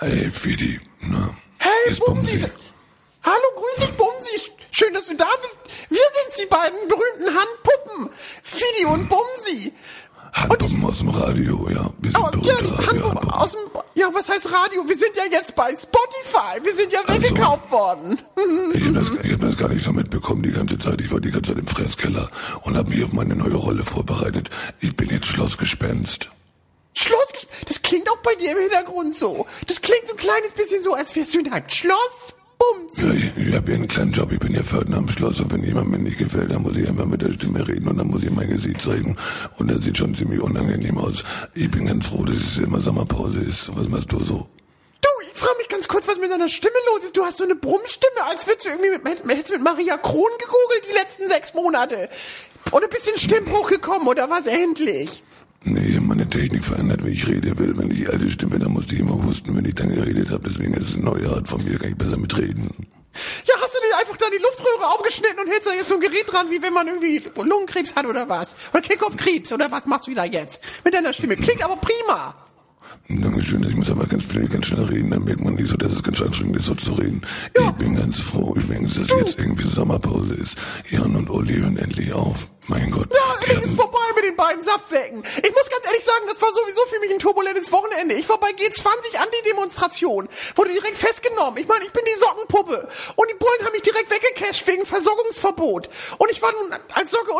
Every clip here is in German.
Hey, Fidi, na? Hey, Bumsi! Hallo, grüß dich, Bumsi! Schön, dass du da bist. Wir sind die beiden berühmten Handpuppen. Fidi und Bumsi. Handpuppen aus dem Radio, ja. Wir sind berühmte Handpuppen aus dem... Ja, was heißt Radio? Wir sind ja jetzt bei Spotify. Wir sind ja weggekauft worden. Ich hab das gar nicht so mitbekommen die ganze Zeit. Ich war die ganze Zeit im Fresskeller und habe mich auf meine neue Rolle vorbereitet. Ich bin jetzt Schlossgespenst. Das klingt auch bei dir im Hintergrund so. Das klingt so ein kleines bisschen so, als wärst du in einem Schloss. Bums. Ja, ich habe hier einen kleinen Job. Ich bin hier Pförtner am Schloss und wenn jemand mir nicht gefällt, dann muss ich einfach mit der Stimme reden und dann muss ich mein Gesicht zeigen. Und das sieht schon ziemlich unangenehm aus. Ich bin ganz froh, dass es immer Sommerpause ist. Was machst du so? Du, ich frage mich ganz kurz, was mit deiner Stimme los ist. Du hast so eine Brummstimme, als würdest du irgendwie hättest mit Maria Kron gegoogelt die letzten 6 Monate. Oder bist du in Stimmbruch gekommen oder was endlich? Nee, meine Technik verändert, wie ich rede will. Wenn ich alte Stimme, dann musste ich immer husten, wenn ich dann geredet habe. Deswegen ist es eine neue Art von mir, kann ich besser mitreden. Ja, hast du dir einfach da die Luftröhre aufgeschnitten und hältst da jetzt so ein Gerät dran, wie wenn man irgendwie Lungenkrebs hat oder was? Oder Kickoff-Krebs oder was machst du da jetzt? Mit deiner Stimme. Klingt aber prima. Dankeschön, ich muss aber ganz schnell reden, dann merkt man nicht so, dass es ganz anstrengend ist, so zu reden. Ja. Ich bin ganz froh übrigens, dass jetzt irgendwie Sommerpause ist. Jan und Uli hören endlich auf. Mein Gott. Ja, endlich ist vorbei mit den beiden Saftsäcken. Ich muss ganz ehrlich sagen, das war sowieso für mich ein turbulentes Wochenende. Ich war bei G20 Anti-Demonstration. Wurde direkt festgenommen. Ich meine, ich bin die Sockenpuppe. Und die Bullen haben mich direkt weggecasht wegen Versorgungsverbot. Und ich war nun als Socke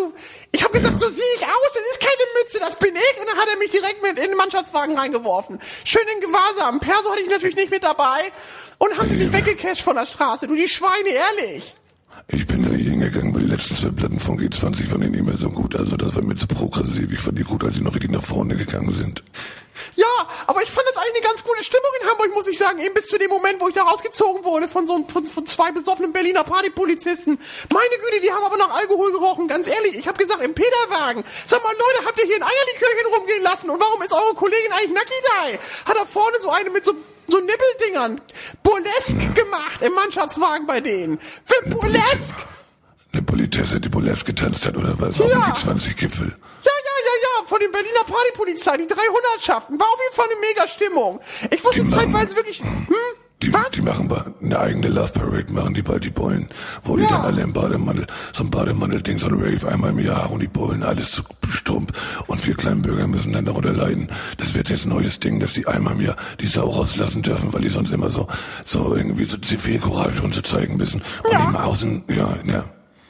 ich habe gesagt, so sehe ich aus, das ist keine Mütze, das bin ich. Und dann hat er mich direkt mit in den Mannschaftswagen reingeworfen. Schön in Gewahrsam. Perso hatte ich natürlich nicht mit dabei. Und haben sie mich weggecasht von der Straße. Du, die Schweine, ehrlich. Ich bin da nicht hingegangen, weil die letzten 2 Platten von G20 fand ich nicht mehr so gut. Also das war mir zu progressiv. Ich fand die gut, als sie noch richtig nach vorne gegangen sind. Ja, aber ich fand das eigentlich eine ganz gute Stimmung in Hamburg, muss ich sagen. Eben bis zu dem Moment, wo ich da rausgezogen wurde von 2 besoffenen Berliner Partypolizisten. Meine Güte, die haben aber nach Alkohol gerochen. Ganz ehrlich, ich habe gesagt, im Peterwagen. Sag mal, Leute, habt ihr hier ein Eierlikörchen rumgehen lassen? Und warum ist eure Kollegin eigentlich Nakidai? Hat da vorne so eine mit so Nibbeldingern burlesk gemacht im Mannschaftswagen bei denen. Für burlesk! Eine Politesse, die burlesk getanzt hat, oder was? Ja. Auf dem G20-Gipfel. Ja, von den Berliner Partypolizei, die 300-schaften. War auf jeden Fall eine Mega-Stimmung. Ich wusste zeitweise wirklich... Die machen eine eigene Love Parade, machen die bald die Bullen, wo die dann alle im Bademantel, so ein Bademantel-Ding, so ein Rave einmal im Jahr und die Bullen alles zu Strump und wir kleinen Bürger müssen dann darunter leiden. Das wird jetzt ein neues Ding, dass die einmal im Jahr die Sau rauslassen dürfen, weil die sonst immer so irgendwie so Zivilcourage und so zeigen müssen. Und immer außen, Was? Na,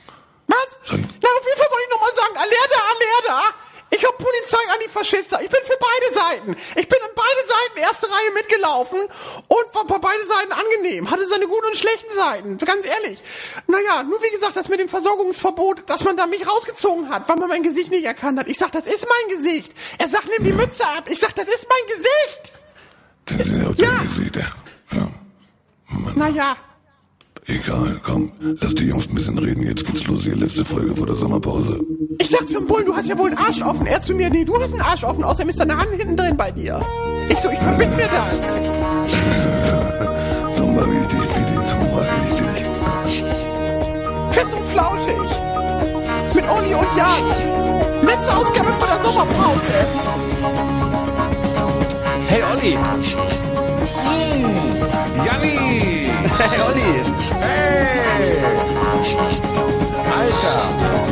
auf jeden Fall wollte ich nochmal sagen, Alerta! Ich hab Polizei Antifaschista. Ich bin für beide Seiten. Ich bin an beide Seiten erste Reihe mitgelaufen und war bei beide Seiten angenehm. Hatte seine guten und schlechten Seiten. Ganz ehrlich. Naja, nur wie gesagt, das mit dem Versorgungsverbot, dass man da mich rausgezogen hat, weil man mein Gesicht nicht erkannt hat. Ich sag, das ist mein Gesicht. Er sagt, nimm die Mütze ab. Ich sag, das ist mein Gesicht. Das ist auch dein Gesicht, ja. Naja. Egal, komm, lass die Jungs ein bisschen reden. Jetzt geht's los, hier letzte Folge vor der Sommerpause. Ich sag zum Bullen, du hast ja wohl einen Arsch offen. Er zu mir, nee, du hast einen Arsch offen. Außerdem ist deine Hand hinten drin bei dir. Ich verbinde mir das. So mal richtig, so mal richtig. Fest und flauschig. Mit Olli und Jan. Letzte Ausgabe vor der Sommerpause. Hey Olli. Janni. Hey Olli. Hey. Alter.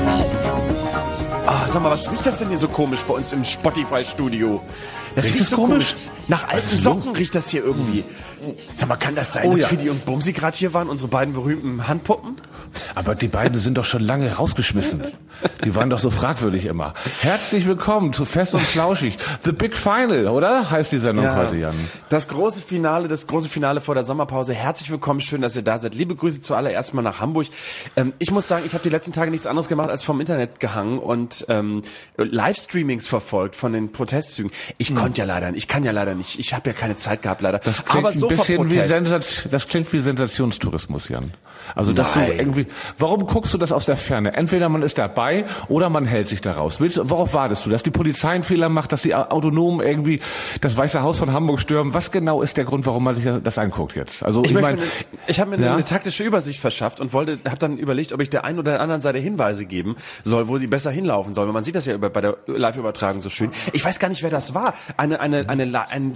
Sag mal, was riecht das denn hier so komisch bei uns im Spotify-Studio? Das riecht so komisch. Nach alten Socken riecht das hier irgendwie. Sag mal, kann das sein, dass Fidi und Bumsi gerade hier waren, unsere beiden berühmten Handpuppen? Aber die beiden sind doch schon lange rausgeschmissen. Die waren doch so fragwürdig immer. Herzlich willkommen zu Fest und Flauschig. The Big Final, oder? Heißt die Sendung heute, Jan. Das große Finale vor der Sommerpause. Herzlich willkommen, schön, dass ihr da seid. Liebe Grüße zuallererst mal nach Hamburg. Ich muss sagen, ich habe die letzten Tage nichts anderes gemacht, als vom Internet gehangen und Livestreamings verfolgt von den Protestzügen. Ich kann ja leider nicht. Ich habe ja keine Zeit gehabt, leider. Das klingt aber so ein bisschen das klingt wie Sensationstourismus, Jan. Also das so irgendwie. Warum guckst du das aus der Ferne? Entweder man ist dabei oder man hält sich da raus. Worauf wartest du? Dass die Polizei einen Fehler macht, dass die Autonomen irgendwie das Weiße Haus von Hamburg stürmen? Was genau ist der Grund, warum man sich das anguckt jetzt? Also ich habe mir eine taktische Übersicht verschafft und habe dann überlegt, ob ich der einen oder der anderen Seite Hinweise geben soll, wo sie besser hinlaufen soll. Man sieht das ja bei der Live-Übertragung so schön. Ich weiß gar nicht, wer das war. Ein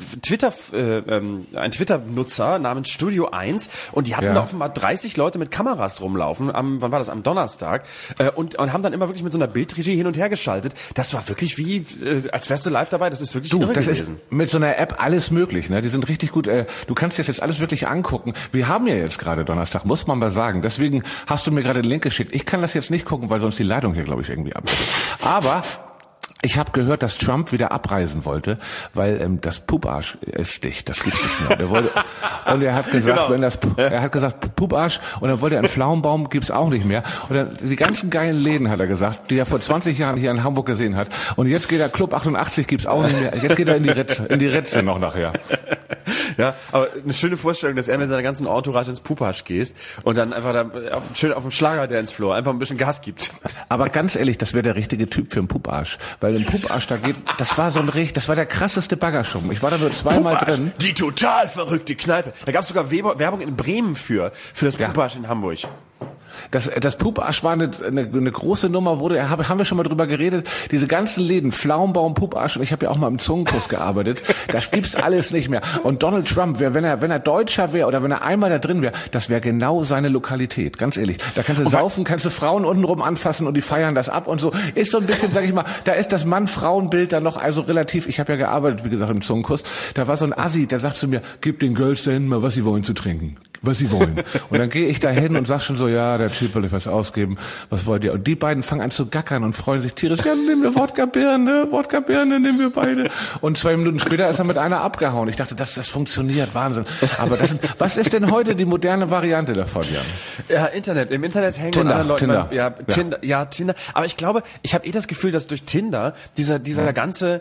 Twitter-Nutzer namens Studio 1 und die hatten da offenbar 30 Leute mit Kameras rumlaufen. Wann war das? Am Donnerstag. Und haben dann immer wirklich mit so einer Bildregie hin und her geschaltet. Das war wirklich wie, als wärst du live dabei. Das ist wirklich irre gewesen. Ist mit so einer App alles möglich, ne? Die sind richtig gut. Du kannst dir jetzt alles wirklich angucken. Wir haben ja jetzt gerade Donnerstag, muss man mal sagen. Deswegen hast du mir gerade den Link geschickt. Ich kann das jetzt nicht gucken, weil sonst die Leitung hier, glaube ich, irgendwie abbricht. Aber ich habe gehört, dass Trump wieder abreisen wollte, weil das Puparsch ist dicht, das gibt's nicht mehr. Und er hat gesagt, er hat gesagt Puparsch und dann wollte er einen Pflaumenbaum, gibt's auch nicht mehr. Und dann die ganzen geilen Läden, hat er gesagt, die er vor 20 Jahren hier in Hamburg gesehen hat. Und jetzt geht er Club 88, gibt's auch nicht mehr. Jetzt geht er in die Ritze noch nachher. Ja, aber eine schöne Vorstellung, dass er mit seiner ganzen Entourage ins Puparsch geht und dann einfach da schön auf dem Schlager-Dance-Floor einfach ein bisschen Gas gibt. Aber ganz ehrlich, das wäre der richtige Typ für einen Puparsch, weil im Puparsch das war der krasseste Baggerschuppen. Ich war da nur zweimal drin. Die total verrückte Kneipe. Da gab's sogar Werbung in Bremen für das Puparsch in Hamburg. Das Puparsch war eine große Nummer, haben wir schon mal drüber geredet, diese ganzen Läden, Pflaumenbaum, Puparsch, und ich habe ja auch mal im Zungenkuss gearbeitet, das gibt's alles nicht mehr. Und Donald Trump, wenn er Deutscher wäre oder wenn er einmal da drin wäre, das wäre genau seine Lokalität, ganz ehrlich. Da kannst du saufen, kannst du Frauen untenrum anfassen und die feiern das ab und so. Ist so ein bisschen, sag ich mal, da ist das Mann-Frauen-Bild dann noch also relativ, ich habe ja gearbeitet, wie gesagt, im Zungenkuss, da war so ein Assi, der sagt zu mir, gib den Girls da hinten mal, was sie wollen zu trinken. Was sie wollen. Und dann gehe ich da hin und sag schon so, ja, der Typ will euch was ausgeben, was wollt ihr? Und die beiden fangen an zu gackern und freuen sich tierisch, ja, nehmen wir Wodka-Birne, nehmen wir beide. Und 2 Minuten später ist er mit einer abgehauen. Ich dachte, das funktioniert, Wahnsinn. Aber was ist denn heute die moderne Variante davon, Jan? Ja, Internet. Im Internet hängen Tinder, anderen Leuten. Tinder. Tinder. Aber ich glaube, ich habe das Gefühl, dass durch Tinder dieser ganze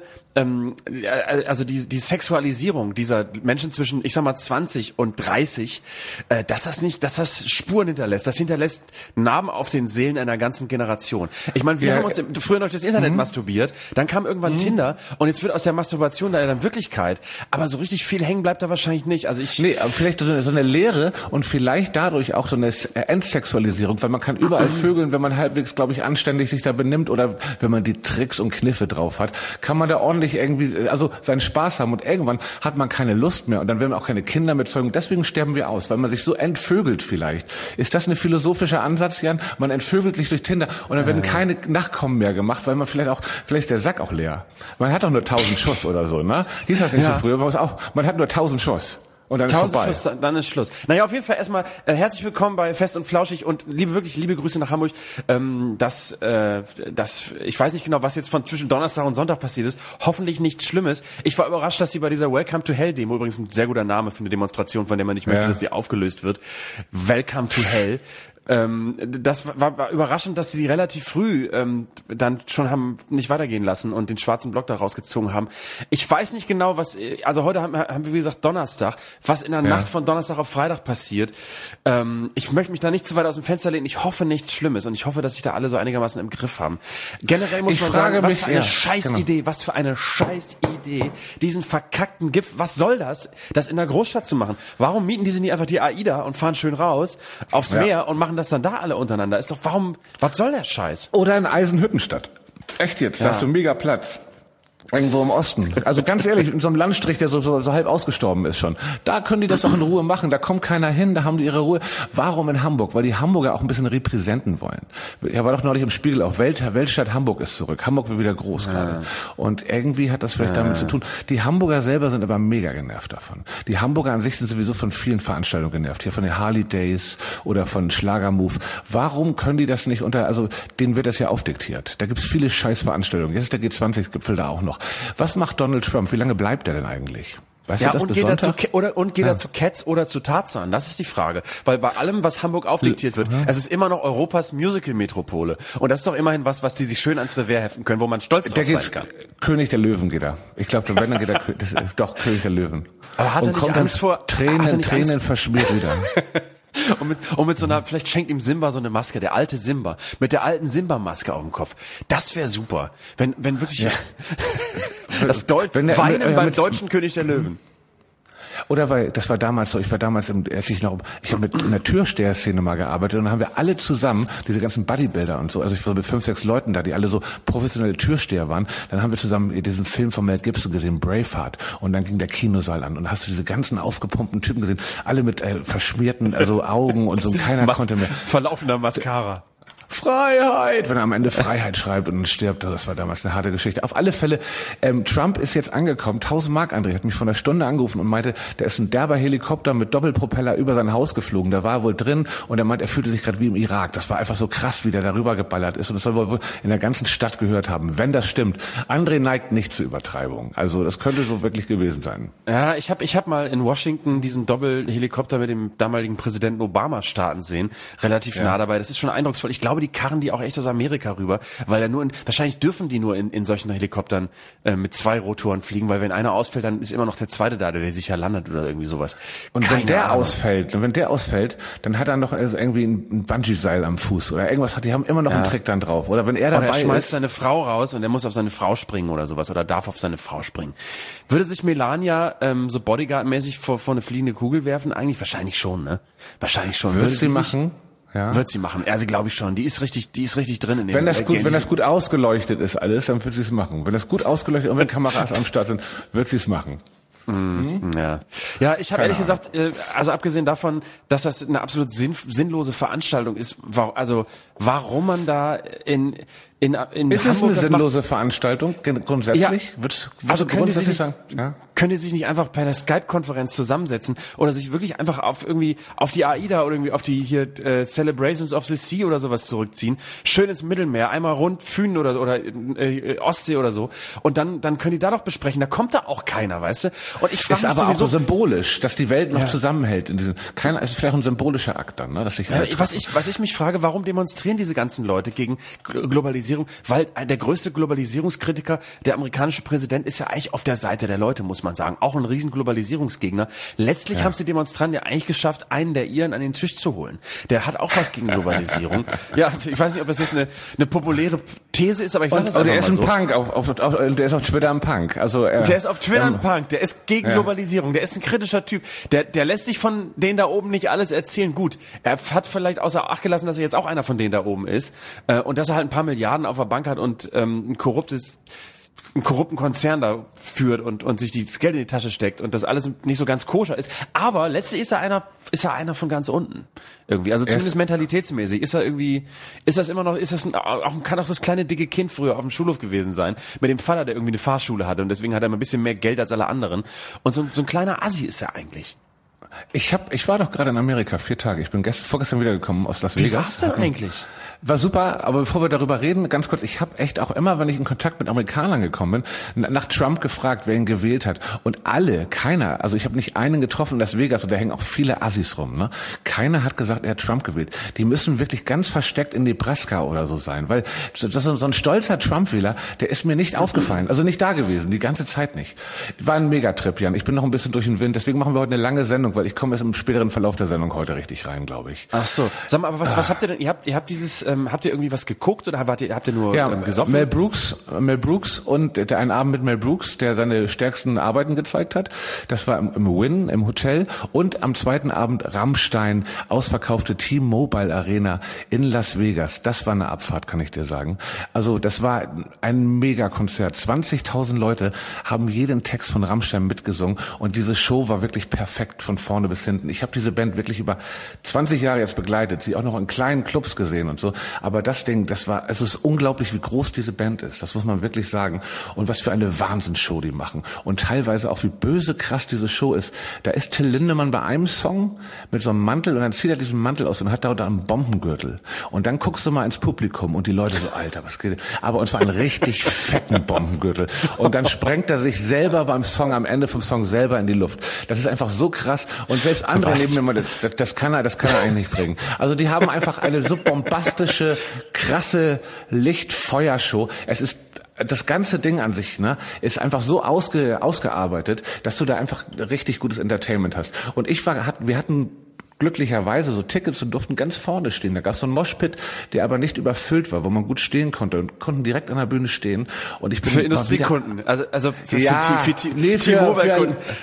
also die Sexualisierung dieser Menschen zwischen, ich sag mal, 20 und 30, dass das Spuren hinterlässt. Das hinterlässt Narben auf den Seelen einer ganzen Generation. Ich meine, wir haben uns früher noch das Internet masturbiert, dann kam irgendwann Tinder und jetzt wird aus der Masturbation dann Wirklichkeit. Aber so richtig viel hängen bleibt da wahrscheinlich nicht. Also aber vielleicht so eine Leere und vielleicht dadurch auch so eine Entsexualisierung, weil man kann überall vögeln, wenn man halbwegs, glaube ich, anständig sich da benimmt oder wenn man die Tricks und Kniffe drauf hat, kann man da ordentlich irgendwie, also seinen Spaß haben und irgendwann hat man keine Lust mehr und dann werden wir auch keine Kinder mehr zeugen. Deswegen sterben wir aus, weil man sich so entvögelt vielleicht. Ist das ein philosophischer Ansatz, Jan? Man entvögelt sich durch Tinder und dann werden keine Nachkommen mehr gemacht, weil vielleicht ist der Sack auch leer. Man hat doch nur 1000 Schuss oder so, ne? Hieß das nicht so früher? Man hat nur 1000 Schuss. Und dann ist 1000 vorbei. Schuss, dann ist Schluss. Naja, auf jeden Fall erstmal herzlich willkommen bei Fest und Flauschig und liebe Grüße nach Hamburg. Ich weiß nicht genau, was jetzt von zwischen Donnerstag und Sonntag passiert ist. Hoffentlich nichts Schlimmes. Ich war überrascht, dass sie bei dieser Welcome to Hell Demo, übrigens ein sehr guter Name für eine Demonstration, von der man nicht möchte, dass sie aufgelöst wird. Welcome to Hell. Das war überraschend, dass sie relativ früh dann schon haben nicht weitergehen lassen und den schwarzen Block da rausgezogen haben. Ich weiß nicht genau, also heute haben wir, wie gesagt, Donnerstag, was in der Nacht von Donnerstag auf Freitag passiert. Ich möchte mich da nicht zu weit aus dem Fenster lehnen. Ich hoffe nichts Schlimmes und ich hoffe, dass sich da alle so einigermaßen im Griff haben. Generell muss man sagen, was für eine Scheißidee, diesen verkackten Gift, was soll das in der Großstadt zu machen? Warum mieten die sich nicht einfach die AIDA und fahren schön raus aufs Meer und machen das dann da alle untereinander? Ist doch, was soll der Scheiß? Oder in Eisenhüttenstadt. Echt jetzt, da hast du mega Platz. Irgendwo im Osten. Also ganz ehrlich, in so einem Landstrich, der so halb ausgestorben ist schon. Da können die das doch in Ruhe machen. Da kommt keiner hin, da haben die ihre Ruhe. Warum in Hamburg? Weil die Hamburger auch ein bisschen repräsenten wollen. Ja, war doch neulich im Spiegel auch. Weltstadt Hamburg ist zurück. Hamburg wird wieder groß gerade. Und irgendwie hat das vielleicht damit zu tun. Die Hamburger selber sind aber mega genervt davon. Die Hamburger an sich sind sowieso von vielen Veranstaltungen genervt. Hier von den Harley Days oder von Schlagermove. Warum können die das nicht also denen wird das ja aufdiktiert. Da gibt's viele Scheißveranstaltungen. Jetzt ist der G20-Gipfel da auch noch. Was macht Donald Trump? Wie lange bleibt er denn eigentlich? Weißt du das bis Sonntag? Geht er zu Cats oder zu Tarzan? Das ist die Frage. Weil bei allem, was Hamburg aufdiktiert wird, es ist immer noch Europas Musical-Metropole. Und das ist doch immerhin was die sich schön ans Revers heften können, wo man stolz drauf sein kann. König der Löwen geht er. Ich glaube, wenn dann geht er, doch König der Löwen. Aber hat er nicht Angst vor... Tränen verschmiert wieder. Und mit so einer, vielleicht schenkt ihm Simba so eine Maske, der alte Simba, mit der alten Simba-Maske auf dem Kopf. Das wäre super. Wenn wirklich, Weinen beim deutschen König der Löwen. Oder das war damals so, ich habe mit in der Türsteher-Szene mal gearbeitet und dann haben wir alle zusammen, diese ganzen Bodybuilder und so, also ich war mit 5, 6 Leuten da, die alle so professionelle Türsteher waren, dann haben wir zusammen diesen Film von Mel Gibson gesehen, Braveheart, und dann ging der Kinosaal an und hast du diese ganzen aufgepumpten Typen gesehen, alle mit verschmierten Augen und so, und keiner konnte mehr. Verlaufender Mascara. Freiheit, wenn er am Ende Freiheit schreibt und dann stirbt, das war damals eine harte Geschichte. Auf alle Fälle, Trump ist jetzt angekommen, 1000 Mark, André, hat mich vor einer Stunde angerufen und meinte, der ist ein derber Helikopter mit Doppelpropeller über sein Haus geflogen, da war er wohl drin und er meint, er fühlte sich gerade wie im Irak. Das war einfach so krass, wie der darüber geballert ist und das soll wohl in der ganzen Stadt gehört haben. Wenn das stimmt, André neigt nicht zu Übertreibung. Also das könnte so wirklich gewesen sein. Ja, ich hab mal in Washington diesen Doppelhelikopter mit dem damaligen Präsidenten Obama starten sehen, relativ nah dabei. Das ist schon eindrucksvoll. Ich glaube, die karren die auch echt aus Amerika rüber, weil wahrscheinlich dürfen die nur in solchen Helikoptern mit 2 Rotoren fliegen, weil wenn einer ausfällt, dann ist immer noch der zweite da, der sicher landet oder irgendwie sowas. Und wenn der ausfällt, dann hat er noch irgendwie ein Bungee-Seil am Fuß oder irgendwas die haben immer noch einen Trick dann drauf. Oder wenn er dabei ist. Er schmeißt seine Frau raus und er muss auf seine Frau springen oder sowas oder darf auf seine Frau springen. Würde sich Melania so Bodyguard-mäßig vor eine fliegende Kugel werfen? Eigentlich wahrscheinlich schon, ne? Wahrscheinlich schon. Würde sie machen? Ja. Wird sie machen. Also glaube ich schon. Die ist richtig drin in dem. Wenn das gut ausgeleuchtet ist alles, dann wird sie es machen. Wenn das gut ausgeleuchtet und wenn Kameras am Start sind, wird sie es machen. Ja, ich habe ehrlich gesagt, also abgesehen davon, dass das eine absolut sinnlose Veranstaltung ist, warum man da in ist Hamburg es eine sinnlose Veranstaltung grundsätzlich? Ja, können die sich nicht einfach bei einer Skype-Konferenz zusammensetzen oder sich wirklich einfach auf die AIDA oder irgendwie auf die hier Celebrations of the Sea oder sowas zurückziehen, schön ins Mittelmeer, einmal rund Fünen oder Ostsee oder so und dann können die da doch besprechen. Da kommt da auch keiner, weißt du? Und ich frage mich aber sowieso, auch so symbolisch, dass die Welt noch zusammenhält in diesem. Es ist vielleicht ein symbolischer Akt dann, ne, dass sich was ich mich frage, warum demonstrieren diese ganzen Leute gegen Globalisierung? Weil der größte Globalisierungskritiker, der amerikanische Präsident, ist ja eigentlich auf der Seite der Leute, muss man sagen. Auch ein riesen Globalisierungsgegner. Letztlich haben es die Demonstranten ja eigentlich geschafft, einen der ihren an den Tisch zu holen. Der hat auch was gegen Globalisierung. Ja, ich weiß nicht, ob das jetzt eine populäre These ist, aber ich sage das einfach mal so. Der ist auf Twitter ein Punk. Also der ist auf Twitter ein Punk. Der ist gegen Globalisierung. Der ist ein kritischer Typ. Der lässt sich von denen da oben nicht alles erzählen. Gut, er hat vielleicht außer Acht gelassen, dass er jetzt auch einer von denen da oben ist und dass er halt ein paar Milliarden auf der Bank hat und einen korrupten Konzern da führt und sich das Geld in die Tasche steckt und das alles nicht so ganz koscher ist. Aber letztlich ist er einer von ganz unten. Irgendwie. Also zumindest mentalitätsmäßig. Kann auch das kleine dicke Kind früher auf dem Schulhof gewesen sein, mit dem Vater, der irgendwie eine Fahrschule hatte und deswegen hat er immer ein bisschen mehr Geld als alle anderen. Und so ein kleiner Assi ist er eigentlich. Ich war doch gerade in Amerika 4 Tage. Ich bin vorgestern wiedergekommen aus Las Vegas. Wie war's denn eigentlich? War super, aber bevor wir darüber reden, ganz kurz, ich habe echt auch immer, wenn ich in Kontakt mit Amerikanern gekommen bin, nach Trump gefragt, wer ihn gewählt hat. Und keiner, also ich habe nicht einen getroffen in Las Vegas, und da hängen auch viele Assis rum, ne? Keiner hat gesagt, er hat Trump gewählt. Die müssen wirklich ganz versteckt in Nebraska oder so sein, weil das ist so ein stolzer Trump-Wähler, der ist mir nicht aufgefallen, also nicht da gewesen, die ganze Zeit nicht. War ein Megatrip, Jan. Ich bin noch ein bisschen durch den Wind, deswegen machen wir heute eine lange Sendung, weil ich komme erst im späteren Verlauf der Sendung heute richtig rein, glaube ich. Ach so. Sag mal, aber was habt ihr denn, ihr habt dieses, habt ihr irgendwie was geguckt oder habt ihr nur gesoffen? Mel Brooks und einen Abend mit Mel Brooks, der seine stärksten Arbeiten gezeigt hat. Das war im Wynn, im Hotel. Und am zweiten Abend Rammstein, ausverkaufte T-Mobile Arena in Las Vegas. Das war eine Abfahrt, kann ich dir sagen. Also das war ein Megakonzert. 20.000 Leute haben jeden Text von Rammstein mitgesungen und diese Show war wirklich perfekt von vorne bis hinten. Ich habe diese Band wirklich über 20 Jahre jetzt begleitet, sie auch noch in kleinen Clubs gesehen und so. Aber das Ding, es ist unglaublich, wie groß diese Band ist. Das muss man wirklich sagen. Und was für eine Wahnsinnsshow die machen. Und teilweise auch, wie böse krass diese Show ist. Da ist Till Lindemann bei einem Song mit so einem Mantel und dann zieht er diesen Mantel aus und hat da unter einen Bombengürtel. Und dann guckst du mal ins Publikum und die Leute so, Alter, was geht? Aber und zwar einen richtig fetten Bombengürtel. Und dann sprengt er sich selber beim Song, am Ende vom Song selber in die Luft. Das ist einfach so krass. Und selbst andere neben mir, das kann er eigentlich nicht bringen. Also die haben einfach eine so bombastische, krasse Licht-Feuershow. Es ist das ganze Ding an sich, ne, ist einfach so ausgearbeitet, dass du da einfach richtig gutes Entertainment hast. Und wir hatten glücklicherweise so Tickets und durften ganz vorne stehen. Da gab es so einen Moshpit, der aber nicht überfüllt war, wo man gut stehen konnte und konnten direkt an der Bühne stehen. Und ich bin für Industriekunden, also für T-Mobile-Kunden.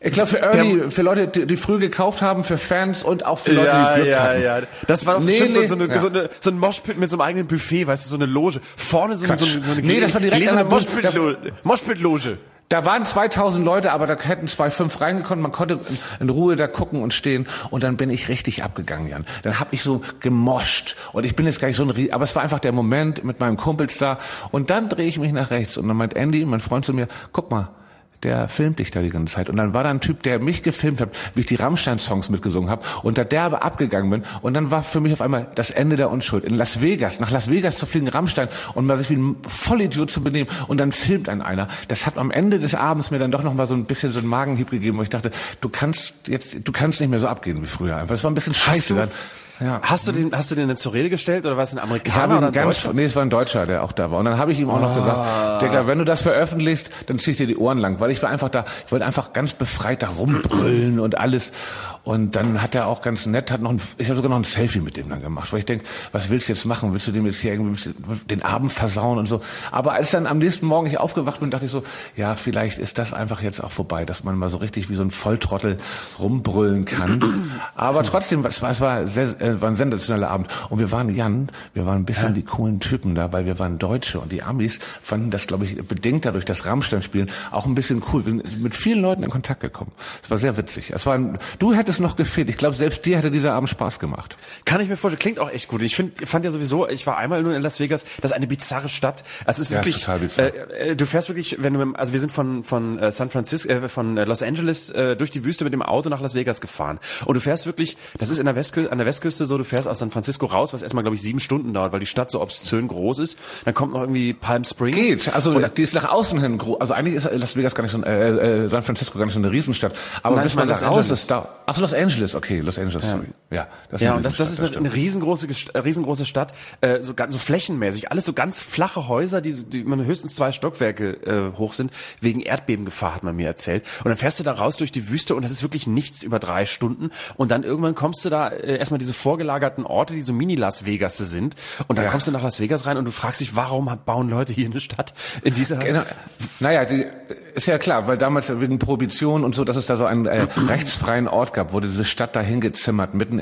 Ich glaube für Leute, die früh gekauft haben, für Fans und auch für Leute, die Glück hatten. Ja. Das war doch bestimmt so ein Moshpit mit so einem eigenen Buffet, weißt du, so eine Loge. Vorne so eine das war direkt gläserne Moshpit-Loge. Da waren 2000 Leute, aber da hätten 2,5 reingekommen. Man konnte in Ruhe da gucken und stehen. Und dann bin ich richtig abgegangen, Jan. Dann habe ich so gemoscht. Und ich bin jetzt gar nicht so aber es war einfach der Moment mit meinem Kumpels da. Und dann drehe ich mich nach rechts. Und dann meint Andy, mein Freund, zu mir, guck mal, der filmt dich da die ganze Zeit. Und dann war da ein Typ, der mich gefilmt hat, wie ich die Rammstein-Songs mitgesungen habe und da derbe abgegangen bin. Und dann war für mich auf einmal das Ende der Unschuld. In Las Vegas, nach Las Vegas zu fliegen, Rammstein, und mal sich wie ein Vollidiot zu benehmen. Und dann filmt einer. Das hat am Ende des Abends mir dann doch noch mal so ein bisschen so einen Magenhieb gegeben, wo ich dachte, du kannst nicht mehr so abgehen wie früher. Einfach. Es war ein bisschen scheiße dann. Ja. Hast du den denn zur Rede gestellt oder war es ein Amerikaner oder ein Deutscher? Nee, es war ein Deutscher, der auch da war. Und dann habe ich ihm auch noch gesagt, Digga, wenn du das veröffentlichst, dann zieh ich dir die Ohren lang. Weil ich wollte einfach ganz befreit da rumbrüllen und alles. Und dann hat er auch ganz nett, ich habe sogar noch ein Selfie mit dem dann gemacht, weil ich denke, was willst du jetzt machen? Willst du dem jetzt hier irgendwie den Abend versauen und so? Aber als dann am nächsten Morgen ich aufgewacht bin, dachte ich so, ja, vielleicht ist das einfach jetzt auch vorbei, dass man mal so richtig wie so ein Volltrottel rumbrüllen kann. Aber trotzdem, es war ein sensationeller Abend. Und wir waren ein bisschen die coolen Typen da, weil wir waren Deutsche und die Amis fanden das, glaube ich, bedingt dadurch, das Rammstein-Spielen auch ein bisschen cool. Wir sind mit vielen Leuten in Kontakt gekommen. Es war sehr witzig. Du hättest noch gefehlt. Ich glaube, selbst dir hätte dieser Abend Spaß gemacht. Kann ich mir vorstellen. Klingt auch echt gut. Ich fand ja sowieso, ich war einmal nur in Las Vegas, das ist eine bizarre Stadt. Also es ist wirklich, total bizarr. Du fährst wirklich, also wir sind von San Francisco, von Los Angeles durch die Wüste mit dem Auto nach Las Vegas gefahren. Und du fährst wirklich, das ist an der Westküste so, du fährst aus San Francisco raus, was erstmal, glaube ich, 7 Stunden dauert, weil die Stadt so obszön groß ist. Dann kommt noch irgendwie Palm Springs. Geht. Also die ist nach außen hin groß. Also eigentlich ist Las Vegas gar nicht so San Francisco gar nicht so eine Riesenstadt. Aber bis man da raus ist, Los Angeles, okay, Los Angeles, sorry. Ja, das ist eine riesengroße Stadt, so flächenmäßig, alles so ganz flache Häuser, die man höchstens 2 Stockwerke hoch sind, wegen Erdbebengefahr, hat man mir erzählt. Und dann fährst du da raus durch die Wüste und das ist wirklich nichts über 3 Stunden. Und dann irgendwann kommst du da erstmal diese vorgelagerten Orte, die so Mini-Las Vegas sind. Und dann kommst du nach Las Vegas rein und du fragst dich, warum bauen Leute hier eine Stadt in dieser... Genau. Naja, ist ja klar, weil damals wegen Prohibition und so, dass es da so einen rechtsfreien Ort gab, wurde diese Stadt da hingezimmert, mitten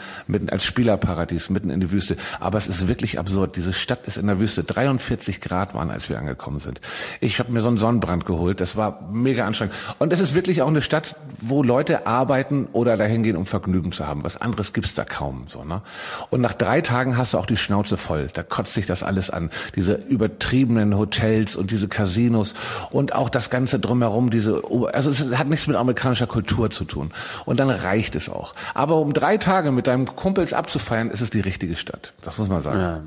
als Spielerparadies, mitten in die Wüste. Aber es ist wirklich absurd. Diese Stadt ist in der Wüste. 43 Grad waren, als wir angekommen sind. Ich habe mir so einen Sonnenbrand geholt. Das war mega anstrengend. Und es ist wirklich auch eine Stadt, wo Leute arbeiten oder dahin gehen, um Vergnügen zu haben. Was anderes gibt's da kaum, so, ne? Und nach 3 Tagen hast du auch die Schnauze voll. Da kotzt sich das alles an. Diese übertriebenen Hotels und diese Casinos und auch das Ganze drumherum, also es hat nichts mit amerikanischer Kultur zu tun. Und dann reicht es auch. Aber um 3 Tage mit deinem Kumpels abzufeiern, ist es die richtige Stadt. Das muss man sagen. Ja.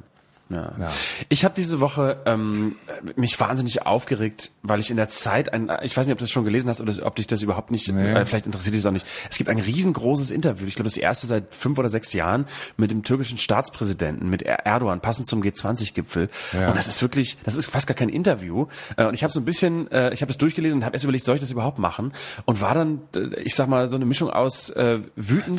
Ich habe diese Woche mich wahnsinnig aufgeregt, weil ich in der Zeit ich weiß nicht, ob du das schon gelesen hast oder ob dich das überhaupt nicht, vielleicht interessiert dich das auch nicht. Es gibt ein riesengroßes Interview, ich glaube das erste seit 5 oder 6 Jahren mit dem türkischen Staatspräsidenten, mit Erdogan, passend zum G20-Gipfel. Ja. Und das ist fast gar kein Interview. Und ich habe ich habe es durchgelesen und habe erst überlegt, soll ich das überhaupt machen? Und war dann, ich sag mal, so eine Mischung aus wütend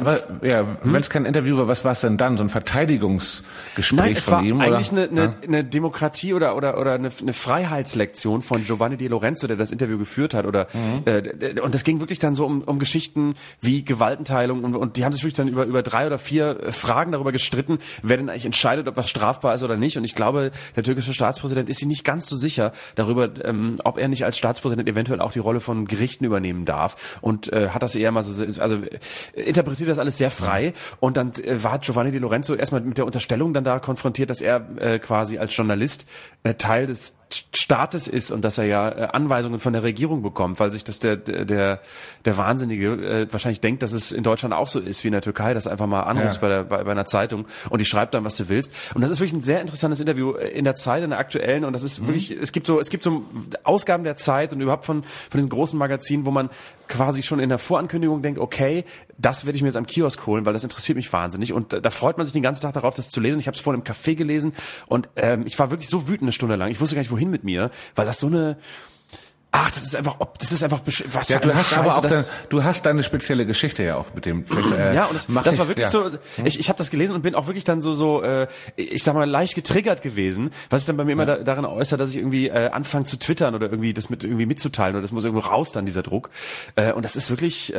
wenn es kein Interview war, was war es denn dann? So ein Verteidigungsgespräch? Nein, es war eigentlich eine Demokratie oder eine Freiheitslektion von Giovanni Di Lorenzo, der das Interview geführt hat, und das ging wirklich dann so um Geschichten wie Gewaltenteilung und die haben sich wirklich dann über 3 oder 4 Fragen darüber gestritten, wer denn eigentlich entscheidet, ob was strafbar ist oder nicht. Und ich glaube, der türkische Staatspräsident ist sich nicht ganz so sicher darüber, ob er nicht als Staatspräsident eventuell auch die Rolle von Gerichten übernehmen darf und hat das eher mal interpretiert das alles sehr frei. Und dann war Giovanni Di Lorenzo erstmal mit der Unterstellung dann da konfrontiert, dass er quasi als Journalist Teil des Staates ist und dass er ja Anweisungen von der Regierung bekommt, weil sich das der Wahnsinnige wahrscheinlich denkt, dass es in Deutschland auch so ist wie in der Türkei, dass du einfach mal anrufst bei einer Zeitung und die schreibt dann, was du willst. Und das ist wirklich ein sehr interessantes Interview in der Zeit, in der aktuellen, und das ist wirklich, es gibt so Ausgaben der Zeit und überhaupt von diesen großen Magazinen, wo man quasi schon in der Vorankündigung denkt, okay, das werde ich mir jetzt am Kiosk holen, weil das interessiert mich wahnsinnig. Und da freut man sich den ganzen Tag darauf, das zu lesen. Ich habe es vorhin im Café gelesen und ich war wirklich so wütend 1 Stunde lang. Ich wusste gar nicht, wohin mit mir, weil das so eine Ach, das ist einfach was Ja, für eine Scheiße, du hast deine spezielle Geschichte ja auch mit dem. Ja, und das war wirklich so, ich habe das gelesen und bin auch wirklich dann ich sag mal, leicht getriggert gewesen, was sich dann bei mir immer darin äußert, dass ich irgendwie anfange zu twittern oder irgendwie das irgendwie mitzuteilen oder das muss irgendwo raus dann, dieser Druck. Und das ist wirklich,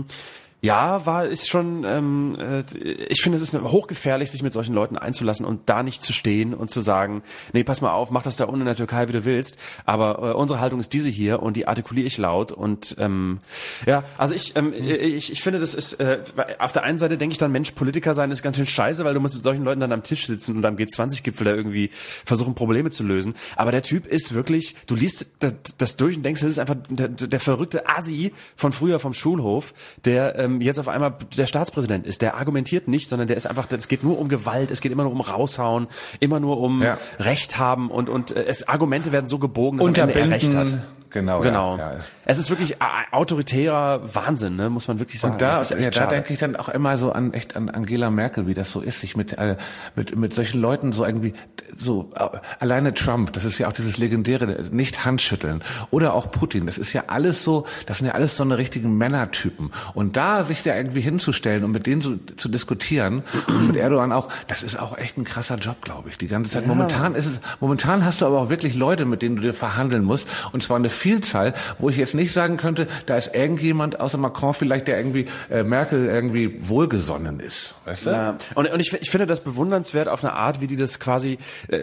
ist schon, ich finde, es ist hochgefährlich, sich mit solchen Leuten einzulassen und da nicht zu stehen und zu sagen, nee, pass mal auf, mach das da unten in der Türkei, wie du willst, aber unsere Haltung ist diese hier und die artikuliere ich laut und also ich finde, das ist, auf der einen Seite denke ich dann, Mensch, Politiker sein ist ganz schön scheiße, weil du musst mit solchen Leuten dann am Tisch sitzen und am G20-Gipfel da irgendwie versuchen, Probleme zu lösen, aber der Typ ist wirklich, du liest das durch und denkst, das ist einfach der verrückte Assi von früher vom Schulhof, der jetzt auf einmal der Staatspräsident ist. Der argumentiert nicht, sondern der ist einfach, es geht nur um Gewalt, es geht immer nur um Raushauen, immer nur um Recht haben und Argumente werden so gebogen, dass am Ende er Recht hat. Genau. Ja. Es ist wirklich autoritärer Wahnsinn, ne, muss man wirklich sagen. Und da denke ich dann auch immer so an Angela Merkel, wie das so ist, sich mit solchen Leuten so irgendwie alleine Trump, das ist ja auch dieses legendäre nicht Handschütteln oder auch Putin, das sind ja alles so eine richtigen Männertypen und da sich da irgendwie hinzustellen und mit denen zu diskutieren und mit Erdogan auch, das ist auch echt ein krasser Job, glaube ich, die ganze Zeit. Momentan hast du aber auch wirklich Leute, mit denen du dir verhandeln musst und zwar eine Vielzahl, wo ich jetzt nicht sagen könnte, da ist irgendjemand außer Macron vielleicht, der irgendwie Merkel irgendwie wohlgesonnen ist, weißt du? Ja. Und ich finde das bewundernswert auf eine Art, wie die das quasi,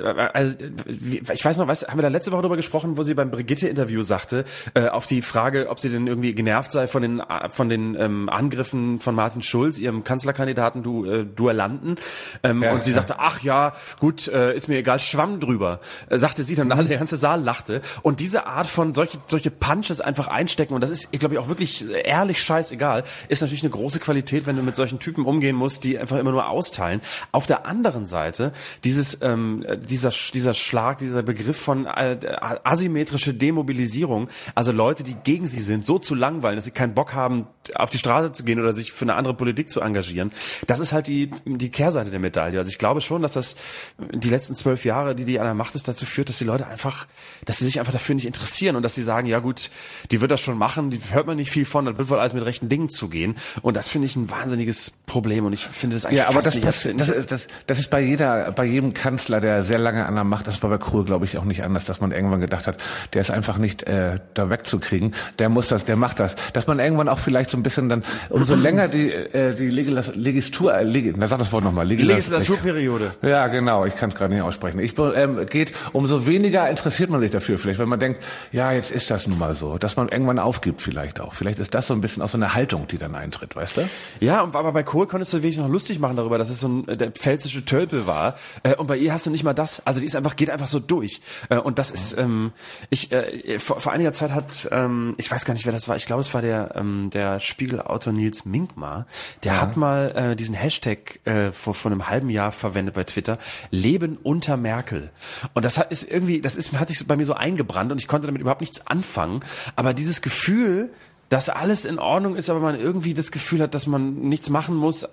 ich weiß noch, haben wir da letzte Woche drüber gesprochen, wo sie beim Brigitte-Interview sagte, auf die Frage, ob sie denn irgendwie genervt sei von den Angriffen von Martin Schulz, ihrem Kanzlerkandidaten Duellanten, und sie sagte, ach ja, gut, ist mir egal, schwamm drüber, sagte sie dann, der ganze Saal lachte und diese Art von solche Punches einfach einstecken und das ist, ich glaube, auch wirklich ehrlich scheißegal, ist natürlich eine große Qualität, wenn du mit solchen Typen umgehen musst, die einfach immer nur austeilen. Auf der anderen Seite, dieser Schlag, dieser Begriff von asymmetrische Demobilisierung, also Leute, die gegen sie sind, so zu langweilen, dass sie keinen Bock haben, auf die Straße zu gehen oder sich für eine andere Politik zu engagieren, das ist halt die Kehrseite der Medaille. Also ich glaube schon, dass das die letzten 12 Jahre, die an der Macht ist, dazu führt, dass die Leute dass sie sich einfach dafür nicht interessieren und dass sie sagen, ja gut, die wird das schon machen, die hört man nicht viel von, das wird wohl alles mit rechten Dingen zugehen und das finde ich ein wahnsinniges Problem und ich finde das eigentlich das ist bei jedem Kanzler, der sehr lange an der Macht ist, war bei Kohl, glaube ich, auch nicht anders, dass man irgendwann gedacht hat, der ist einfach nicht da wegzukriegen, der macht das, dass man irgendwann auch vielleicht so ein bisschen dann, umso länger die Legislaturperiode. Ja, genau, ich kann es gerade nicht aussprechen. Umso weniger interessiert man sich dafür vielleicht, wenn man denkt, ja, jetzt ist das nun mal so, dass man irgendwann aufgibt vielleicht auch. Vielleicht ist das so ein bisschen auch so eine Haltung, die dann eintritt, weißt du? Ja, aber bei Kohl konntest du wirklich noch lustig machen darüber, dass es so der pfälzische Tölpel war. Und bei ihr hast du nicht mal das. Also die geht einfach so durch. Und das ist, vor einiger Zeit hat, ich weiß gar nicht, wer das war, ich glaube, es war der Spiegelautor Nils Minkmar, der hat mal diesen Hashtag vor einem halben Jahr verwendet bei Twitter, Leben unter Merkel. Und das hat sich bei mir so eingebrannt und ich konnte damit überhaupt nichts anfangen. Aber dieses Gefühl, dass alles in Ordnung ist, aber man irgendwie das Gefühl hat, dass man nichts machen muss,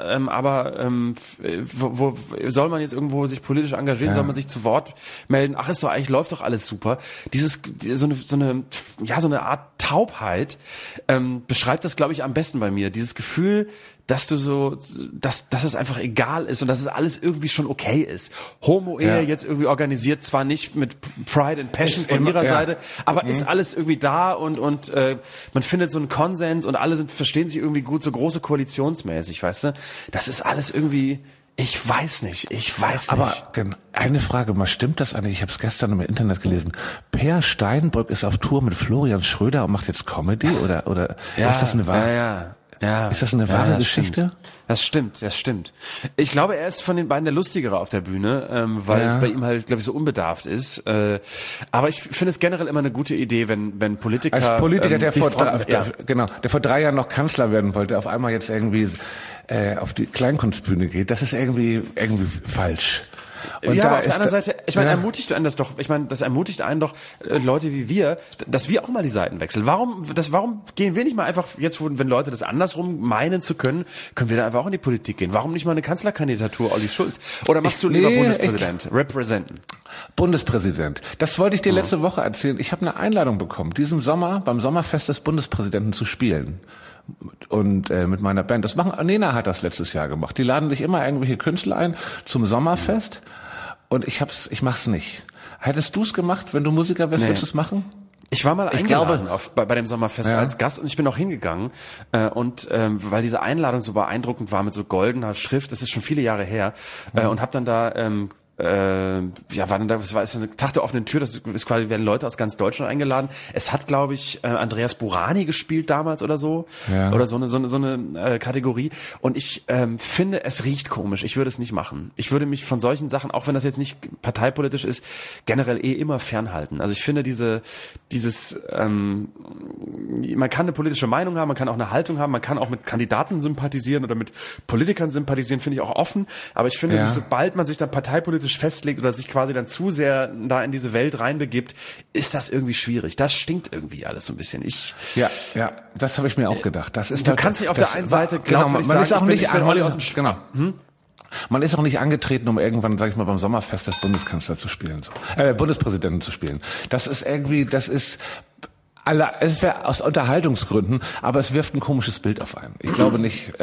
wo soll man jetzt irgendwo sich politisch engagieren, soll man sich zu Wort melden, ach, ist doch eigentlich, läuft doch alles super. So eine Art Taubheit beschreibt das, glaube ich, am besten bei mir. Dieses Gefühl, dass dass es einfach egal ist und dass es alles irgendwie schon okay ist. Homo-Ehe jetzt irgendwie organisiert, zwar nicht mit Pride and Passion von ihrer Seite, aber ist alles irgendwie da und man findet so einen Konsens und alle verstehen sich irgendwie gut, so große koalitionsmäßig, weißt du? Das ist alles irgendwie, ich weiß nicht. Aber eine Frage mal, stimmt das eigentlich? Ich habe es gestern im Internet gelesen. Per Steinbrück ist auf Tour mit Florian Schröder und macht jetzt Comedy oder ist das eine wahre? Ja. Ist das eine wahre Geschichte? Das stimmt. Ich glaube, er ist von den beiden der Lustigere auf der Bühne, weil es bei ihm halt, glaube ich, so unbedarft ist. Aber ich finde es generell immer eine gute Idee, wenn Politiker... Als Politiker, der vor 3 Jahren noch Kanzler werden wollte, auf einmal jetzt irgendwie auf die Kleinkunstbühne geht, das ist irgendwie falsch. Und ja, aber auf der anderen Seite, ich meine, das ermutigt einen doch, Leute wie wir, dass wir auch mal die Seiten wechseln. Warum gehen wir nicht mal einfach jetzt, wenn Leute das andersrum meinen zu können wir da einfach auch in die Politik gehen? Warum nicht mal eine Kanzlerkandidatur, Olli Schulz? Oder machst du lieber Bundespräsident? Representen? Bundespräsident. Das wollte ich dir letzte Woche erzählen. Ich habe eine Einladung bekommen, diesen Sommer beim Sommerfest des Bundespräsidenten zu spielen. Und mit meiner Band. Nena hat das letztes Jahr gemacht. Die laden sich immer irgendwelche Künstler ein zum Sommerfest. Und ich mach's nicht. Hättest du's gemacht, wenn du Musiker wärst, würdest du's machen? Ich war mal eingeladen bei dem Sommerfest als Gast und ich bin auch hingegangen weil diese Einladung so beeindruckend war mit so goldener Schrift, das ist schon viele Jahre her, und habe dann da das war so eine Tag der offenen Tür, das ist quasi, werden Leute aus ganz Deutschland eingeladen. Es hat, glaube ich, Andreas Burani gespielt damals oder so. Ja. Oder so eine Kategorie. Und ich finde, es riecht komisch. Ich würde es nicht machen. Ich würde mich von solchen Sachen, auch wenn das jetzt nicht parteipolitisch ist, generell immer fernhalten. Also ich finde man kann eine politische Meinung haben, man kann auch eine Haltung haben, man kann auch mit Kandidaten sympathisieren oder mit Politikern sympathisieren, finde ich auch offen. Aber ich finde, sobald man sich dann parteipolitisch festlegt oder sich quasi dann zu sehr da in diese Welt reinbegibt, ist das irgendwie schwierig. Das stinkt irgendwie alles so ein bisschen. Ja, das habe ich mir auch gedacht. Das ist du kannst nicht auf der einen Seite glaubwürdig sagen, ist auch nicht Olli aus dem genau. Man ist auch nicht angetreten, um irgendwann, sag ich mal, beim Sommerfest des Bundeskanzlers zu spielen, Bundespräsidenten zu spielen. Es wäre aus Unterhaltungsgründen, aber es wirft ein komisches Bild auf einen. Ich glaube nicht.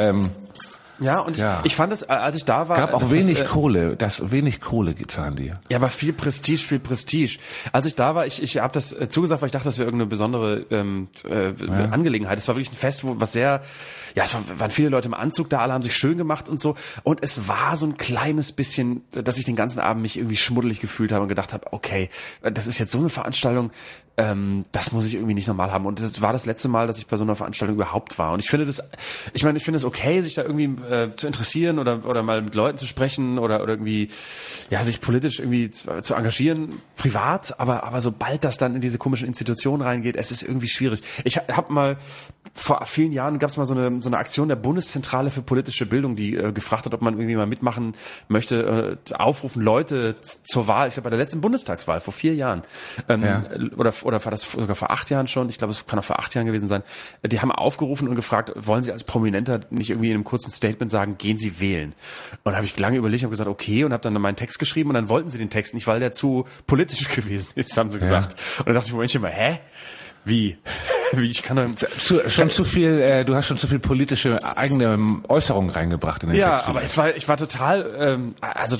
Ich fand es, als ich da war, gab auch wenig Kohle zahlen die. Ja, aber viel Prestige. Als ich da war, ich habe das zugesagt, weil ich dachte, das wäre irgendeine besondere Angelegenheit. Es war wirklich ein Fest, es waren viele Leute im Anzug da, alle haben sich schön gemacht und so. Und es war so ein kleines bisschen, dass ich den ganzen Abend mich irgendwie schmuddelig gefühlt habe und gedacht habe, okay, das ist jetzt so eine Veranstaltung, das muss ich irgendwie nicht normal haben. Und das war das letzte Mal, dass ich bei so einer Veranstaltung überhaupt war. Und ich finde es okay, sich da irgendwie zu interessieren oder mal mit Leuten zu sprechen oder irgendwie, sich politisch irgendwie zu engagieren, privat. Aber sobald das dann in diese komischen Institutionen reingeht, es ist irgendwie schwierig. Ich habe mal, vor vielen Jahren gab es mal so eine Aktion der Bundeszentrale für politische Bildung, die gefragt hat, ob man irgendwie mal mitmachen möchte, aufrufen Leute zur Wahl. Ich glaube, bei der letzten Bundestagswahl vor 4 Jahren, oder war das sogar vor 8 Jahren schon? Ich glaube, es kann auch vor 8 Jahren gewesen sein. Die haben aufgerufen und gefragt, wollen Sie als Prominenter nicht irgendwie in einem kurzen Statement sagen, gehen Sie wählen? Und da habe ich lange überlegt und gesagt, okay, und habe dann meinen Text geschrieben und dann wollten sie den Text nicht, weil der zu politisch gewesen ist, haben sie gesagt. Und dann dachte ich mir manchmal, Wie? Ich kann doch du hast schon zu viel politische eigene Äußerungen reingebracht in den Text. Ja, aber ich war total,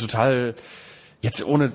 jetzt ohne,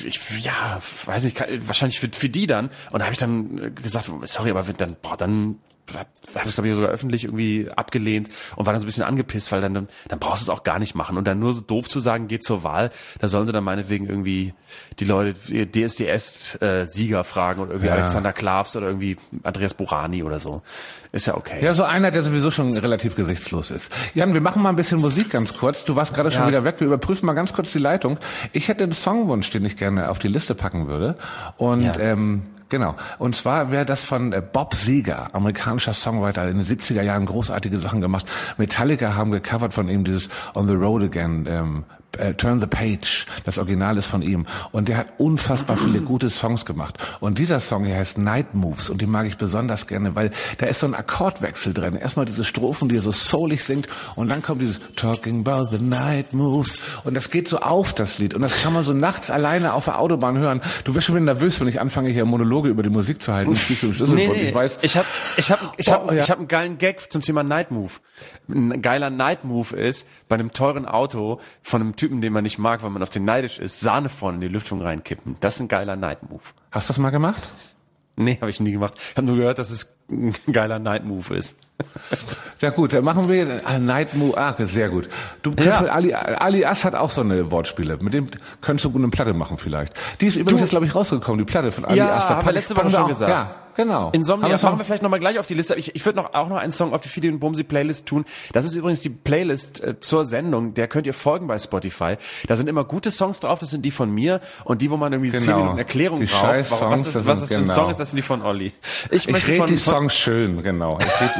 weiß nicht, wahrscheinlich für die dann. Und da habe ich dann gesagt, sorry, aber dann habe ich, glaube ich, sogar öffentlich irgendwie abgelehnt und war dann so ein bisschen angepisst, weil dann brauchst du es auch gar nicht machen. Und dann nur so doof zu sagen, geht zur Wahl, da sollen sie dann meinetwegen irgendwie die Leute, DSDS-Sieger fragen oder irgendwie Alexander Klavs oder irgendwie Andreas Burani oder so. Ist ja okay. Ja, so einer, der sowieso schon relativ gesichtslos ist. Jan, wir machen mal ein bisschen Musik ganz kurz. Du warst gerade schon wieder weg. Wir überprüfen mal ganz kurz die Leitung. Ich hätte einen Songwunsch, den ich gerne auf die Liste packen würde. Und genau. Und zwar wäre das von Bob Seger, amerikanischer Songwriter, in den 70er Jahren großartige Sachen gemacht. Metallica haben gecovert von ihm dieses On the Road Again, Turn the Page. Das Original ist von ihm. Und der hat unfassbar viele gute Songs gemacht. Und dieser Song hier heißt Night Moves. Und den mag ich besonders gerne, weil da ist so ein Akkordwechsel drin. Erstmal diese Strophen, die er so soulig singt. Und dann kommt dieses Talking about the Night Moves. Und das geht so auf, das Lied. Und das kann man so nachts alleine auf der Autobahn hören. Du wirst schon wieder nervös, wenn ich anfange, hier Monologe über die Musik zu halten. Ich hab einen geilen Gag zum Thema Night Move. Ein geiler Night Move ist, bei einem teuren Auto von einem Typen, den man nicht mag, weil man auf den neidisch ist, Sahne vorne in die Lüftung reinkippen. Das ist ein geiler Night Move. Hast du das mal gemacht? Nee, habe ich nie gemacht. Ich habe nur gehört, dass es ein geiler Night Move ist. Ja gut, dann machen wir Night Move. Sehr gut. Du kennst mit Ali Ass hat auch so eine Wortspiele. Mit dem könntest du gut eine Platte machen vielleicht. Die ist übrigens jetzt, glaube ich, rausgekommen, die Platte von Ali Ass. Ja, haben wir letzte Woche schon gesagt. Ja, genau. Insomnia machen wir vielleicht nochmal gleich auf die Liste. Ich würde auch noch einen Song auf die Fidi und Bumsi Playlist tun. Das ist übrigens die Playlist zur Sendung. Der könnt ihr folgen bei Spotify. Da sind immer gute Songs drauf. Das sind die von mir. Und die, wo man irgendwie 10 Minuten Erklärung braucht. Was das für ein Song ist, das sind die von Olli. Ich rede die Songs schön, genau.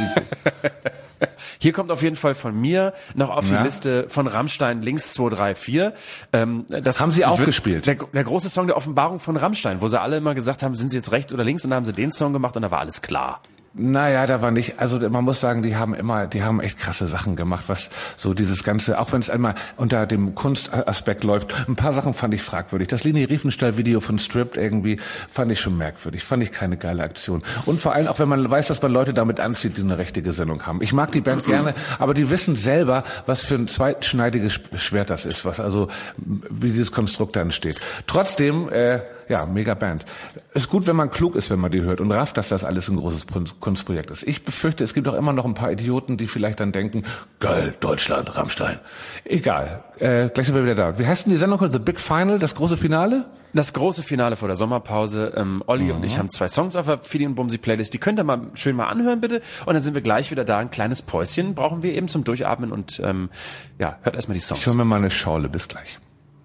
Hier kommt auf jeden Fall von mir noch auf die Liste von Rammstein Links 234. Das haben sie auch gespielt. Der große Song der Offenbarung von Rammstein, wo sie alle immer gesagt haben, sind sie jetzt rechts oder links, und dann haben sie den Song gemacht und da war alles klar. Naja, da war nicht, also man muss sagen, die haben echt krasse Sachen gemacht, was so dieses Ganze, auch wenn es einmal unter dem Kunstaspekt läuft, ein paar Sachen fand ich fragwürdig. Das Leni Riefenstahl-Video von Stripped irgendwie fand ich schon merkwürdig, fand ich keine geile Aktion. Und vor allem auch, wenn man weiß, dass man Leute damit anzieht, die eine rechte Gesinnung haben. Ich mag die Band gerne, aber die wissen selber, was für ein zweischneidiges Schwert das ist, wie dieses Konstrukt da entsteht. Trotzdem, mega Band. Ist gut, wenn man klug ist, wenn man die hört und rafft, dass das alles ein großes Kunstprojekt ist. Ich befürchte, es gibt auch immer noch ein paar Idioten, die vielleicht dann denken, geil, Deutschland, Rammstein. Egal. Gleich sind wir wieder da. Wie heißt denn die Sendung? The Big Final, das große Finale? Das große Finale vor der Sommerpause. Olli und ich haben 2 Songs auf der Fili und Bumsi Playlist. Die könnt ihr mal schön mal anhören, bitte. Und dann sind wir gleich wieder da. Ein kleines Päuschen brauchen wir eben zum Durchatmen. Und hört erstmal die Songs. Ich hol mir mal eine Schorle. Bis gleich.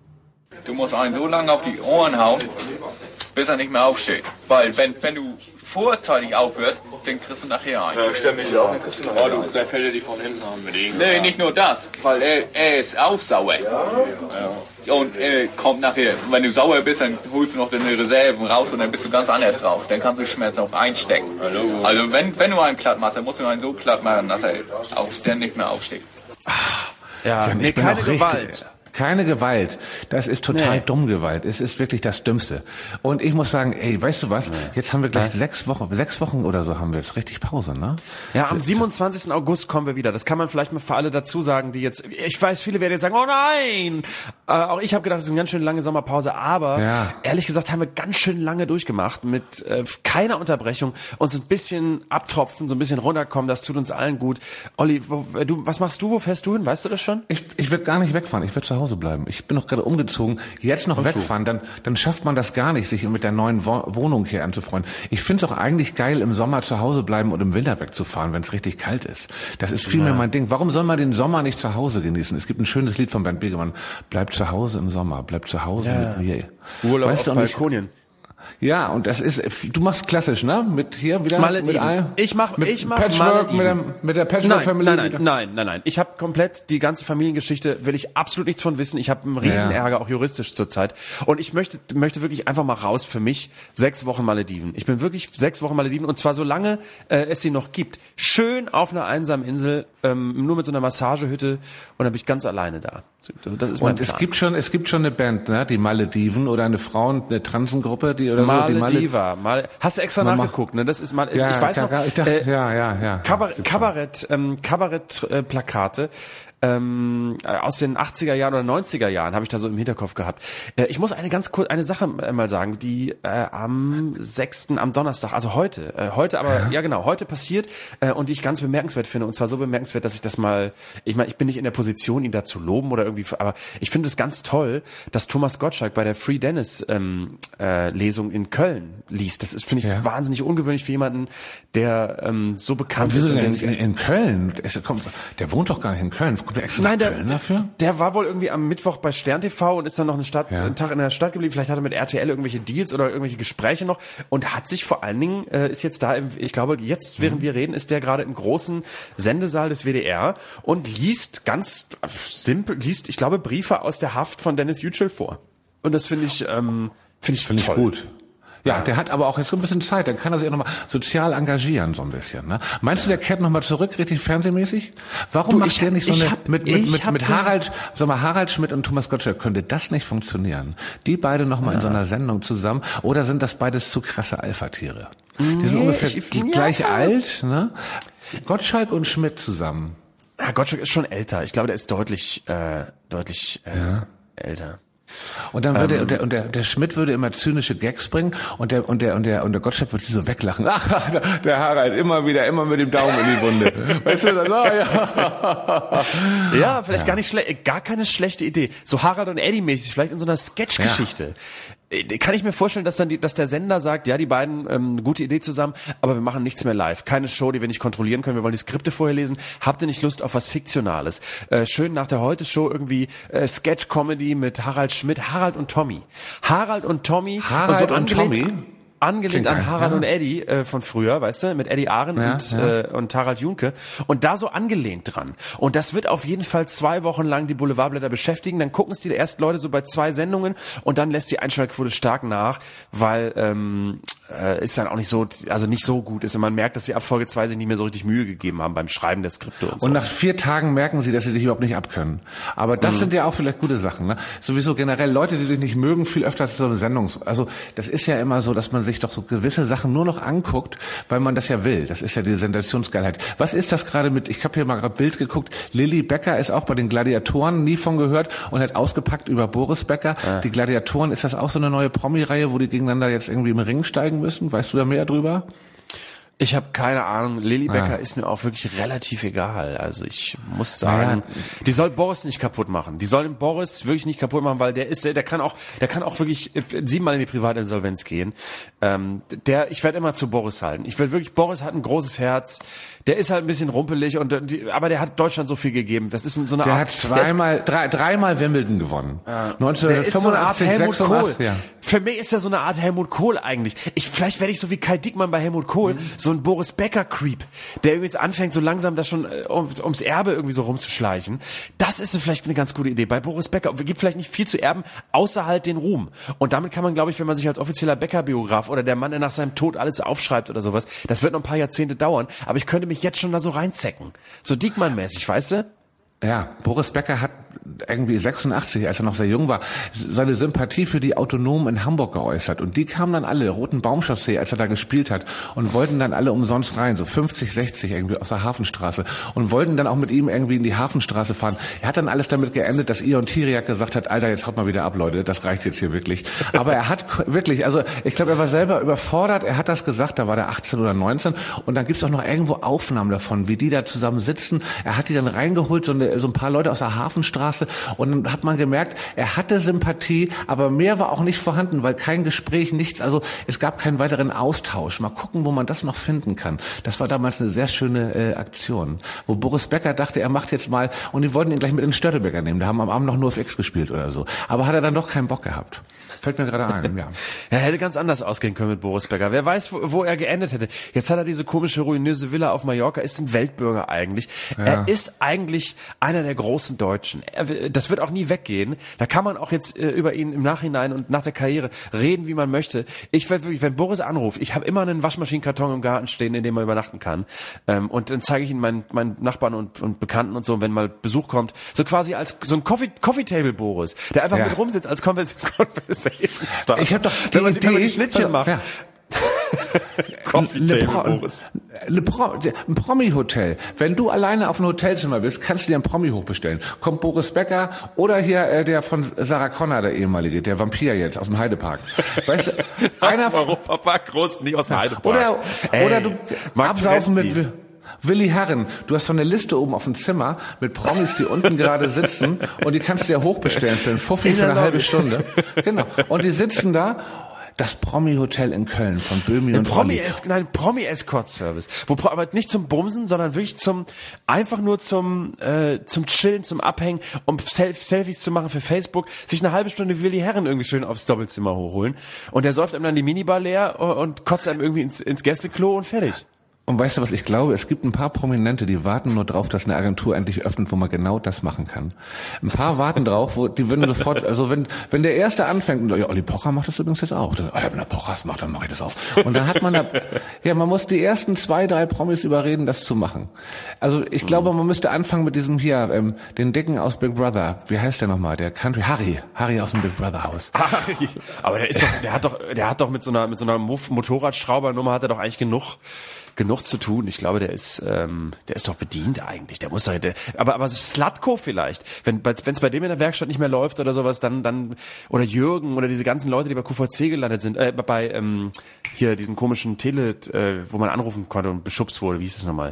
Du musst einen so lange auf die Ohren hauen, bis er nicht mehr aufsteht. Weil wenn du vorzeitig aufhörst, dann kriegst du nachher ein. Ja, stell mich auch. Dann fällt er die von hinten an mit ihm. Nee, nicht nur das, weil er ist auch sauer. Ja. Und kommt nachher, wenn du sauer bist, dann holst du noch deine Reserven raus und dann bist du ganz anders drauf. Dann kannst du Schmerz auch einstecken. Also wenn du einen platt machst, dann musst du einen so platt machen, dass er auch dann nicht mehr aufsteht. Ja, nee, keine Gewalt. Keine Gewalt. Das ist total dumm Gewalt. Es ist wirklich das Dümmste. Und ich muss sagen, ey, weißt du was? Jetzt haben wir gleich 6 Wochen oder so haben wir jetzt richtig Pause, ne? Ja, am 27. August kommen wir wieder. Das kann man vielleicht mal für alle dazu sagen, die jetzt, ich weiß, viele werden jetzt sagen, oh nein! Auch ich habe gedacht, es ist eine ganz schön lange Sommerpause, aber ehrlich gesagt haben wir ganz schön lange durchgemacht mit keiner Unterbrechung, uns ein bisschen abtropfen, so ein bisschen runterkommen, das tut uns allen gut. Olli, was machst du, wo fährst du hin? Weißt du das schon? Ich werde gar nicht wegfahren, ich werde zu Hause bleiben. Ich bin noch gerade umgezogen. Jetzt noch wegfahren, dann schafft man das gar nicht, sich mit der neuen Wohnung hier anzufreunden. Ich finde es auch eigentlich geil, im Sommer zu Hause bleiben und im Winter wegzufahren, wenn es richtig kalt ist. Das ist viel mehr mein Ding. Warum soll man den Sommer nicht zu Hause genießen? Es gibt ein schönes Lied von Bernd Begemann. Bleib zu Hause im Sommer, bleib zu Hause mit mir. Urlaub auf Balkonien. Ja, und das ist, du machst klassisch, ne? Mit hier wieder Malediven. Ich mach Patchwork mit der Patchwork Family. Nein. Ich habe komplett die ganze Familiengeschichte, will ich absolut nichts von wissen. Ich habe einen riesen Ärger, auch juristisch zurzeit. Und ich möchte wirklich einfach mal raus für mich 6 Wochen Malediven. Ich bin wirklich 6 Wochen Malediven und zwar solange es sie noch gibt. Schön auf einer einsamen Insel, nur mit so einer Massagehütte und dann bin ich ganz alleine da. Das ist mein Plan. Es gibt schon eine Band, ne? Die Malediven oder eine Transengruppe, die oder Malediva. Hast du extra nachgeguckt, ne? Das ist mal, ich weiß noch. Kabarett-Plakate. Aus den 80er Jahren oder 90er Jahren habe ich da so im Hinterkopf gehabt. Ich muss eine Sache mal sagen, die am Donnerstag, also heute passiert und die ich ganz bemerkenswert finde und zwar so bemerkenswert, dass ich das mal, ich bin nicht in der Position, ihn da zu loben oder irgendwie, aber ich finde es ganz toll, dass Thomas Gottschalk bei der Free Dennis Lesung in Köln liest. Das ist, finde ich, wahnsinnig ungewöhnlich für jemanden, der so bekannt ist. In Köln? Der wohnt doch gar nicht in Köln. Der war wohl irgendwie am Mittwoch bei Stern TV und ist dann noch einen Tag in der Stadt geblieben. Vielleicht hat er mit RTL irgendwelche Deals oder irgendwelche Gespräche noch und hat sich vor allen Dingen, ist jetzt da, ich glaube, jetzt, während wir reden, ist der gerade im großen Sendesaal des WDR und liest ganz simpel, ich glaube, Briefe aus der Haft von Dennis Yücel vor. Und das finde ich toll. Gut. Ja, der hat aber auch jetzt so ein bisschen Zeit, dann kann er sich auch nochmal sozial engagieren, so ein bisschen, ne? Meinst du, der kehrt nochmal zurück, richtig fernsehmäßig? Warum macht der nicht so mit Harald Schmidt und Thomas Gottschalk, könnte das nicht funktionieren? Die beide nochmal in so einer Sendung zusammen, oder sind das beides zu krasse Alpha-Tiere? Die sind ungefähr gleich alt, ne? Gottschalk und Schmidt zusammen. Ja, Gottschalk ist schon älter. Ich glaube, der ist deutlich älter. Und dann würde der Schmidt würde immer zynische Gags bringen und der Gottschalk würde sie so weglachen. Ach, der Harald immer mit dem Daumen in die Wunde. Weißt du, ja, vielleicht gar keine schlechte Idee. So Harald und Eddie mäßig, vielleicht in so einer Sketch-Geschichte. Kann ich mir vorstellen, dass der Sender sagt, ja, die beiden, eine gute Idee zusammen, aber wir machen nichts mehr live. Keine Show, die wir nicht kontrollieren können. Wir wollen die Skripte vorher lesen. Habt ihr nicht Lust auf was Fiktionales? Schön nach der Heute-Show irgendwie Sketch-Comedy mit Harald Schmidt, Harald und Tommy. Angelehnt an Harald und Eddie von früher, weißt du, mit Eddie Ahren und Harald Junke und da so angelehnt dran. Und das wird auf jeden Fall 2 Wochen lang die Boulevardblätter beschäftigen. Dann gucken es die ersten Leute so bei 2 Sendungen und dann lässt die Einschaltquote stark nach, weil ist dann auch nicht so, also nicht so gut ist. Und man merkt, dass die ab Folge 2 sich nicht mehr so richtig Mühe gegeben haben beim Schreiben der Skripte und so. Und nach 4 Tagen merken sie, dass sie sich überhaupt nicht abkönnen. Aber das sind ja auch vielleicht gute Sachen, ne? Sowieso generell Leute, die sich nicht mögen, viel öfter als so eine Sendung. Also das ist ja immer so, dass man sich doch so gewisse Sachen nur noch anguckt, weil man das ja will. Das ist ja die Sensationsgeilheit. Was ist das gerade mit, ich habe hier mal gerade Bild geguckt, Lilly Becker ist auch bei den Gladiatoren, nie von gehört und hat ausgepackt über Boris Becker. Ja. Die Gladiatoren, ist das auch so eine neue Promi-Reihe, wo die gegeneinander jetzt irgendwie im Ring steigen müssen? Weißt du da mehr drüber? Ich habe keine Ahnung. Lilly Becker ist mir auch wirklich relativ egal. Also ich muss sagen, die soll Boris nicht kaputt machen. Die soll den Boris wirklich nicht kaputt machen, weil der kann auch wirklich 7-mal in die Privatinsolvenz gehen. Ich werde immer zu Boris halten. Boris hat ein großes Herz. Der ist halt ein bisschen rumpelig aber der hat Deutschland so viel gegeben. Das ist so eine Art. Der hat dreimal Wimbledon gewonnen. 1985, 86. Ja. Für mich ist er so eine Art Helmut Kohl eigentlich. Vielleicht werde ich so wie Kai Diekmann bei Helmut Kohl, so ein Boris Becker Creep, der irgendwie jetzt anfängt, so langsam da schon ums Erbe irgendwie so rumzuschleichen. Das ist vielleicht eine ganz gute Idee. Bei Boris Becker gibt vielleicht nicht viel zu erben, außer halt den Ruhm. Und damit kann man, glaube ich, wenn man sich als offizieller Becker-Biograf oder der Mann, der nach seinem Tod alles aufschreibt oder sowas, das wird noch ein paar Jahrzehnte dauern, aber ich könnte mich jetzt schon da so reinzecken. So Diekmann-mäßig, weißt du? Ja, Boris Becker hat irgendwie 86, als er noch sehr jung war, seine Sympathie für die Autonomen in Hamburg geäußert. Und die kamen dann alle, Roten Baumchaussee, als er da gespielt hat, und wollten dann alle umsonst rein, so 50, 60 irgendwie aus der Hafenstraße, und wollten dann auch mit ihm irgendwie in die Hafenstraße fahren. Er hat dann alles damit geendet, dass Ion Tiriak gesagt hat, Alter, jetzt haut mal wieder ab, Leute, das reicht jetzt hier wirklich. Aber er hat wirklich, also ich glaube, er war selber überfordert, er hat das gesagt, da war der 18 oder 19, und dann gibt's auch noch irgendwo Aufnahmen davon, wie die da zusammen sitzen. Er hat die dann reingeholt, so ein paar Leute aus der Hafenstraße, und dann hat man gemerkt, er hatte Sympathie, aber mehr war auch nicht vorhanden, weil kein Gespräch, nichts, also es gab keinen weiteren Austausch. Mal gucken, wo man das noch finden kann. Das war damals eine sehr schöne Aktion, wo Boris Becker dachte, er macht jetzt mal, und die wollten ihn gleich mit in den Störtebeker nehmen, da haben am Abend noch nur auf X gespielt oder so. Aber hat er dann doch keinen Bock gehabt. Fällt mir gerade ein, ja. Er hätte ganz anders ausgehen können mit Boris Becker. Wer weiß, wo er geendet hätte. Jetzt hat er diese komische, ruinöse Villa auf Mallorca, ist ein Weltbürger eigentlich. Ja. Er ist eigentlich einer der großen Deutschen. Das wird auch nie weggehen. Da kann man auch jetzt über ihn im Nachhinein und nach der Karriere reden, wie man möchte. Ich werde wirklich, wenn Boris anruft, ich habe immer einen Waschmaschinenkarton im Garten stehen, in dem man übernachten kann. Und dann zeige ich ihn meinen Nachbarn und Bekannten und so, wenn mal Besuch kommt. So quasi als so ein Coffee-Table Boris, der einfach mit rumsitzt als Conversation-Star. Ich habe doch wenn man die Schnittchen macht. Ja. Ein Promi-Hotel. Wenn du alleine auf ein Hotelzimmer bist, kannst du dir ein Promi hochbestellen. Kommt Boris Becker oder hier der von Sarah Connor, der ehemalige, der Vampir jetzt aus dem Heidepark. Weißt du, einer aus dem Europapark, groß, nicht aus dem Heidepark. Oder du absaufen mit Willi Herren. Du hast so eine Liste oben auf dem Zimmer mit Promis, die unten gerade sitzen, und die kannst du dir hochbestellen für einen Fuffi für eine halbe Stunde. Genau. Und die sitzen da. Das Promi-Hotel in Köln von Böhmi und Promi-Escort-Service. Aber nicht zum Bumsen, sondern wirklich einfach nur zum Chillen, zum Abhängen, um Selfies zu machen für Facebook, sich eine halbe Stunde Willi Herren irgendwie schön aufs Doppelzimmer hochholen. Und der säuft einem dann die Minibar leer und kotzt einem irgendwie ins Gästeklo und fertig. Und weißt du was, ich glaube, es gibt ein paar Prominente, die warten nur drauf, dass eine Agentur endlich öffnet, wo man genau das machen kann. Ein paar warten drauf, die würden sofort, also wenn der Erste anfängt, ja, Olli Pocher macht das übrigens jetzt auch. Dann, wenn der Pocher es macht, dann mache ich das auch. Und dann hat man man muss die ersten 2, 3 Promis überreden, das zu machen. Also ich glaube, man müsste anfangen mit diesem hier, den Dicken aus Big Brother. Wie heißt der nochmal? Der Country, Harry aus dem Big Brother Haus. Harry. Aber der hat doch mit so einer Motorradschraubernummer hat er doch eigentlich genug zu tun. Ich glaube, der ist doch bedient eigentlich. Der muss doch, aber Slatko vielleicht. Wenn es bei dem in der Werkstatt nicht mehr läuft oder sowas, dann oder Jürgen oder diese ganzen Leute, die bei QVC gelandet sind, bei hier diesen komischen Telet, wo man anrufen konnte und beschubst wurde. Wie hieß das nochmal?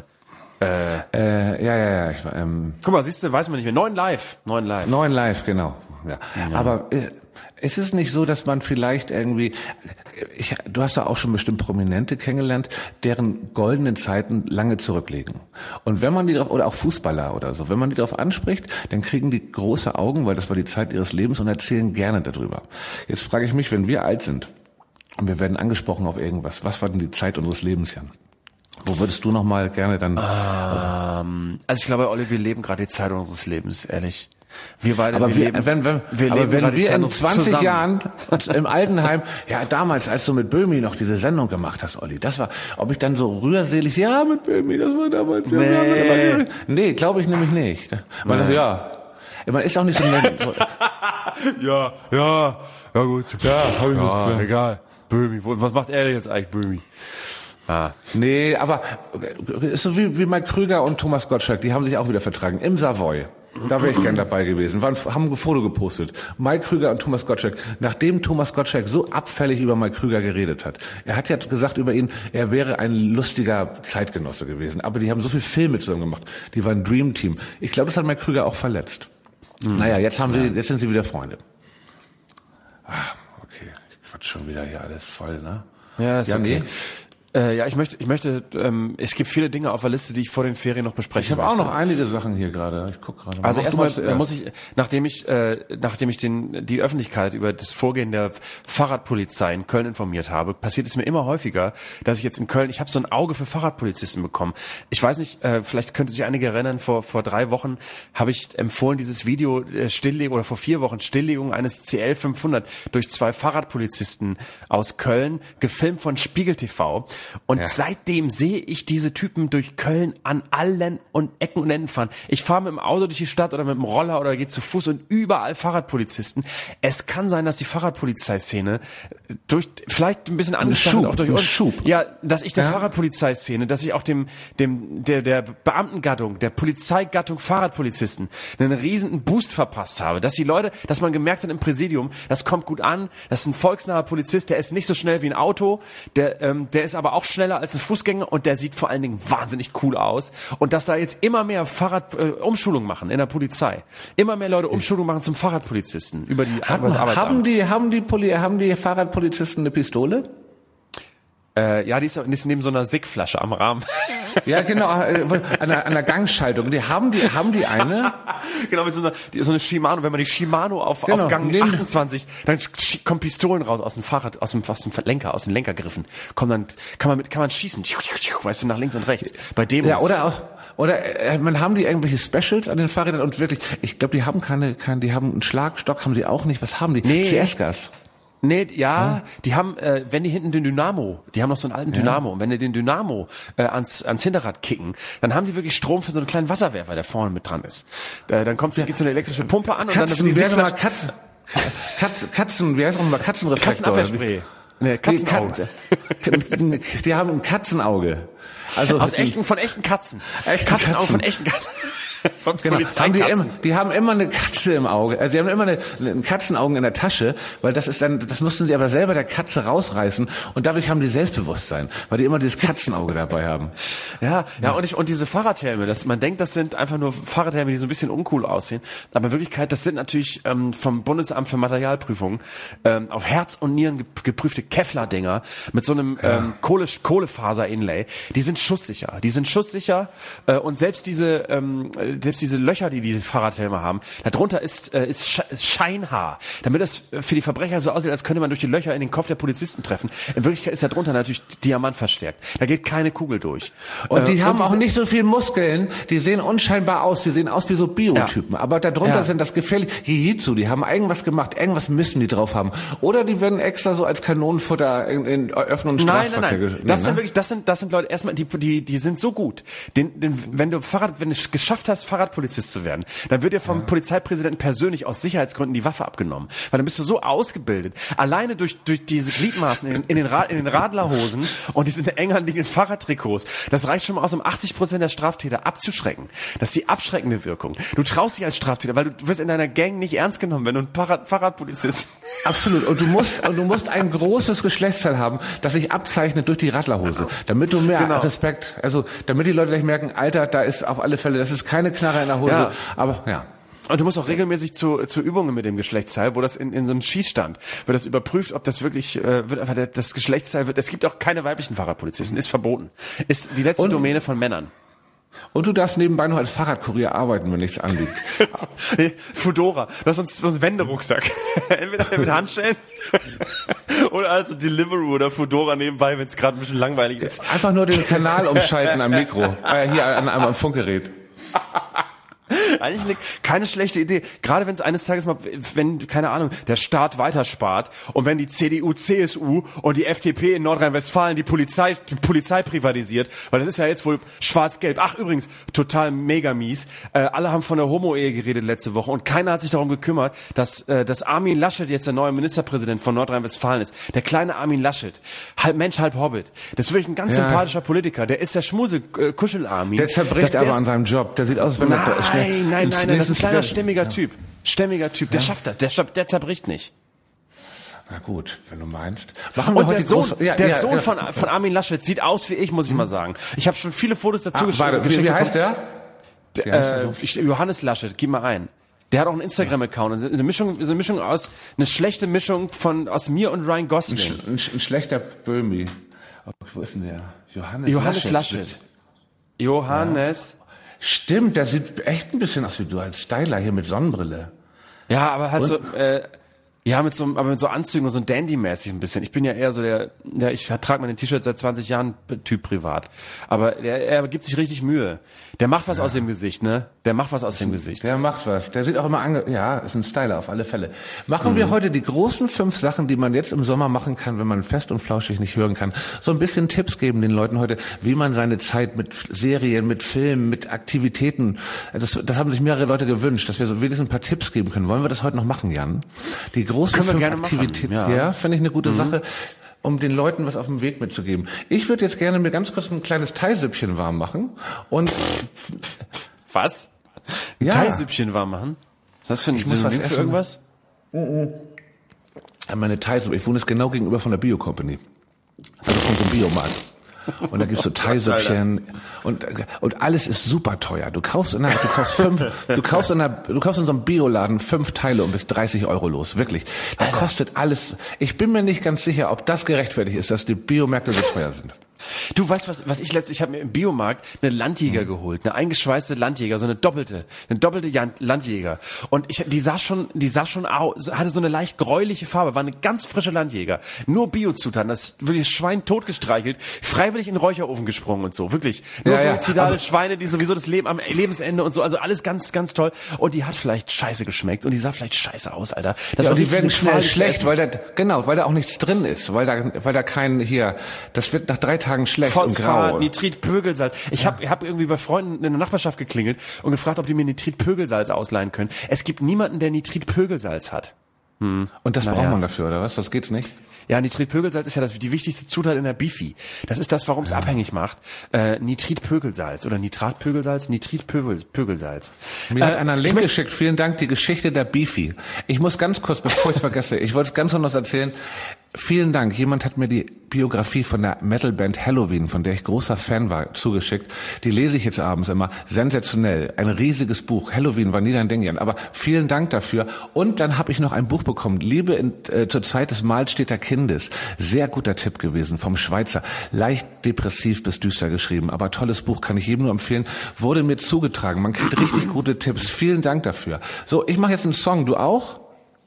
Ja. Guck mal, siehst du, weiß man nicht mehr. 9 Live, genau. Ja. Aber ist es nicht so, dass man vielleicht irgendwie, du hast ja auch schon bestimmt Prominente kennengelernt, deren goldenen Zeiten lange zurückliegen. Und wenn man die drauf, oder auch Fußballer oder so, wenn man die darauf anspricht, dann kriegen die große Augen, weil das war die Zeit ihres Lebens, und erzählen gerne darüber. Jetzt frage ich mich, wenn wir alt sind und wir werden angesprochen auf irgendwas, was war denn die Zeit unseres Lebens, Jan? Wo würdest du noch mal gerne dann? Also ich glaube, Olli, wir leben gerade die Zeit unseres Lebens, ehrlich. Wir beide, Aber wir wenn wir in 20 Jahren im Altenheim, ja damals, als du mit Böhmi noch diese Sendung gemacht hast, Olli, das war, ob ich dann so rührselig, ja mit Böhmi, das war damals. Nee, glaube ich nämlich nicht. Man sagt, ja, man ist auch nicht so nett. Ja, gut. Ja, hab ich ja, egal. Böhmi, was macht er jetzt eigentlich, Böhmi? Nee, aber ist so wie Mike Krüger und Thomas Gottschalk, die haben sich auch wieder vertragen. Im Savoy. Da wäre ich gern dabei gewesen. Haben ein Foto gepostet. Mike Krüger und Thomas Gottschalk. Nachdem Thomas Gottschalk so abfällig über Mike Krüger geredet hat. Er hat ja gesagt über ihn, er wäre ein lustiger Zeitgenosse gewesen. Aber die haben so viel Filme zusammen gemacht. Die waren ein Dream Team. Ich glaube, das hat Mike Krüger auch verletzt. Naja, jetzt sind sie wieder Freunde. Okay. Ich quatsch schon wieder hier alles voll, ne? Ja, ist okay. Nee. Ich möchte, es gibt viele Dinge auf der Liste, die ich vor den Ferien noch besprechen möchte. Ich habe auch noch einige Sachen hier gerade. Ich guck gerade. Also erstmal muss ich, nachdem ich die Öffentlichkeit über das Vorgehen der Fahrradpolizei in Köln informiert habe, passiert es mir immer häufiger, dass ich jetzt in Köln, ich habe so ein Auge für Fahrradpolizisten bekommen. Ich weiß nicht, vielleicht könnte sich einige erinnern, vor 3 Wochen habe ich empfohlen, dieses Video Stilllegung, oder vor 4 Wochen Stilllegung eines CL 500 durch 2 Fahrradpolizisten aus Köln, gefilmt von Spiegel TV. Und seitdem sehe ich diese Typen durch Köln an allen Ecken und Enden fahren. Ich fahre mit dem Auto durch die Stadt oder mit dem Roller oder gehe zu Fuß und überall Fahrradpolizisten. Es kann sein, dass die Fahrradpolizeiszene vielleicht ein bisschen angestachelt auch durch uns. Schub. Ja, dass ich der Fahrradpolizeiszene, dass ich auch der Beamtengattung, der Polizeigattung Fahrradpolizisten einen riesen Boost verpasst habe. Dass die Leute, dass man gemerkt hat im Präsidium, das kommt gut an, das ist ein volksnaher Polizist, der ist nicht so schnell wie ein Auto, der ist aber auch schneller als ein Fußgänger und der sieht vor allen Dingen wahnsinnig cool aus. Und dass da jetzt immer mehr Umschulung machen in der Polizei. Immer mehr Leute Umschulung machen zum Fahrradpolizisten über die Arbeitsamt. Haben die Fahrradpolizisten eine Pistole? Ja, die ist neben so einer Sigflasche am Rahmen. Ja, genau, an der Gangschaltung. Haben die eine? Genau, mit so eine Shimano, wenn man die Shimano auf Gang 28, dann kommen Pistolen raus aus dem Fahrrad, aus dem Lenker, aus den Lenkergriffen. Kann man schießen, weißt du, nach links und rechts. Bei Demos. Ja, oder haben die irgendwelche Specials an den Fahrrädern und wirklich, ich glaube, die haben die haben einen Schlagstock, haben sie auch nicht. Was haben die? Nee. CS-Gas. Nee, die haben, wenn die hinten den Dynamo, die haben noch so einen alten Dynamo, und wenn die den Dynamo ans Hinterrad kicken, dann haben die wirklich Strom für so einen kleinen Wasserwerfer, der vorne mit dran ist. Dann geht so eine elektrische Pumpe an und Katzen, dann wie heißt auch mal Katzenreflektor? Katzenabwehrspray. Nee, Katzenauge. Die haben ein Katzenauge. Also von echten Katzen. Katzenauge von echten Katzen. Genau. Die haben immer eine Katze im Auge, also die haben immer einen Katzenaugen in der Tasche, weil das mussten sie aber selber der Katze rausreißen und dadurch haben die Selbstbewusstsein, weil die immer dieses Katzenauge dabei haben. Ja, und diese Fahrradhelme, man denkt, das sind einfach nur Fahrradhelme, die so ein bisschen uncool aussehen, aber in Wirklichkeit, das sind natürlich vom Bundesamt für Materialprüfung auf Herz und Nieren geprüfte Kevlar-Dinger mit so einem Kohlefaser-Inlay, die sind schusssicher und selbst diese Löcher, die diese Fahrradhelme haben, darunter ist Scheinhaar, damit es für die Verbrecher so aussieht, als könnte man durch die Löcher in den Kopf der Polizisten treffen. In Wirklichkeit ist darunter natürlich Diamant verstärkt. Da geht keine Kugel durch. Und die haben auch nicht so viel Muskeln, die sehen unscheinbar aus, die sehen aus wie so Biotypen, aber darunter sind das gefährlich. Jiu-Jitsu, die haben irgendwas gemacht, irgendwas müssen die drauf haben. Oder die werden extra so als Kanonenfutter in Öffnung und Straßenverkehr. Nein. Das sind Leute, erstmal, die sind so gut. Wenn du es geschafft hast, Fahrradpolizist zu werden, dann wird dir vom Polizeipräsidenten persönlich aus Sicherheitsgründen die Waffe abgenommen. Weil dann bist du so ausgebildet. Alleine durch diese Gliedmaßen in den Radlerhosen und diesen eng anliegenden Fahrradtrikots, das reicht schon mal aus, um 80% der Straftäter abzuschrecken. Das ist die abschreckende Wirkung. Du traust dich als Straftäter, weil du wirst in deiner Gang nicht ernst genommen, wenn du ein Fahrradpolizist. Absolut. Und du musst ein großes Geschlechtsteil haben, das sich abzeichnet durch die Radlerhose, damit du mehr Respekt, also damit die Leute gleich merken, Alter, da ist auf alle Fälle, das ist keine Knarre in der Hose, aber ja. Und du musst auch regelmäßig zu Übungen mit dem Geschlechtsteil, wo das in so einem Schießstand wird das überprüft, ob das wirklich wird einfach das Geschlechtsteil wird. Es gibt auch keine weiblichen Fahrradpolizisten, ist verboten. Ist die letzte Domäne von Männern. Und du darfst nebenbei noch als Fahrradkurier arbeiten, wenn nichts anliegt. Fudora, das ist so ein Wenderucksack. Entweder mit Handschellen oder also Deliveroo oder Fudora nebenbei, wenn es gerade ein bisschen langweilig ist. Einfach nur den Kanal umschalten am Mikro, hier am Funkgerät. Eigentlich keine schlechte Idee. Gerade wenn es eines Tages mal, wenn, keine Ahnung, der Staat weiterspart und wenn die CDU, CSU und die FDP in Nordrhein-Westfalen die Polizei privatisiert, weil das ist ja jetzt wohl schwarz-gelb. Ach, übrigens, total mega mies. Alle haben von der Homo-Ehe geredet letzte Woche und keiner hat sich darum gekümmert, dass Armin Laschet jetzt der neue Ministerpräsident von Nordrhein-Westfalen ist. Der kleine Armin Laschet. Halb Mensch, halb Hobbit. Das ist wirklich ein ganz sympathischer Politiker. Der ist der Schmuse-Kuschel-Armin. Der zerbricht aber an seinem Job. Der sieht aus, als wenn Nein, das ist ein kleiner, stämmiger Typ. Der schafft das. Der zerbricht nicht. Na gut, wenn du meinst. Und der Sohn von Armin Laschet sieht aus wie ich, muss ich mal sagen. Ich habe schon viele Fotos dazu geschickt. Wie heißt der? Johannes Laschet, gib mal ein. Der hat auch einen Instagram-Account. Eine schlechte Mischung aus mir und Ryan Gosling. Ein schlechter Böhmi. Wo ist denn der? Johannes Laschet. Johannes. Ja. Stimmt, der sieht echt ein bisschen aus wie du als Styler hier mit Sonnenbrille. Ja, aber halt mit so Anzügen und so Dandy-mäßig ein bisschen. Ich bin ja eher so ich trage meine T-Shirts seit 20 Jahren Typ privat. Aber er gibt sich richtig Mühe. Der macht was aus dem Gesicht, ne? Der macht was. Der macht was. Der sieht auch immer ist ein Styler auf alle Fälle. Machen wir heute die großen 5 Sachen, die man jetzt im Sommer machen kann, wenn man fest und flauschig nicht hören kann. So ein bisschen Tipps geben den Leuten heute, wie man seine Zeit mit Serien, mit Filmen, mit Aktivitäten, das haben sich mehrere Leute gewünscht, dass wir so wenigstens ein paar Tipps geben können. Wollen wir das heute noch machen, Jan? Die großen 5 Aktivitäten. Ja, finde ich eine gute Sache, um den Leuten was auf dem Weg mitzugeben. Ich würde jetzt gerne mir ganz kurz ein kleines Thaisüppchen warm machen und was? Ja. Thaisüppchen warm machen? Was ist das für ein Synonym für irgendwas? Meine Thaisuppe, ich wohne jetzt genau gegenüber von der Bio-Company. Also von so einem Biomarkt. Und da gibt's so Thaisüppchen und alles ist super teuer. Du kaufst in so einem Bioladen 5 Teile und bist 30 € los. Wirklich. Da kostet alles. Ich bin mir nicht ganz sicher, ob das gerechtfertigt ist, dass die Biomärkte so teuer sind. Du weißt was ich habe mir im Biomarkt eine Landjäger geholt, eine eingeschweißte Landjäger, so eine doppelte Landjäger. Und die sah schon aus, hatte so eine leicht gräuliche Farbe, war eine ganz frische Landjäger. Nur Biozutaten, das wirklich Schwein totgestreichelt, freiwillig in den Räucherofen gesprungen und so, wirklich. Nur suizidale Schweine, die sowieso das Leben am Lebensende und so, also alles ganz, ganz toll. Und die hat vielleicht scheiße geschmeckt und die sah vielleicht scheiße aus, Alter. Die werden schnell schlecht, weil da auch nichts drin ist, weil da das wird nach 3 Tagen schlecht Phosphat, und grau. Nitritpögelsalz. Ich hab irgendwie bei Freunden in der Nachbarschaft geklingelt und gefragt, ob die mir Nitritpögelsalz ausleihen können. Es gibt niemanden, der Nitritpögelsalz hat. Und das braucht man dafür, oder was? Das geht's nicht? Ja, Nitritpögelsalz ist ja die wichtigste Zutat in der Bifi. Das ist das, warum es abhängig macht. Nitritpögelsalz oder Nitratpögelsalz, Nitritpögelsalz. Mir hat einer einen Link geschickt. Vielen Dank, die Geschichte der Bifi. Ich muss ganz kurz, bevor ich es vergesse, ich wollte es ganz noch erzählen. Vielen Dank. Jemand hat mir die Biografie von der Metalband Helloween, von der ich großer Fan war, zugeschickt. Die lese ich jetzt abends immer. Sensationell. Ein riesiges Buch. Helloween war nie dein Ding, Jan. Aber vielen Dank dafür. Und dann habe ich noch ein Buch bekommen. Liebe zur Zeit des Mahlstädter Kindes. Sehr guter Tipp gewesen vom Schweizer. Leicht depressiv bis düster geschrieben. Aber tolles Buch, kann ich jedem nur empfehlen. Wurde mir zugetragen. Man kriegt richtig gute Tipps. Vielen Dank dafür. So, ich mache jetzt einen Song. Du auch?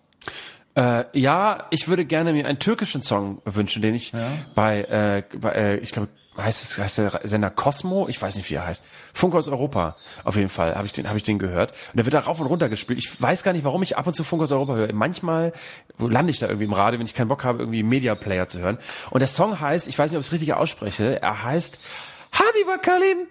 Ja, ich würde gerne mir einen türkischen Song wünschen, den ich ich glaube, heißt der Sender Cosmo? Ich weiß nicht, wie er heißt. Funk aus Europa, auf jeden Fall, habe ich den gehört. Und der wird da rauf und runter gespielt. Ich weiß gar nicht, warum ich ab und zu Funk aus Europa höre. Manchmal lande ich da irgendwie im Radio, wenn ich keinen Bock habe, irgendwie Media Player zu hören. Und der Song heißt, ich weiß nicht, ob ich es richtig ausspreche, er heißt Hadi Bakalim.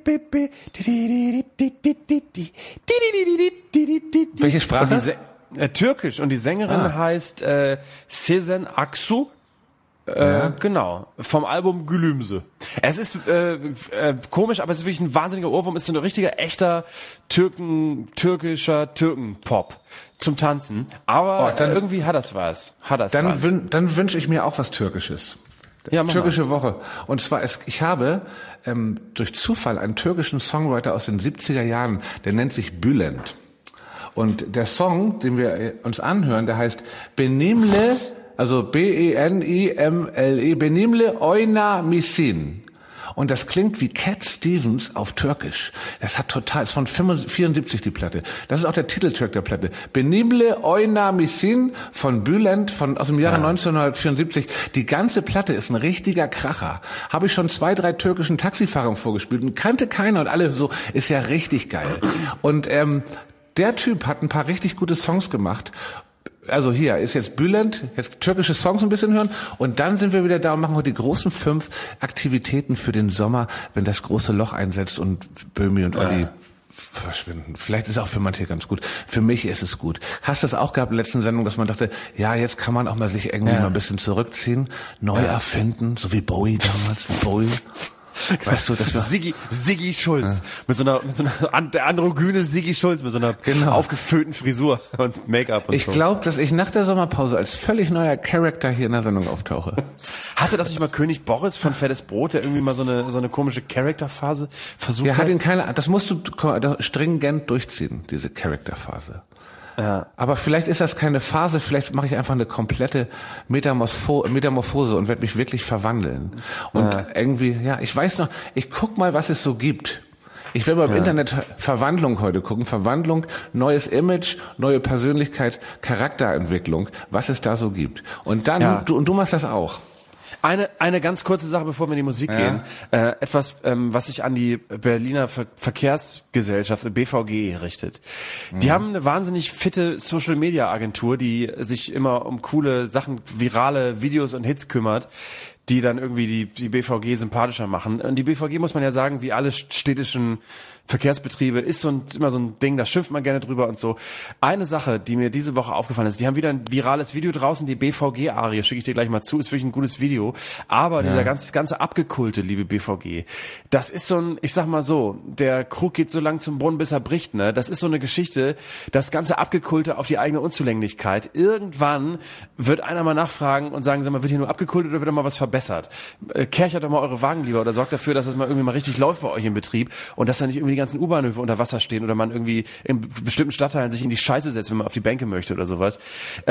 Welche Sprache? Türkisch, und die Sängerin heißt Sezen Aksu. Genau, vom Album Gülümse. Es ist komisch, aber es ist wirklich ein wahnsinniger Ohrwurm. Es ist so ein richtiger, echter türkischer Türkenpop zum Tanzen. Aber irgendwie hat das was. Dann wünsche ich mir auch was Türkisches. Ja, türkische Woche. Und zwar, ich habe durch Zufall einen türkischen Songwriter aus den 70er Jahren, der nennt sich Bülent. Und der Song, den wir uns anhören, der heißt Benimle, also Benimle, Benimle Oyna Misin. Und das klingt wie Cat Stevens auf Türkisch. Das ist von 74 die Platte. Das ist auch der Titeltrack der Platte. Benimle Oynamisin von Bülent aus dem Jahre 1974. Die ganze Platte ist ein richtiger Kracher. Habe ich schon 2, 3 türkischen Taxifahrern vorgespielt und kannte keiner und alle so, ist ja richtig geil. Und der Typ hat ein paar richtig gute Songs gemacht. Also hier ist jetzt Bülent, jetzt türkische Songs ein bisschen hören und dann sind wir wieder da und machen heute die großen 5 Aktivitäten für den Sommer, wenn das große Loch einsetzt und Böhmi und Olli verschwinden. Vielleicht ist es auch für manche ganz gut. Für mich ist es gut. Hast du das auch gehabt in der letzten Sendung, dass man dachte, ja, jetzt kann man auch mal sich irgendwie mal ein bisschen zurückziehen, neu erfinden, so wie Bowie damals, Weißt du, das war Siggi Schulz. Mit so einer der androgyne Siggi Schulz mit so einer aufgeföhnten Frisur und Make-up und Ich glaube, dass ich nach der Sommerpause als völlig neuer Charakter hier in der Sendung auftauche. Hatte das nicht mal König Boris von Fettes Brot, der irgendwie mal so eine komische Charakterphase versucht hat? Hat ihn das musst du stringent durchziehen, diese Charakterphase. Ja. Aber vielleicht ist das keine Phase, vielleicht mache ich einfach eine komplette Metamorphose und werde mich wirklich verwandeln. Und irgendwie, ich weiß noch, ich guck mal, was es so gibt. Ich will mal im Internet Verwandlung heute gucken. Verwandlung, neues Image, neue Persönlichkeit, Charakterentwicklung, was es da so gibt. Und dann, du machst das auch. Eine ganz kurze Sache, bevor wir in die Musik gehen. Etwas, was sich an die Berliner Verkehrsgesellschaft, BVG, richtet. Die haben eine wahnsinnig fitte Social-Media-Agentur, die sich immer um coole Sachen, virale Videos und Hits kümmert, die dann irgendwie die BVG sympathischer machen. Und die BVG, muss man ja sagen, wie alle städtischen Verkehrsbetriebe, ist immer so ein Ding, da schimpft man gerne drüber und so. Eine Sache, die mir diese Woche aufgefallen ist, die haben wieder ein virales Video draußen, die BVG-Arie, schicke ich dir gleich mal zu, ist wirklich ein gutes Video. Aber dieser ganze abgekulte, liebe BVG, das ist so ein, ich sag mal so, der Krug geht so lang zum Brunnen, bis er bricht, ne? Das ist so eine Geschichte, das ganze Abgekulte auf die eigene Unzulänglichkeit. Irgendwann wird einer mal nachfragen und sagen, sag mal, wird hier nur abgekultet oder wird da mal was verbessert? Kerchert doch mal eure Wagen lieber oder sorgt dafür, dass das mal irgendwie mal richtig läuft bei euch im Betrieb und dass da nicht irgendwie die ganzen U-Bahnhöfe unter Wasser stehen oder man irgendwie in bestimmten Stadtteilen sich in die Scheiße setzt, wenn man auf die Bänke möchte oder sowas.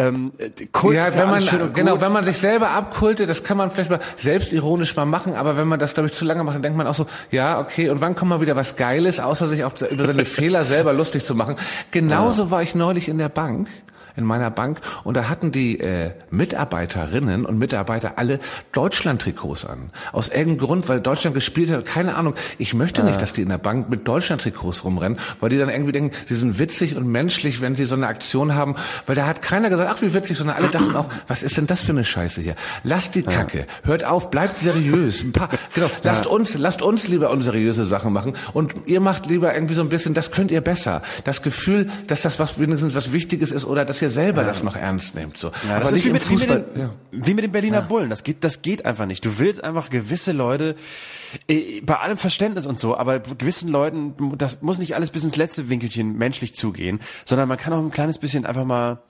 Kult ist wenn man sich selber abkultet, das kann man vielleicht mal selbstironisch mal machen, aber wenn man das, glaube ich, zu lange macht, dann denkt man auch so, ja, okay, und wann kommt mal wieder was Geiles, außer sich über seine Fehler selber lustig zu machen. Genauso war ich neulich in meiner Bank und da hatten die Mitarbeiterinnen und Mitarbeiter alle Deutschland-Trikots an. Aus irgendeinem Grund, weil Deutschland gespielt hat, keine Ahnung. Ich möchte nicht, dass die in der Bank mit Deutschland-Trikots rumrennen, weil die dann irgendwie denken, sie sind witzig und menschlich, wenn sie so eine Aktion haben, weil da hat keiner gesagt, ach wie witzig, sondern alle dachten auch, was ist denn das für eine Scheiße hier? Lasst die Kacke, hört auf, bleibt seriös. Lasst uns lieber unseriöse Sachen machen und ihr macht lieber irgendwie so ein bisschen, das könnt ihr besser. Das Gefühl, dass das wenigstens was Wichtiges ist oder dass ihr selber das noch ernst nehmt. So. Ja, aber das ist wie mit den Berliner Bullen. Das geht einfach nicht. Du willst einfach gewisse Leute, bei allem Verständnis und so, aber gewissen Leuten, das muss nicht alles bis ins letzte Winkelchen menschlich zugehen, sondern man kann auch ein kleines bisschen einfach mal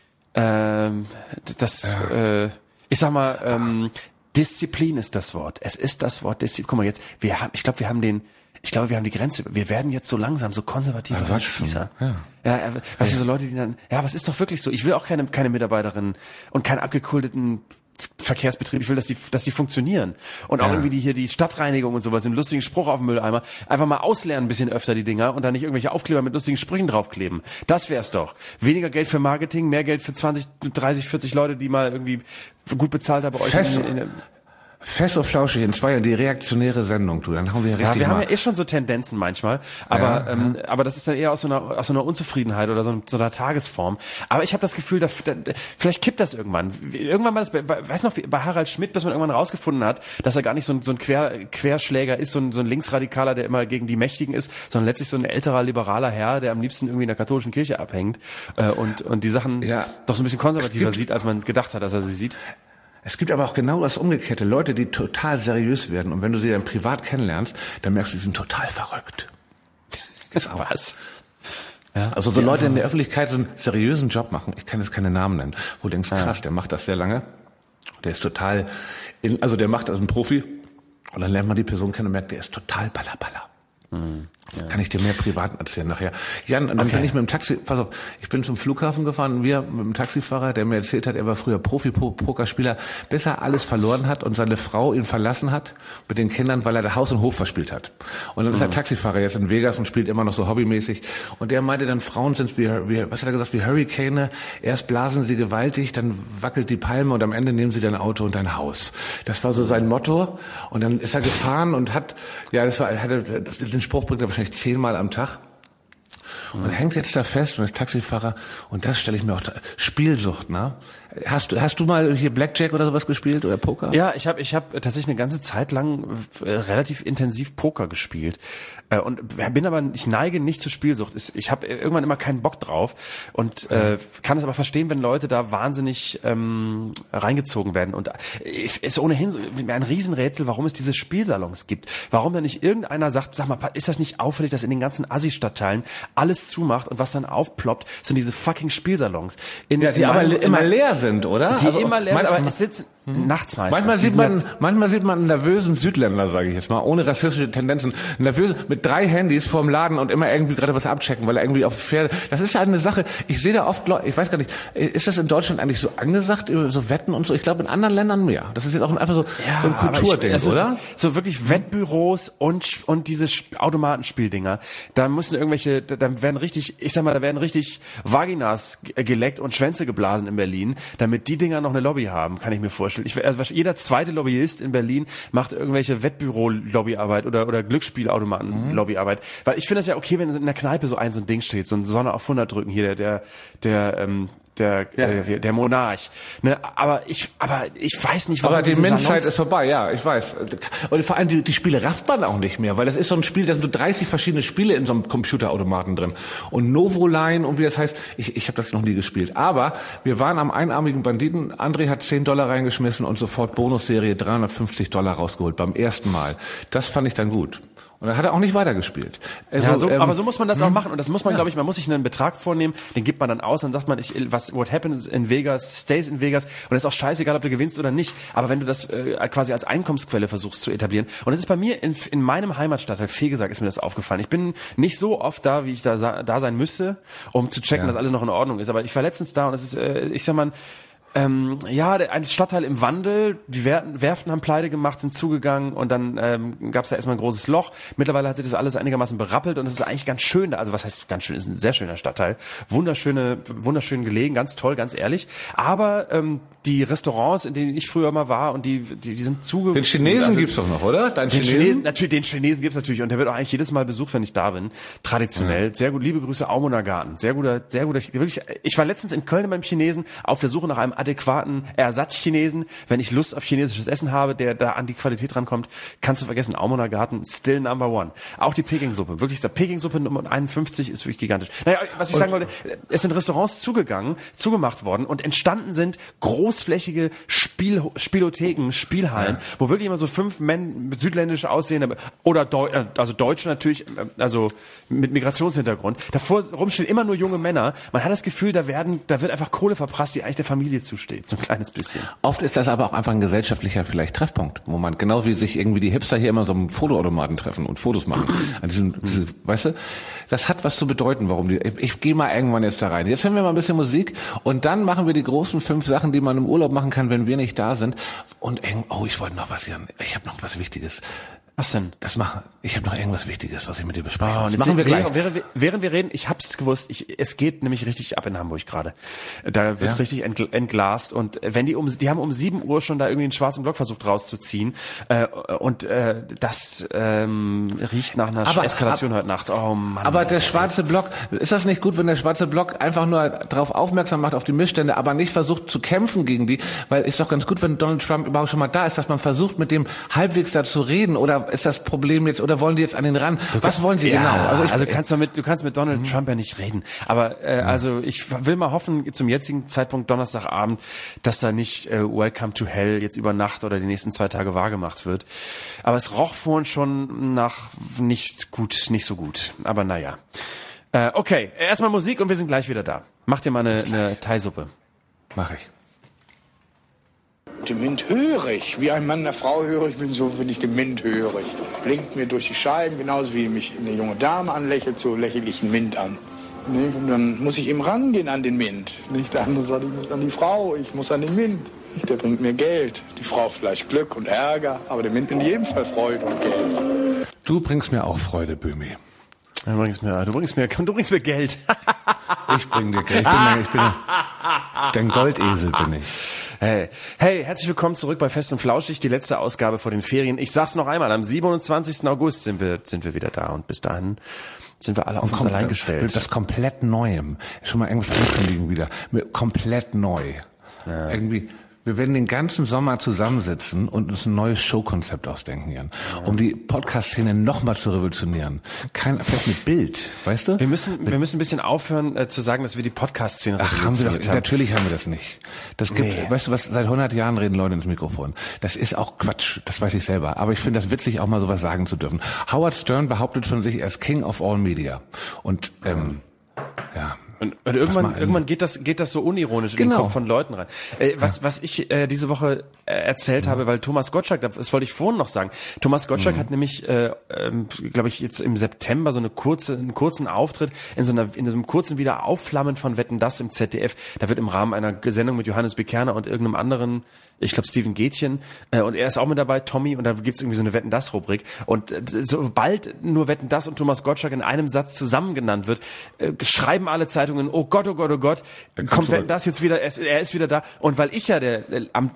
ich sag mal, Disziplin ist das Wort. Es ist das Wort Disziplin. Guck mal jetzt, ich glaube, wir haben die Grenze. Wir werden jetzt so langsam so konservative Spießer. Weißt du, so Leute, die dann, was ist doch wirklich so. Ich will auch keine Mitarbeiterinnen und keinen abgekulteten Verkehrsbetrieb. Ich will, dass die funktionieren. Und auch irgendwie die Stadtreinigung und sowas, im lustigen Spruch auf dem Mülleimer. Einfach mal auslernen ein bisschen öfter die Dinger und dann nicht irgendwelche Aufkleber mit lustigen Sprüchen draufkleben. Das wär's doch. Weniger Geld für Marketing, mehr Geld für 20, 30, 40 Leute, die mal irgendwie gut bezahlt haben bei euch. Fest und flauschig in 2 Jahren, die reaktionäre Sendung, dann haben wir richtig. Wir haben ja schon so Tendenzen manchmal, aber das ist dann eher aus so einer Unzufriedenheit oder so einer Tagesform. Aber ich habe das Gefühl, vielleicht kippt das irgendwann. Irgendwann mal weiß noch, bei Harald Schmidt, bis man irgendwann rausgefunden hat, dass er gar nicht so ein Querschläger ist, so ein Linksradikaler, der immer gegen die Mächtigen ist, sondern letztlich so ein älterer, liberaler Herr, der am liebsten irgendwie in der katholischen Kirche abhängt und die Sachen doch so ein bisschen konservativer sieht, als man gedacht hat, dass er sie sieht. Es gibt aber auch genau das Umgekehrte. Leute, die total seriös werden. Und wenn du sie dann privat kennenlernst, dann merkst du, sie sind total verrückt. Was? Ja, also so Leute in der Öffentlichkeit so einen seriösen Job machen. Ich kann jetzt keine Namen nennen. Wo du denkst, krass, der macht das sehr lange. Der ist total, der macht das ein Profi. Und dann lernt man die Person kennen und merkt, der ist total Balla. Kann ich dir mehr privat erzählen nachher. Jan, und dann kann ich mit dem Taxi, pass auf, ich bin zum Flughafen gefahren und wir mit dem Taxifahrer, der mir erzählt hat, er war früher Profi-Pokerspieler, bis er alles verloren hat und seine Frau ihn verlassen hat mit den Kindern, weil er da Haus und Hof verspielt hat. Und dann ist er Taxifahrer jetzt in Vegas und spielt immer noch so hobbymäßig. Und der meinte dann, Frauen sind wie was hat er gesagt, wie Hurricane. Erst blasen sie gewaltig, dann wackelt die Palme und am Ende nehmen sie dein Auto und dein Haus. Das war so sein Motto. Und dann ist er gefahren und den Spruch bringt er wahrscheinlich 10-mal am Tag und hängt jetzt da fest und ist Taxifahrer und das stelle ich mir auch Spielsucht, ne? Hast du mal hier Blackjack oder sowas gespielt oder Poker? Ja, ich hab tatsächlich eine ganze Zeit lang relativ intensiv Poker gespielt und bin aber, ich neige nicht zur Spielsucht. Ich habe irgendwann immer keinen Bock drauf und kann es aber verstehen, wenn Leute da wahnsinnig reingezogen werden und ist ohnehin ein Riesenrätsel, warum es diese Spielsalons gibt. Warum da nicht irgendeiner sagt, sag mal, ist das nicht auffällig, dass in den ganzen Assi-Stadtteilen alles zumacht und was dann aufploppt, sind diese fucking Spielsalons. Die aber immer leer sind, oder? Die also immer leer sind, aber es sitzen nachts meistens. Manchmal sieht man einen nervösen Südländer, sage ich jetzt mal, ohne rassistische Tendenzen, nervös mit 3 Handys vorm Laden und immer irgendwie gerade was abchecken, weil er irgendwie auf Pferde. Das ist halt eine Sache. Ich sehe da oft, ich weiß gar nicht, ist das in Deutschland eigentlich so angesagt, so Wetten und so? Ich glaube in anderen Ländern mehr. Das ist jetzt auch einfach so ein Kulturding, oder? So wirklich Wettbüros und diese Automatenspieldinger. Da müssen da werden richtig Vaginas geleckt und Schwänze geblasen in Berlin, damit die Dinger noch eine Lobby haben, kann ich mir vorstellen. Jeder zweite Lobbyist in Berlin macht irgendwelche Wettbüro-Lobbyarbeit oder Glücksspielautomaten-Lobbyarbeit. Weil ich finde das ja okay, wenn in der Kneipe so ein Ding steht, so ein Sonne auf 100 drücken hier, der Monarch. Ne? Aber ich weiß nicht, warum. Aber die Menschheit ist vorbei, ja, ich weiß. Und vor allem die Spiele rafft man auch nicht mehr, weil das ist so ein Spiel, da sind so 30 verschiedene Spiele in so einem Computerautomaten drin. Und Novoline und wie das heißt, ich habe das noch nie gespielt. Aber wir waren am einarmigen Banditen, André hat $10 reingeschmissen und sofort Bonusserie $350 rausgeholt beim ersten Mal. Das fand ich dann gut. Und dann hat er auch nicht weitergespielt. Also, aber so muss man das auch machen. Und das muss man, glaube ich, man muss sich einen Betrag vornehmen, den gibt man dann aus, dann sagt man, what happens in Vegas, stays in Vegas. Und das ist auch scheißegal, ob du gewinnst oder nicht. Aber wenn du das quasi als Einkommensquelle versuchst zu etablieren. Und das ist bei mir in meinem Heimatstadtteil, Fegesack, ist mir das aufgefallen. Ich bin nicht so oft da, wie ich da sein müsste, um zu checken, dass alles noch in Ordnung ist. Aber ich war letztens da und es ist, ich sag mal, ein Stadtteil im Wandel, die Werften haben Pleite gemacht, sind zugegangen und dann gab es da erstmal ein großes Loch. Mittlerweile hat sich das alles einigermaßen berappelt und es ist eigentlich ganz schön, also was heißt ganz schön, ist ein sehr schöner Stadtteil, wunderschön gelegen, ganz toll, ganz ehrlich. Aber die Restaurants, in denen ich früher mal war und die sind zugegangen. Den Chinesen gibt's doch noch, oder? Den Chinesen gibt's natürlich und der wird auch eigentlich jedes Mal besucht, wenn ich da bin. Traditionell, sehr gut. Liebe Grüße, Aumoner Garten, sehr guter. Wirklich, ich war letztens in Köln beim Chinesen auf der Suche nach einem adäquaten Ersatzchinesen. Wenn ich Lust auf chinesisches Essen habe, der da an die Qualität rankommt, kannst du vergessen. Aumoner Garten, still number one. Auch die Peking-Suppe. Wirklich, die Peking-Suppe Nummer 51 ist wirklich gigantisch. Naja, was ich sagen wollte, es sind Restaurants zugemacht worden und entstanden sind großflächige Spielotheken, Spielhallen, wo wirklich immer so 5 südländisch aussehende oder Deutsche natürlich, also mit Migrationshintergrund. Davor rumstehen immer nur junge Männer. Man hat das Gefühl, da wird einfach Kohle verprasst, die eigentlich der Familie zusteht, so ein kleines bisschen. Oft ist das aber auch einfach ein gesellschaftlicher vielleicht Treffpunkt, wo man, genau wie sich irgendwie die Hipster hier immer so einem Fotoautomaten treffen und Fotos machen. Weißt du, das hat was zu bedeuten, warum ich gehe mal irgendwann jetzt da rein. Jetzt hören wir mal ein bisschen Musik und dann machen wir die großen 5 Sachen, die man im Urlaub machen kann, wenn wir nicht da sind. Und ich wollte noch was hier, ich habe noch was Wichtiges. Was denn? Ich habe noch irgendwas Wichtiges, was ich mit dir bespreche. Das machen wir gleich. Während wir reden, ich hab's gewusst, es geht nämlich richtig ab in Hamburg gerade. Da wird richtig entglast und die haben um 7 Uhr schon da irgendwie einen schwarzen Block versucht rauszuziehen und das riecht nach einer Eskalation heute Nacht. Oh Mann. Aber der schwarze Block, ist das nicht gut, wenn der schwarze Block einfach nur darauf aufmerksam macht auf die Missstände, aber nicht versucht zu kämpfen gegen die, weil ist doch ganz gut, wenn Donald Trump überhaupt schon mal da ist, dass man versucht mit dem halbwegs da zu reden oder ist das Problem jetzt, oder wollen die jetzt an den ran? Was wollen sie genau? Du kannst mit Donald Trump ja nicht reden. Aber also ich will mal hoffen, zum jetzigen Zeitpunkt Donnerstagabend, dass da nicht Welcome to Hell jetzt über Nacht oder die nächsten 2 Tage wahrgemacht wird. Aber es roch vorhin schon nach nicht so gut. Aber naja. Okay, erstmal Musik und wir sind gleich wieder da. Mach dir mal eine Thai-Suppe. Mach ich. Dem Wind hörig, wie ein Mann der Frau hörig bin, so bin ich dem Wind hörig. Blinkt mir durch die Scheiben, genauso wie mich eine junge Dame anlächelt, so lächle ich den Wind an. Nicht? Und dann muss ich eben rangehen an den Wind. Nicht der andere sagt, ich muss an die Frau, ich muss an den Wind. Der bringt mir Geld, die Frau vielleicht Glück und Ärger, aber der Wind in jedem Fall Freude und Geld. Du bringst mir auch Freude, Böhmi. Du bringst mir Geld. Ich bring dir Geld. Ich bin dein Goldesel, bin ich. Hey, herzlich willkommen zurück bei Fest und Flauschig, die letzte Ausgabe vor den Ferien. Ich sag's noch einmal, am 27. August sind wir wieder da und bis dahin sind wir alle auf uns allein gestellt. Mit was komplett Neuem. Schon mal irgendwas ankündigen wieder. Komplett neu. Ja. Irgendwie, wir werden den ganzen Sommer zusammensitzen und uns ein neues Showkonzept ausdenken, Jan. Um die Podcast-Szene nochmal zu revolutionieren. Vielleicht mit Bild, weißt du? Wir müssen ein bisschen aufhören zu sagen, dass wir die Podcast-Szene revolutioniert haben. Natürlich haben wir das nicht. Weißt du was, seit 100 Jahren reden Leute ins Mikrofon. Das ist auch Quatsch, das weiß ich selber. Aber ich finde das witzig, auch mal sowas sagen zu dürfen. Howard Stern behauptet von sich, er ist King of all Media. Und, ja. Und irgendwann geht das so unironisch in den Kopf von Leuten rein. Was ich diese Woche erzählt habe, weil Thomas Gottschalk, das wollte ich vorhin noch sagen. Thomas Gottschalk hat nämlich, glaube ich, jetzt im September einen kurzen Auftritt in so einem kurzen Wiederaufflammen von Wetten, dass im ZDF. Da wird im Rahmen einer Sendung mit Johannes B. Kerner und irgendeinem anderen, ich glaube Steven Gätchen, und er ist auch mit dabei, Tommy, und da gibt's irgendwie so eine Wetten, dass Rubrik. Und sobald nur Wetten, dass und Thomas Gottschalk in einem Satz zusammen genannt wird, schreiben alle Zeitungen, oh Gott, kommt Wetten, dass jetzt wieder, er ist wieder da. Und weil ich ja der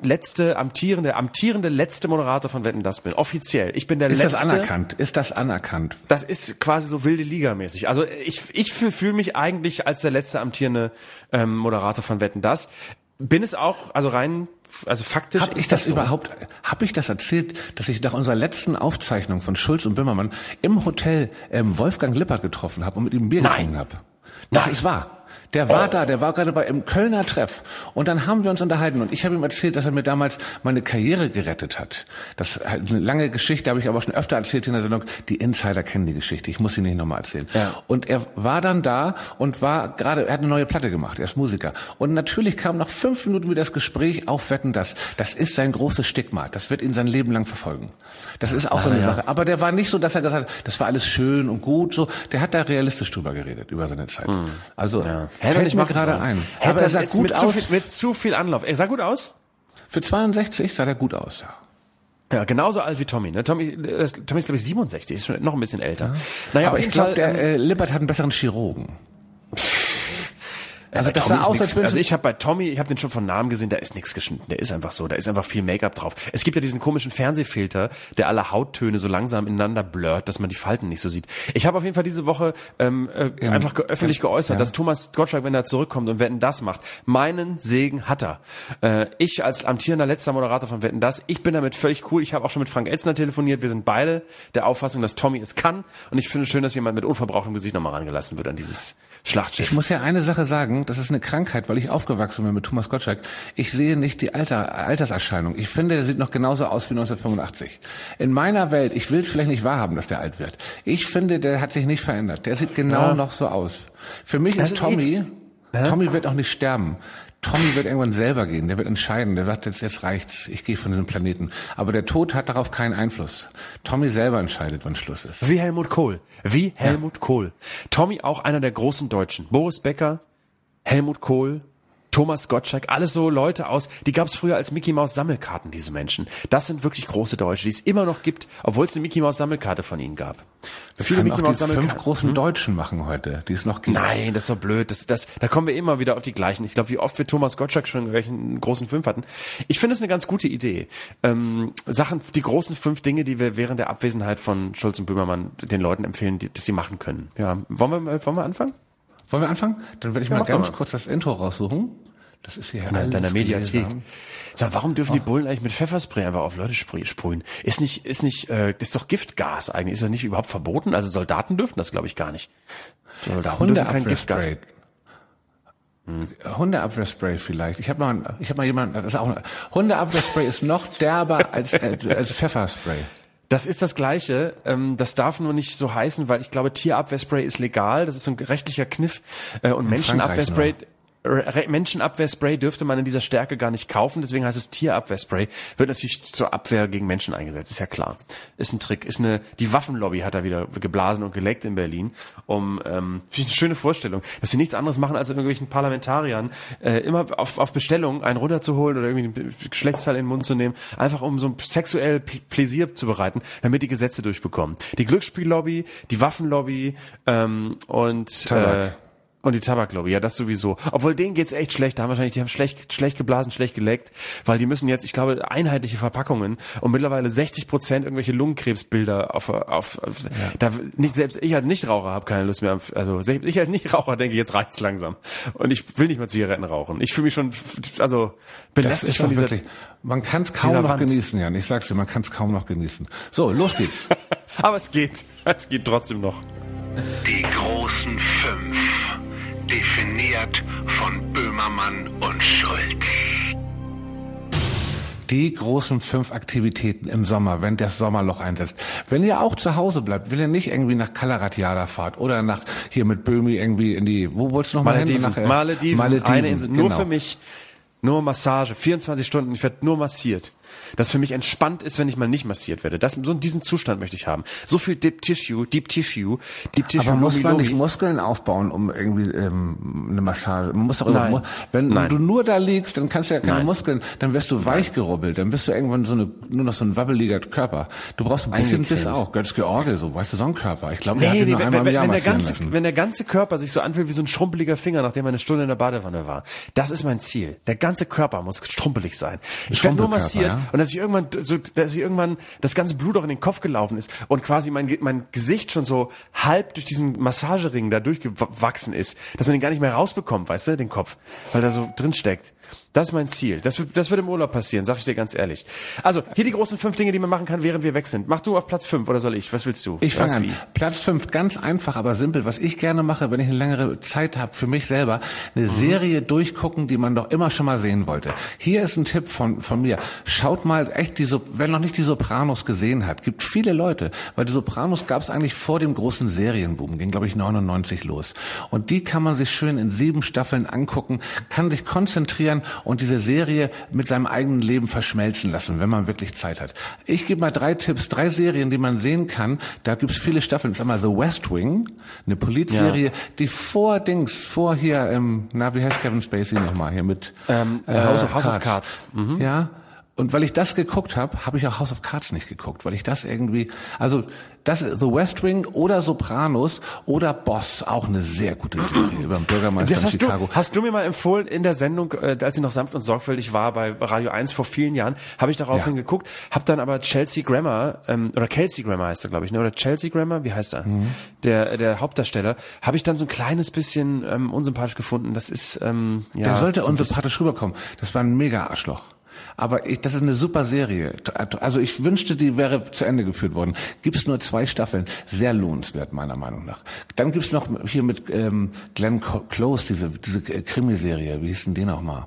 amtierende letzte Moderator von Wetten, dass bin, offiziell, ich bin der letzte. Ist das anerkannt? Das ist quasi so wilde Liga-mäßig. Also ich fühle mich eigentlich als der letzte amtierende Moderator von Wetten, dass. Bin es auch, also faktisch. Habe ich das erzählt, dass ich nach unserer letzten Aufzeichnung von Schulz und Böhmermann im Hotel Wolfgang Lippert getroffen habe und mit ihm ein Bier getrunken habe? Das ist wahr. Der war da, der war gerade im Kölner Treff. Und dann haben wir uns unterhalten und ich habe ihm erzählt, dass er mir damals meine Karriere gerettet hat. Das ist halt eine lange Geschichte, habe ich aber schon öfter erzählt in der Sendung. Die Insider kennen die Geschichte, ich muss sie nicht nochmal erzählen. Ja. Und er war dann da und er hat eine neue Platte gemacht, er ist Musiker. Und natürlich kam nach 5 Minuten wieder das Gespräch auf Wetten, dass. Das ist sein großes Stigma, das wird ihn sein Leben lang verfolgen. Das ist auch so eine Sache. Aber der war nicht so, dass er gesagt hat, das war alles schön und gut, so. Der hat da realistisch drüber geredet, über seine Zeit. Also, fällt mir gerade ein. Aber er sah gut aus. Mit zu viel Anlauf. Er sah gut aus? Für 62 sah er gut aus, ja. Ja, genauso alt wie Tommy. Ne? Tommy ist, glaube ich, 67, ist schon noch ein bisschen älter. Ja. Naja, aber ich glaube, der Lippert hat einen besseren Chirurgen. Also das sah aus, als ich habe bei Tommy, ich habe den schon von Namen gesehen, da ist nichts geschnitten, der ist einfach so, da ist einfach viel Make-up drauf. Es gibt ja diesen komischen Fernsehfilter, der alle Hauttöne so langsam ineinander blurrt, dass man die Falten nicht so sieht. Ich habe auf jeden Fall diese Woche einfach öffentlich geäußert, dass Thomas Gottschalk, wenn er zurückkommt und Wetten, dass macht, meinen Segen hat er. Ich als amtierender letzter Moderator von Wetten, dass, ich bin damit völlig cool. Ich habe auch schon mit Frank Elstner telefoniert. Wir sind beide der Auffassung, dass Tommy es kann, und ich finde es schön, dass jemand mit unverbrauchtem Gesicht nochmal rangelassen wird an dieses Schlachtschiff. Ich muss ja eine Sache sagen, das ist eine Krankheit, weil ich aufgewachsen bin mit Thomas Gottschalk. Ich sehe nicht die Alterserscheinung. Ich finde, der sieht noch genauso aus wie 1985. In meiner Welt, ich will es vielleicht nicht wahrhaben, dass der alt wird. Ich finde, der hat sich nicht verändert. Der sieht genau noch so aus. Für mich ist Tommy wird auch nicht sterben. Tommy wird irgendwann selber gehen, der wird entscheiden, der sagt, jetzt reicht's, ich gehe von diesem Planeten. Aber der Tod hat darauf keinen Einfluss. Tommy selber entscheidet, wann Schluss ist. Wie Helmut Kohl. Kohl. Tommy auch einer der großen Deutschen. Boris Becker, Helmut Kohl, Thomas Gottschalk, alles so Leute die gab's früher als Mickey Maus Sammelkarten, diese Menschen. Das sind wirklich große Deutsche, die es immer noch gibt, obwohl es eine Mickey Maus Sammelkarte von ihnen gab. Viele Mickey Maus Sammelkarten. 5 großen Deutschen machen heute, die es noch gibt. Nein, das ist doch blöd. Da kommen wir immer wieder auf die gleichen. Ich glaube, wie oft wir Thomas Gottschalk schon in irgendwelchen großen 5 hatten. Ich finde es eine ganz gute Idee. Die großen 5 Dinge, die wir während der Abwesenheit von Schulz und Böhmermann den Leuten empfehlen, dass sie machen können. Ja, wollen wir anfangen? Wollen wir anfangen? Dann werde ich mal ganz kurz das Intro raussuchen. Das ist hier in deiner Mediathek. Sag, warum dürfen die Bullen eigentlich mit Pfefferspray einfach auf Leute sprühen? Das ist doch Giftgas eigentlich. Ist das nicht überhaupt verboten? Also Soldaten dürfen das, glaube ich, gar nicht. Soldaten dürfen kein Giftgas. Hundeabwehrspray vielleicht. Ich habe mal jemanden, das ist auch Hundeabwehrspray ist noch derber als Pfefferspray. Das ist das Gleiche. Das darf nur nicht so heißen, weil ich glaube, Tierabwehrspray ist legal. Das ist so ein rechtlicher Kniff. Und Menschenabwehrspray. Menschenabwehrspray dürfte man in dieser Stärke gar nicht kaufen, deswegen heißt es Tierabwehrspray. Wird natürlich zur Abwehr gegen Menschen eingesetzt, ist ja klar. Ist ein Trick. Die Waffenlobby hat da wieder geblasen und geleckt in Berlin. Finde ich eine schöne Vorstellung, dass sie nichts anderes machen, als irgendwelchen Parlamentariern immer auf Bestellung einen runterzuholen oder irgendwie einen Geschlechtsteil in den Mund zu nehmen, einfach um so sexuell Pläsier zu bereiten, damit die Gesetze durchbekommen. Die Glücksspiellobby, die Waffenlobby und die Tabaklobby, ja, das sowieso. Obwohl denen geht's echt schlecht. Die haben schlecht geblasen, schlecht geleckt, weil die müssen jetzt, ich glaube, einheitliche Verpackungen und mittlerweile 60% irgendwelche Lungenkrebsbilder selbst ich als Nichtraucher habe keine Lust mehr. Also ich als Nichtraucher denke, jetzt reicht's langsam. Und ich will nicht mehr Zigaretten rauchen. Ich fühle mich schon, belästigt von dieser. Wirklich, man kann es kaum noch genießen, Jan. Ich sag's dir, man kann es kaum noch genießen. So, los geht's. Aber es geht trotzdem noch. Die großen 5. Definiert von Böhmermann und Schulz. Die großen 5 Aktivitäten im Sommer, wenn das Sommerloch einsetzt. Wenn ihr auch zu Hause bleibt, wenn ihr nicht irgendwie nach Kalaratiada fahrt oder nach hier mit Böhmi irgendwie wo wolltest du noch mal hin? Malediven, eine Insel, genau. Nur für mich, nur Massage, 24 Stunden, ich werde nur massiert. Das für mich entspannt ist, wenn ich mal nicht massiert werde. Diesen Zustand möchte ich haben. So viel Deep Tissue. Aber muss man nicht Muskeln aufbauen, um irgendwie eine Massage? Man muss doch immer, wenn du nur da liegst, dann kannst du ja keine Muskeln, dann wirst du weich gerubbelt, dann bist du irgendwann nur noch so ein wabbeliger Körper. Du brauchst ein bisschen Biss auch. Götz-George, so, weißt du, so ein Körper. Ich glaube, der hat nur einmal im Jahr massieren lassen. Wenn der ganze Körper sich so anfühlt wie so ein schrumpeliger Finger, nachdem er eine Stunde in der Badewanne war. Das ist mein Ziel. Der ganze Körper muss schrumpelig sein. Ich werde nur massiert. Ja? Und dass ich irgendwann das ganze Blut auch in den Kopf gelaufen ist und quasi mein Gesicht schon so halb durch diesen Massagering da durchgewachsen ist, dass man den gar nicht mehr rausbekommt, weißt du, den Kopf, weil da so drin steckt. Das ist mein Ziel. Das wird im Urlaub passieren, sag ich dir ganz ehrlich. Also, hier die großen 5 Dinge, die man machen kann, während wir weg sind. Mach du auf Platz 5 oder soll ich? Was willst du? Ich fange an. Platz 5, ganz einfach, aber simpel. Was ich gerne mache, wenn ich eine längere Zeit habe, für mich selber, eine Serie durchgucken, die man doch immer schon mal sehen wollte. Hier ist ein Tipp von mir. Schaut mal echt wer noch nicht die Sopranos gesehen hat, gibt viele Leute, weil die Sopranos gab es eigentlich vor dem großen Serienboom, ging glaube ich 99 los. Und die kann man sich schön in 7 Staffeln angucken, kann sich konzentrieren und diese Serie mit seinem eigenen Leben verschmelzen lassen, wenn man wirklich Zeit hat. Ich gebe mal 3 Tipps, 3 Serien, die man sehen kann. Da gibt's viele Staffeln. Das ist einmal The West Wing, eine Polizserie, die vor hier, wie heißt Kevin Spacey nochmal, hier mit House of Cards. Mhm. Ja. Und weil ich das geguckt habe ich auch House of Cards nicht geguckt, weil ich das irgendwie, The West Wing oder Sopranos oder Boss, auch eine sehr gute Serie über den Bürgermeister in Chicago. Hast du mir mal empfohlen in der Sendung, als ich noch sanft und sorgfältig war bei Radio 1 vor vielen Jahren, habe ich daraufhin geguckt, habe dann aber Kelsey Grammer heißt er, glaube ich, ne? Oder Chelsea Grammer, wie heißt er? Mhm. Der Hauptdarsteller, habe ich dann so ein kleines bisschen unsympathisch gefunden. Das ist der sollte unsympathisch rüberkommen. Das war ein mega Arschloch. Aber das ist eine super Serie. Also ich wünschte, die wäre zu Ende geführt worden. Gibt's nur 2 Staffeln. Sehr lohnenswert, meiner Meinung nach. Dann gibt's noch hier mit Glenn Close, diese Krimiserie. Wie hieß denn die nochmal?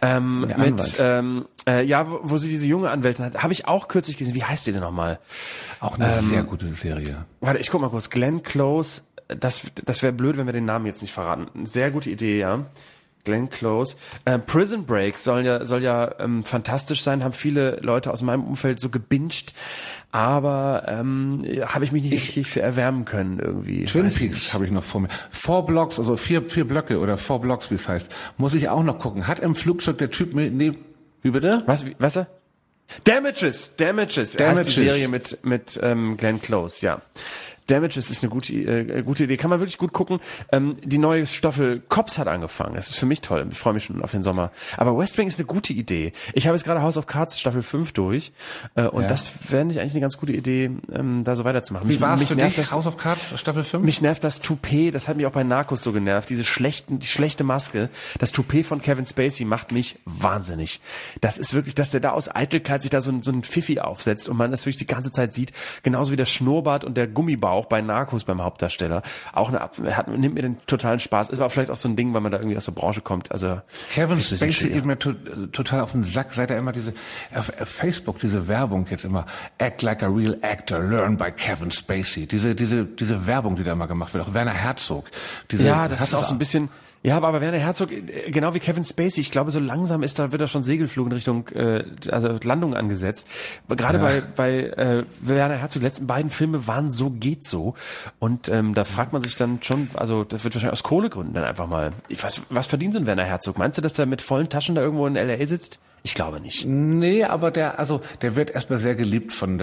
Wo sie diese junge Anwältin hat. Habe ich auch kürzlich gesehen. Wie heißt die denn nochmal? Auch eine sehr gute Serie. Warte, ich guck mal kurz. Glenn Close. Das wäre blöd, wenn wir den Namen jetzt nicht verraten. Sehr gute Idee, ja. Glenn Close. Prison Break soll ja fantastisch sein, haben viele Leute aus meinem Umfeld so gebinged, aber habe ich mich nicht richtig für erwärmen können irgendwie. Twin Peaks habe ich noch vor mir. 4 Blocks, also 4 Blöcke oder 4 Blocks, wie es heißt, muss ich auch noch gucken. Hat im Flugzeug der Typ wie bitte? Was? Damages. Heißt die Serie mit Glenn Close, ja. Damages ist eine gute Idee. Kann man wirklich gut gucken. Die neue Staffel Cops hat angefangen. Das ist für mich toll. Ich freue mich schon auf den Sommer. Aber West Wing ist eine gute Idee. Ich habe jetzt gerade House of Cards Staffel 5 durch. Das wäre nicht eigentlich eine ganz gute Idee, da so weiterzumachen. Wie war's für dich, House of Cards Staffel 5? Mich nervt das Toupet. Das hat mich auch bei Narcos so genervt. Die schlechte Maske. Das Toupet von Kevin Spacey macht mich wahnsinnig. Das ist wirklich, dass der da aus Eitelkeit sich da so ein Pfiffi aufsetzt und man das wirklich die ganze Zeit sieht. Genauso wie der Schnurrbart und der Gummibauch bei Narcos beim Hauptdarsteller. Nimmt mir den totalen Spaß. Ist aber vielleicht auch so ein Ding, weil man da irgendwie aus der Branche kommt. Also Kevin Spacey geht mir total auf den Sack, seit er immer auf Facebook diese Werbung jetzt immer Act like a real actor, learn by Kevin Spacey. Diese Werbung, die da immer gemacht wird. Auch Werner Herzog. Das ist auch so ein bisschen Ja, aber Werner Herzog, genau wie Kevin Spacey, ich glaube, so langsam wird da schon Segelflug in Richtung also Landung angesetzt. Gerade bei Werner Herzog, die letzten beiden Filme waren So geht so. Und da fragt man sich dann schon, also das wird wahrscheinlich aus Kohlegründen dann einfach mal. Was verdient so ein Werner Herzog? Meinst du, dass der mit vollen Taschen da irgendwo in L.A. sitzt? Ich glaube nicht. Nee, aber der wird erstmal sehr geliebt von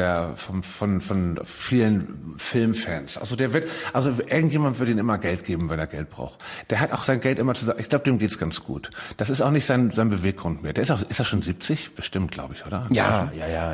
vielen Filmfans. Also irgendjemand wird ihm immer Geld geben, wenn er Geld braucht. Der hat auch sein Geld immer zusammen. Ich glaube, dem geht's ganz gut. Das ist auch nicht sein Beweggrund mehr. Ist er schon 70? Bestimmt, glaube ich, oder? Ja.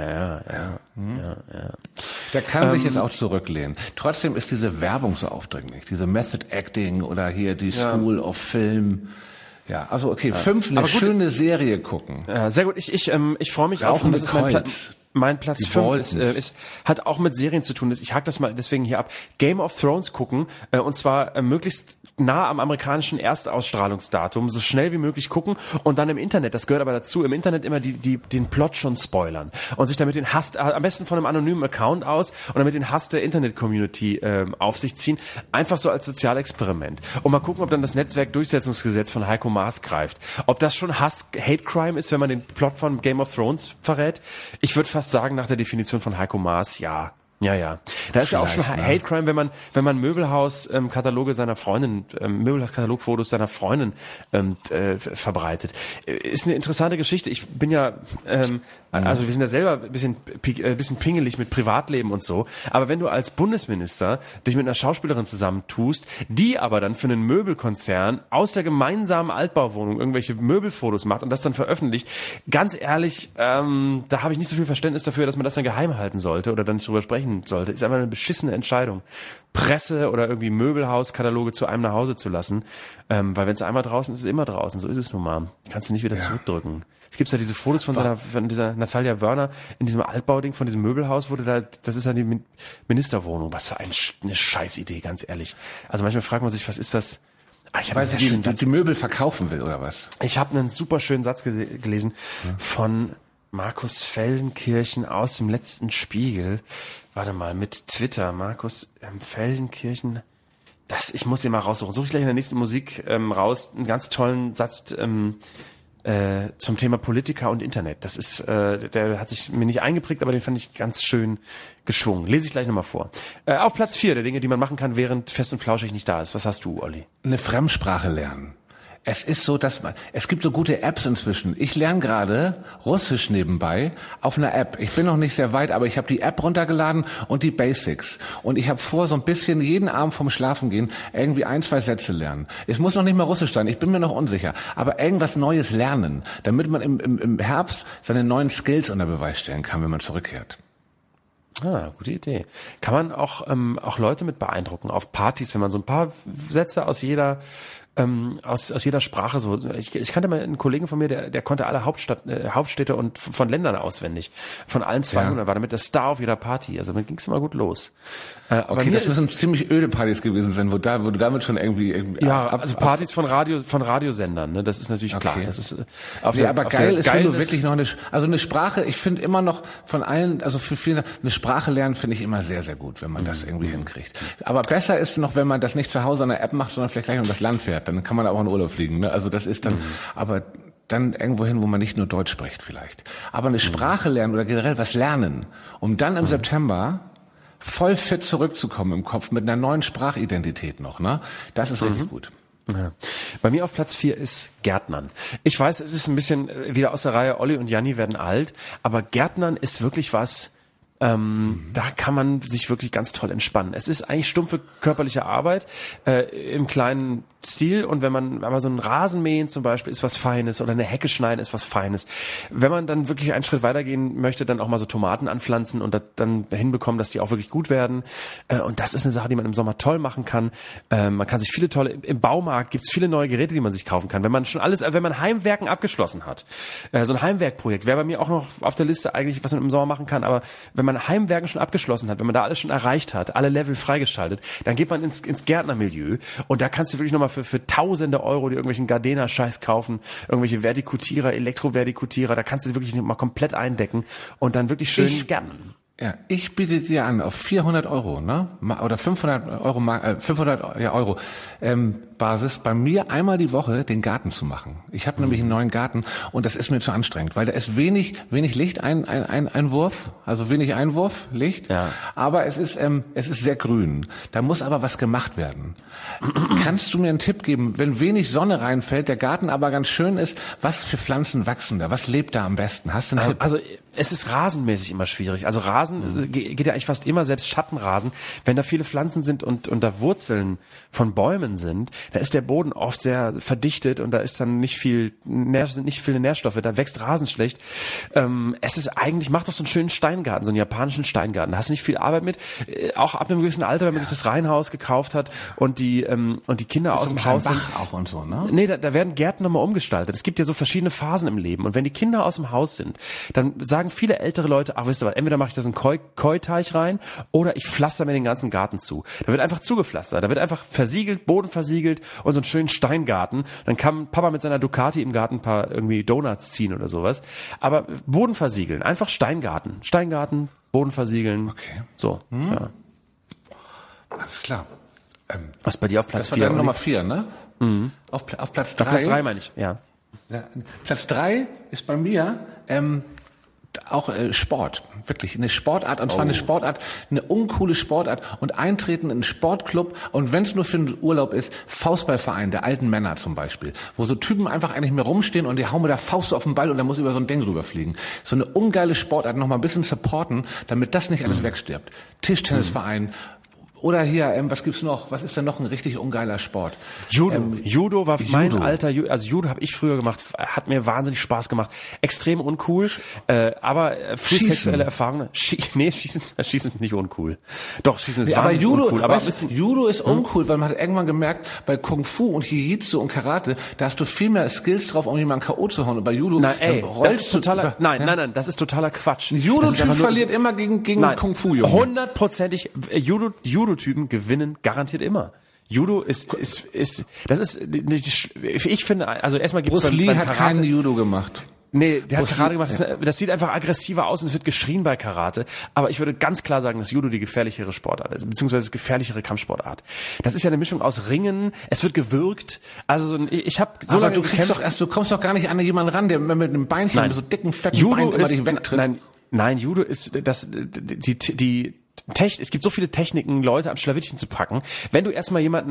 Der kann sich jetzt auch zurücklehnen. Trotzdem ist diese Werbung so aufdringlich. Diese Method Acting oder hier die School of Film. Ja, also okay, 5 eine schöne Serie gucken. Ja, sehr gut. Ich freue mich auf, und das ist mein Platz 5 hat auch mit Serien zu tun. Ich hake das mal deswegen hier ab. Game of Thrones gucken, und zwar möglichst nah am amerikanischen Erstausstrahlungsdatum, so schnell wie möglich gucken und dann im Internet, das gehört aber dazu, im Internet immer den Plot schon spoilern und sich damit den Hass, am besten von einem anonymen Account aus und damit den Hass der Internet-Community auf sich ziehen, einfach so als Sozialexperiment. Und mal gucken, ob dann das Netzwerkdurchsetzungsgesetz von Heiko Maas greift. Ob das schon Hate-Crime ist, wenn man den Plot von Game of Thrones verrät? Ich würde fast sagen, nach der Definition von Heiko Maas, ja. Ja. Da ist ja auch schon Hate Crime, wenn man Möbelhaus-Kataloge seiner Freundin, Möbelhaus-Katalogfotos seiner Freundin verbreitet. Ist eine interessante Geschichte. Ich bin ja, also wir sind ja selber ein bisschen pingelig mit Privatleben und so. Aber wenn du als Bundesminister dich mit einer Schauspielerin zusammentust, die aber dann für einen Möbelkonzern aus der gemeinsamen Altbauwohnung irgendwelche Möbelfotos macht und das dann veröffentlicht, ganz ehrlich, da habe ich nicht so viel Verständnis dafür, dass man das dann geheim halten sollte oder dann nicht drüber sprechen sollte. Ist einfach eine beschissene Entscheidung, Presse oder irgendwie Möbelhauskataloge zu einem nach Hause zu lassen, weil wenn es einmal draußen ist, ist es immer draußen. So ist es nun mal. Kannst du nicht wieder zurückdrücken. Es gibt ja diese Fotos von dieser Natalia Wörner in diesem Altbauding von diesem Möbelhaus, das ist ja die Ministerwohnung. Was für eine Scheißidee, ganz ehrlich. Also manchmal fragt man sich, was ist das? Weil sie die Möbel verkaufen will, oder was? Ich habe einen super schönen Satz gelesen von Markus Feldenkirchen aus dem letzten Spiegel. Warte mal, mit Twitter. Markus Feldenkirchen. Ich muss ihn mal raussuchen. Suche ich gleich in der nächsten Musik raus. Einen ganz tollen Satz zum Thema Politiker und Internet. Das ist, der hat sich mir nicht eingeprägt, aber den fand ich ganz schön geschwungen. Lese ich gleich nochmal vor. Auf Platz 4 der Dinge, die man machen kann, während Fest und Flauschig nicht da ist. Was hast du, Olli? Eine Fremdsprache lernen. Es ist so, es gibt so gute Apps inzwischen. Ich lerne gerade Russisch nebenbei auf einer App. Ich bin noch nicht sehr weit, aber ich habe die App runtergeladen und die Basics. Und ich habe vor, so ein bisschen jeden Abend vorm Schlafengehen irgendwie 1, 2 Sätze lernen. Es muss noch nicht mal Russisch sein, ich bin mir noch unsicher. Aber irgendwas Neues lernen, damit man im Herbst seine neuen Skills unter Beweis stellen kann, wenn man zurückkehrt. Gute Idee. Kann man auch Leute mit beeindrucken auf Partys, wenn man so ein paar Sätze aus jeder Sprache so. Ich kannte mal einen Kollegen von mir, der konnte alle Hauptstädte und von Ländern auswendig. Von allen 200 war damit der Star auf jeder Party. Also dann ging es immer gut los. Aber okay, das müssen ziemlich öde Partys gewesen sein, wo du damit schon irgendwie also Partys von Radiosendern, ne? Das ist natürlich klar. Das ist aber geil ist, wenn du wirklich noch eine Sprache, ich finde immer noch von allen, also für viele, eine Sprache lernen finde ich immer sehr, sehr gut, wenn man das irgendwie hinkriegt. Aber besser ist noch, wenn man das nicht zu Hause an der App macht, sondern vielleicht gleich um das Land fährt. Dann kann man auch in Urlaub fliegen, ne? Also das ist dann, aber dann irgendwo hin, wo man nicht nur Deutsch spricht vielleicht. Aber eine Sprache lernen oder generell was lernen, um dann im September voll fit zurückzukommen im Kopf mit einer neuen Sprachidentität noch, ne? Das ist richtig gut. Ja. Bei mir auf Platz 4 ist Gärtnern. Ich weiß, es ist ein bisschen wieder aus der Reihe, Olli und Janni werden alt, aber Gärtnern ist wirklich was, da kann man sich wirklich ganz toll entspannen. Es ist eigentlich stumpfe körperliche Arbeit im kleinen Stil und wenn man so einen Rasen mähen zum Beispiel ist was Feines oder eine Hecke schneiden ist was Feines. Wenn man dann wirklich einen Schritt weitergehen möchte, dann auch mal so Tomaten anpflanzen und dann hinbekommen, dass die auch wirklich gut werden. Und das ist eine Sache, die man im Sommer toll machen kann. Man kann sich viele tolle, im Baumarkt gibt's viele neue Geräte, die man sich kaufen kann. Wenn man Heimwerken abgeschlossen hat. So ein Heimwerkprojekt wäre bei mir auch noch auf der Liste eigentlich, was man im Sommer machen kann, aber wenn man Heimwerken schon abgeschlossen hat, wenn man da alles schon erreicht hat, alle Level freigeschaltet, dann geht man ins Gärtnermilieu und da kannst du wirklich nochmal für tausende Euro dir irgendwelchen Gardena-Scheiß kaufen, irgendwelche Vertikutierer, Elektrovertikutierer, da kannst du wirklich mal komplett eindecken und dann wirklich schön gärtnern. Ja, ich biete dir an auf 400 Euro, ne? Oder 500 Euro, 500 Euro Basis, bei mir einmal die Woche den Garten zu machen. Ich habe nämlich einen neuen Garten und das ist mir zu anstrengend, weil da ist wenig Licht, Einwurf, also wenig Einwurf, Licht, ja. Aber es ist sehr grün. Da muss aber was gemacht werden. Kannst du mir einen Tipp geben, wenn wenig Sonne reinfällt, der Garten aber ganz schön ist, was für Pflanzen wachsen da? Was lebt da am besten? Hast du einen Tipp? Also es ist rasenmäßig immer schwierig. Also Rasen geht ja eigentlich fast immer, selbst Schattenrasen. Wenn da viele Pflanzen sind und da Wurzeln von Bäumen sind, da ist der Boden oft sehr verdichtet und da ist dann nicht viele Nährstoffe, da wächst Rasen schlecht. Es ist eigentlich, mach doch so einen schönen Steingarten, so einen japanischen Steingarten. Da hast du nicht viel Arbeit mit. Auch ab einem gewissen Alter, wenn man sich das Reihenhaus gekauft hat und die Kinder aus dem Haus sind. Auch und so, ne? Nee, da werden Gärten nochmal umgestaltet. Es gibt ja so verschiedene Phasen im Leben. Und wenn die Kinder aus dem Haus sind, dann sagen viele ältere Leute, wisst ihr was, entweder mache ich da so einen Koi-Teich rein oder ich pflaster mir den ganzen Garten zu. Da wird einfach zugepflastert, da wird einfach versiegelt, Boden versiegelt und so einen schönen Steingarten. Dann kann Papa mit seiner Ducati im Garten ein paar irgendwie Donuts ziehen oder sowas. Aber Boden versiegeln, einfach Steingarten, Boden versiegeln. Okay. So, ja. Alles klar. Was bei dir auf Platz 4? Das war dann Nummer 4, ne? Mhm. Auf Platz 3. Platz 3 meine ich, ja. Platz 3 ist bei mir auch Sport, wirklich eine Sportart, und zwar eine Sportart, eine uncoole Sportart und eintreten in einen Sportclub und wenn es nur für einen Urlaub ist, Faustballverein der alten Männer zum Beispiel, wo so Typen einfach eigentlich mehr rumstehen und die hauen mit der Faust so auf den Ball und der muss über so ein Ding rüberfliegen. So eine ungeile Sportart noch mal ein bisschen supporten, damit das nicht alles wegstirbt. Tischtennisverein. Oder hier, was gibt's noch? Was ist denn noch ein richtig ungeiler Sport? Judo. Judo war mein alter, also Judo habe ich früher gemacht, hat mir wahnsinnig Spaß gemacht. Extrem uncool, aber früh sexuelle Erfahrungen. Schießen ist nicht uncool. Doch, Schießen ist wahnsinnig uncool. Aber Judo ist uncool, weil man hat irgendwann gemerkt, bei Kung Fu und Jiu-Jitsu und Karate, da hast du viel mehr Skills drauf, um jemanden K.O. zu hauen. Und bei Judo, das ist totaler, nein, das ist totaler Quatsch. Ein Judo-Typ verliert immer gegen Kung Fu-Junge. 100%ig, Judo-Typen gewinnen garantiert immer. Judo ich finde, also erstmal gibt's Bruce Lee hat keinen Judo gemacht. Nee, der hat Karate gemacht. Das sieht einfach aggressiver aus und es wird geschrien bei Karate. Aber ich würde ganz klar sagen, dass Judo die gefährlichere Sportart ist, beziehungsweise die gefährlichere Kampfsportart. Das ist ja eine Mischung aus Ringen, es wird gewürgt. Also ich habe so lange gekämpft. Du kommst doch gar nicht an jemanden ran, der mit einem Beinchen, mit so dicken, fetten Beinen immer dich wegtritt. Nein, Judo ist es gibt so viele Techniken, Leute am Schlawittchen zu packen. Wenn du erstmal jemanden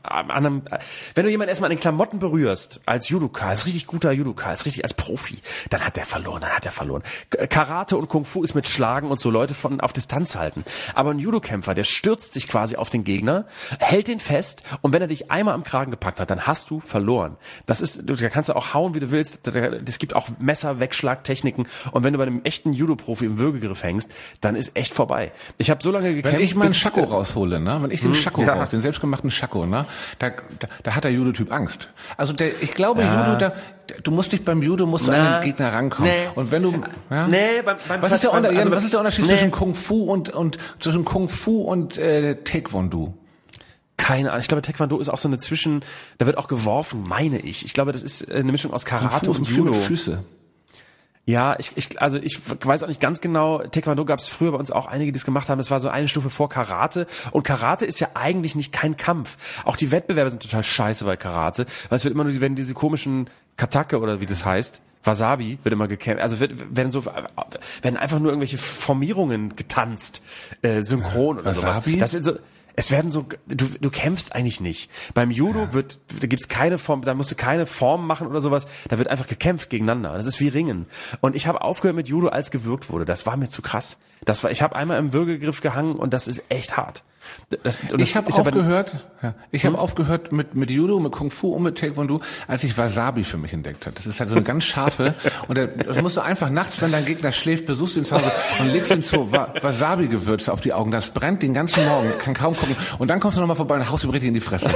wenn du jemanden erstmal an den Klamotten berührst, als Judoka, als richtig guter Judoka, als Profi, dann hat der verloren. Karate und Kung Fu ist mit Schlagen und so Leute auf Distanz halten. Aber ein Judokämpfer, der stürzt sich quasi auf den Gegner, hält den fest und wenn er dich einmal am Kragen gepackt hat, dann hast du verloren. Da kannst du auch hauen, wie du willst. Es gibt auch Messer-Wegschlagtechniken und wenn du bei einem echten Judo-Profi im Würgegriff hängst, dann ist echt vorbei. Ich habe so lange gekämpft. Wenn ich meinen Schako raushole, ne? Wenn ich den Schako raus, den selbstgemachten Schako, ne? Da hat der Judo-Typ Angst. Also ich glaube, Judo, du musst dich beim Judo an den Gegner rankommen. Nee. Und wenn du, was ist der Unterschied zwischen Kung Fu und Taekwondo? Keine Ahnung. Ich glaube, Taekwondo ist auch so eine da wird auch geworfen, meine ich. Ich glaube, das ist eine Mischung aus Karate und Judo. Füße. Ja, ich weiß auch nicht ganz genau. Taekwondo gab es früher bei uns auch einige, die es gemacht haben. Es war so eine Stufe vor Karate. Und Karate ist ja eigentlich nicht kein Kampf. Auch die Wettbewerbe sind total scheiße bei Karate. Weil es wird immer nur, wenn diese komischen Katake oder wie das heißt, Wasabi wird immer gekämpft. Also werden einfach nur irgendwelche Formierungen getanzt, synchron oder Wasabi? Sowas. Das sind so, es werden so, du kämpfst eigentlich nicht. Beim Judo da gibt's keine Form, da musst du keine Form machen oder sowas. Da wird einfach gekämpft gegeneinander. Das ist wie Ringen. Und ich habe aufgehört mit Judo, als gewürgt wurde. Das war mir zu krass. Ich habe einmal im Würgegriff gehangen und das ist echt hart. Ich habe aufgehört mit Judo, mit Kung Fu und mit Taekwondo, als ich Wasabi für mich entdeckt habe. Das ist halt so eine ganz scharfe und das musst du einfach nachts, wenn dein Gegner schläft, besuchst du ihn zu Hause und legst ihm so Wasabi-Gewürze auf die Augen. Das brennt den ganzen Morgen, kann kaum gucken. Und dann kommst du nochmal vorbei und haust ihm richtig in die Fresse.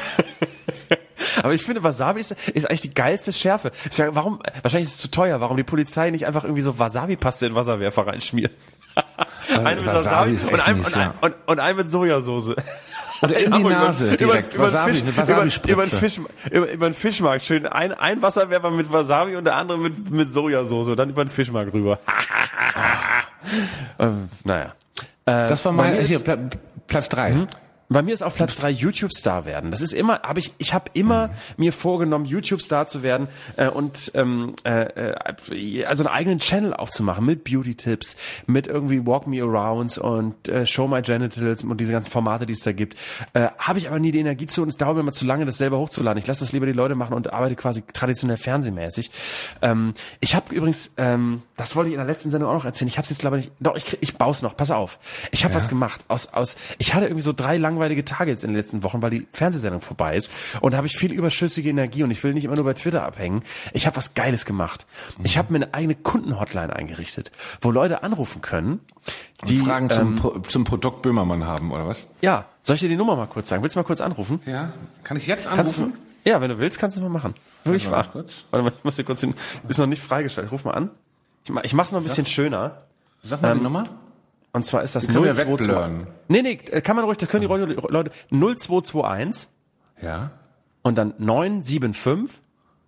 Aber ich finde, Wasabi ist eigentlich die geilste Schärfe. Wahrscheinlich ist es zu teuer, warum die Polizei nicht einfach irgendwie so Wasabi-Paste in Wasserwerfer reinschmiert. Einen mit Wasabi und einen mit Sojasauce. Oder in die Nase direkt. Wasabi-Spritze. Über den Fischmarkt. Schön ein Wasserwerfer mit Wasabi und der andere mit Sojasauce. Und dann über den Fischmarkt rüber. Naja. Das war mal hier Platz 3. Bei mir ist auf Platz 3 YouTube-Star werden. Das ist immer, ich habe immer mir vorgenommen, YouTube-Star zu werden und also einen eigenen Channel aufzumachen mit Beauty-Tipps, mit irgendwie Walk Me Arounds und Show My Genitals und diese ganzen Formate, die es da gibt. Habe ich aber nie die Energie zu und es dauert mir immer zu lange, das selber hochzuladen. Ich lasse das lieber die Leute machen und arbeite quasi traditionell fernsehmäßig. Ich habe übrigens, das wollte ich in der letzten Sendung auch noch erzählen, ich habe es jetzt glaube ich nicht, doch, ich baue es noch, pass auf. Ich habe was gemacht. Ich hatte irgendwie so 3 langweilige Tage jetzt in den letzten Wochen, weil die Fernsehsendung vorbei ist und da habe ich viel überschüssige Energie und ich will nicht immer nur bei Twitter abhängen. Ich habe was Geiles gemacht. Ich habe mir eine eigene Kundenhotline eingerichtet, wo Leute anrufen können, die Fragen zum Produkt Böhmermann haben, oder was? Ja, soll ich dir die Nummer mal kurz sagen? Willst du mal kurz anrufen? Ja, kann ich jetzt anrufen? Ja, wenn du willst, kannst du mal machen. Wirklich wahr. Warte mal, ich muss dir kurz ist noch nicht freigestellt. Ruf mal an. Ich mach's noch ein bisschen schöner. Sag mal die Nummer. Und zwar ist das 0221. Nee, kann man ruhig, das können die Leute 0221. Ja. Und dann 975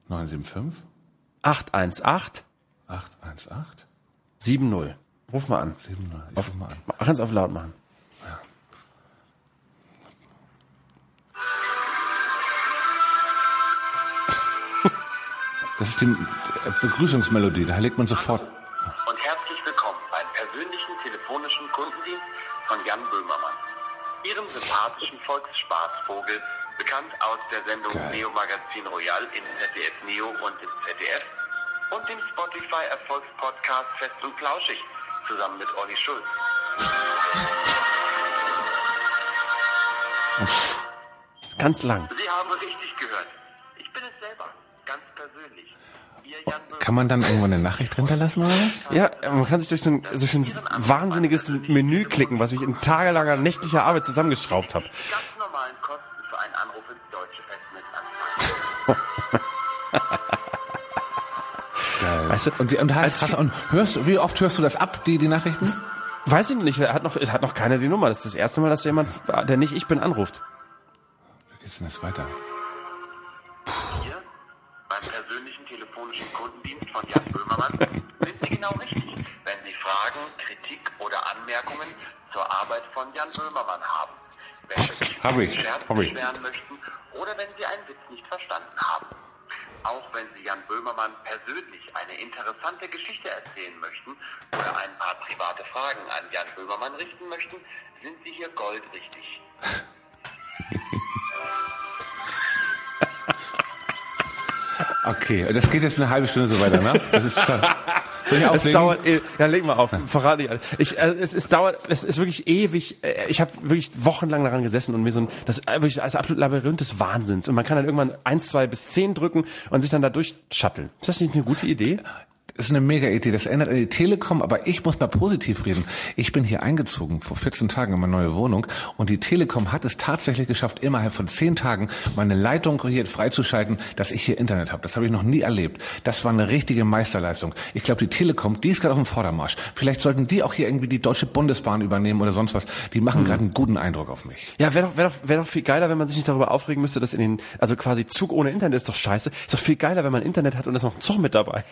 818 70. Ruf mal an. 70. Ruf mal an. Kannst auf laut machen. Ja. Das ist die Begrüßungsmelodie, da legt man sofort. Und herzlich willkommen beim persönlichen telefonischen Kundendienst von Jan Böhmermann. Ihrem sympathischen Volksspaßvogel, bekannt aus der Sendung Neo Magazin Royal im ZDF Neo und im ZDF und dem Spotify-Erfolgspodcast Fest und Flauschig zusammen mit Olli Schulz. Das ist ganz lang. Sie haben richtig gehört. Ich bin es selber, ganz persönlich. Kann man dann irgendwann eine Nachricht hinterlassen oder was? Ja, man kann sich durch so ein wahnsinniges Menü klicken, was ich in tagelanger nächtlicher Arbeit zusammengeschraubt habe. Die ganz normalen Kosten für einen Anruf ins deutsche Festnetz anzeigen. Weißt du, und wie oft hörst du das ab, die Nachrichten? Weiß ich nicht, hat noch keiner die Nummer. Das ist das erste Mal, dass jemand, der nicht ich bin, anruft. Wie geht's denn jetzt weiter? Hier, beim persönlichen telefonischen Kundendienst von Jan Böhmermann, sind Sie genau richtig, wenn Sie Fragen, Kritik oder Anmerkungen zur Arbeit von Jan Böhmermann haben. Wenn Sie sich beschweren möchten oder wenn Sie einen Witz nicht verstanden haben. Auch wenn Sie Jan Böhmermann persönlich eine interessante Geschichte erzählen möchten oder ein paar private Fragen an Jan Böhmermann richten möchten, sind Sie hier goldrichtig. Okay, das geht jetzt eine halbe Stunde so weiter, ne? Das ist es dauert, ja, leg mal auf, verrate ich. Es ist wirklich ewig. Ich habe wirklich wochenlang daran gesessen und mir das wirklich als absolut Labyrinth des Wahnsinns. Und man kann dann irgendwann 1, 2 bis 10 drücken und sich dann da durchschatteln. Ist das nicht eine gute Idee? Das ist eine mega Idee. Das ändert an die Telekom, aber ich muss mal positiv reden. Ich bin hier eingezogen vor 14 Tagen in meine neue Wohnung und die Telekom hat es tatsächlich geschafft, innerhalb von 10 Tagen meine Leitung hier freizuschalten, dass ich hier Internet habe. Das habe ich noch nie erlebt. Das war eine richtige Meisterleistung. Ich glaube, die Telekom, die ist gerade auf dem Vordermarsch. Vielleicht sollten die auch hier irgendwie die Deutsche Bundesbahn übernehmen oder sonst was. Die machen gerade einen guten Eindruck auf mich. Ja, wäre doch viel geiler, wenn man sich nicht darüber aufregen müsste, dass also quasi Zug ohne Internet ist doch scheiße. Ist doch viel geiler, wenn man Internet hat und ist noch ein Zug mit dabei.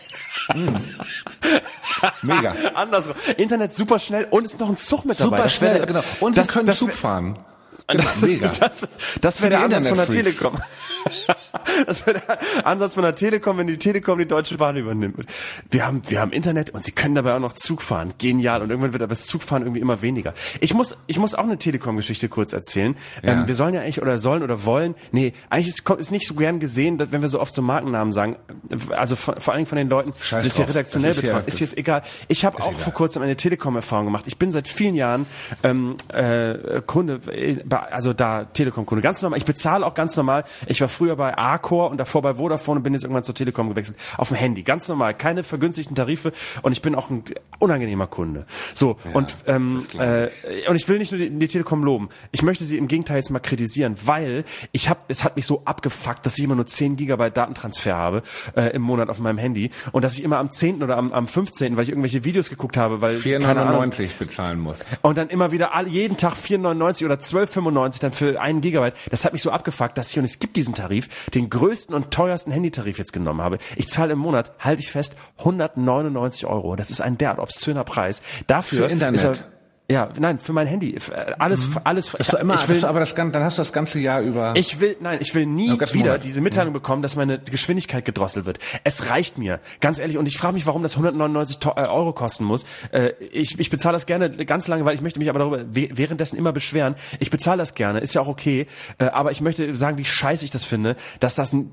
Mega. Andersrum. Internet super schnell und ist noch ein Zug mit dabei. Super schnell, genau. Und sie können Zug fahren. Genau, mega. Das wäre der Ansatz von der Telekom. Das wäre der Ansatz von der Telekom, wenn die Telekom die Deutsche Bahn übernimmt. Wir haben Internet und sie können dabei auch noch Zug fahren. Genial. Und irgendwann wird aber das Zugfahren irgendwie immer weniger. Ich muss auch eine Telekom-Geschichte kurz erzählen. Ja. Wir sollen ja eigentlich oder wollen. Nee, eigentlich ist nicht so gern gesehen, wenn wir so oft so Markennamen sagen. Also vor allen Dingen von den Leuten, die das hier redaktionell betreuen. Ist jetzt egal. Ich habe auch vor kurzem eine Telekom-Erfahrung gemacht. Ich bin seit vielen Jahren Kunde, also da Telekom-Kunde. Ganz normal. Ich bezahle auch ganz normal. Ich war früher bei Arcor und davor bei Vodafone und bin jetzt irgendwann zur Telekom gewechselt. Auf dem Handy. Ganz normal. Keine vergünstigten Tarife und ich bin auch ein unangenehmer Kunde. So. Ja, und ich will nicht nur die Telekom loben. Ich möchte sie im Gegenteil jetzt mal kritisieren, weil es hat mich so abgefuckt, dass ich immer nur 10 Gigabyte Datentransfer habe im Monat auf meinem Handy und dass ich immer am 10. oder am 15., weil ich irgendwelche Videos geguckt habe, weil 4,99 bezahlen muss. Und dann immer wieder jeden Tag 4,99 oder 12,95 dann für 1 Gigabyte. Das hat mich so abgefuckt, dass und es gibt diesen Tarif, den den größten und teuersten Handytarif jetzt genommen habe. Ich zahle im Monat, halte ich fest, 199 €. Das ist ein derart obszöner Preis. Dafür für Internet. ist er, ja, nein, für mein Handy. Alles. Das ist immer, dann hast du das ganze Jahr über. Ich will nie wieder diese Mitteilung bekommen, dass meine Geschwindigkeit gedrosselt wird. Es reicht mir, ganz ehrlich. Und ich frage mich, warum das 199 € kosten muss. Ich bezahle das gerne ganz lange, weil ich möchte mich aber darüber währenddessen immer beschweren. Ich bezahle das gerne, ist ja auch okay. Aber ich möchte sagen, wie scheiße ich das finde, dass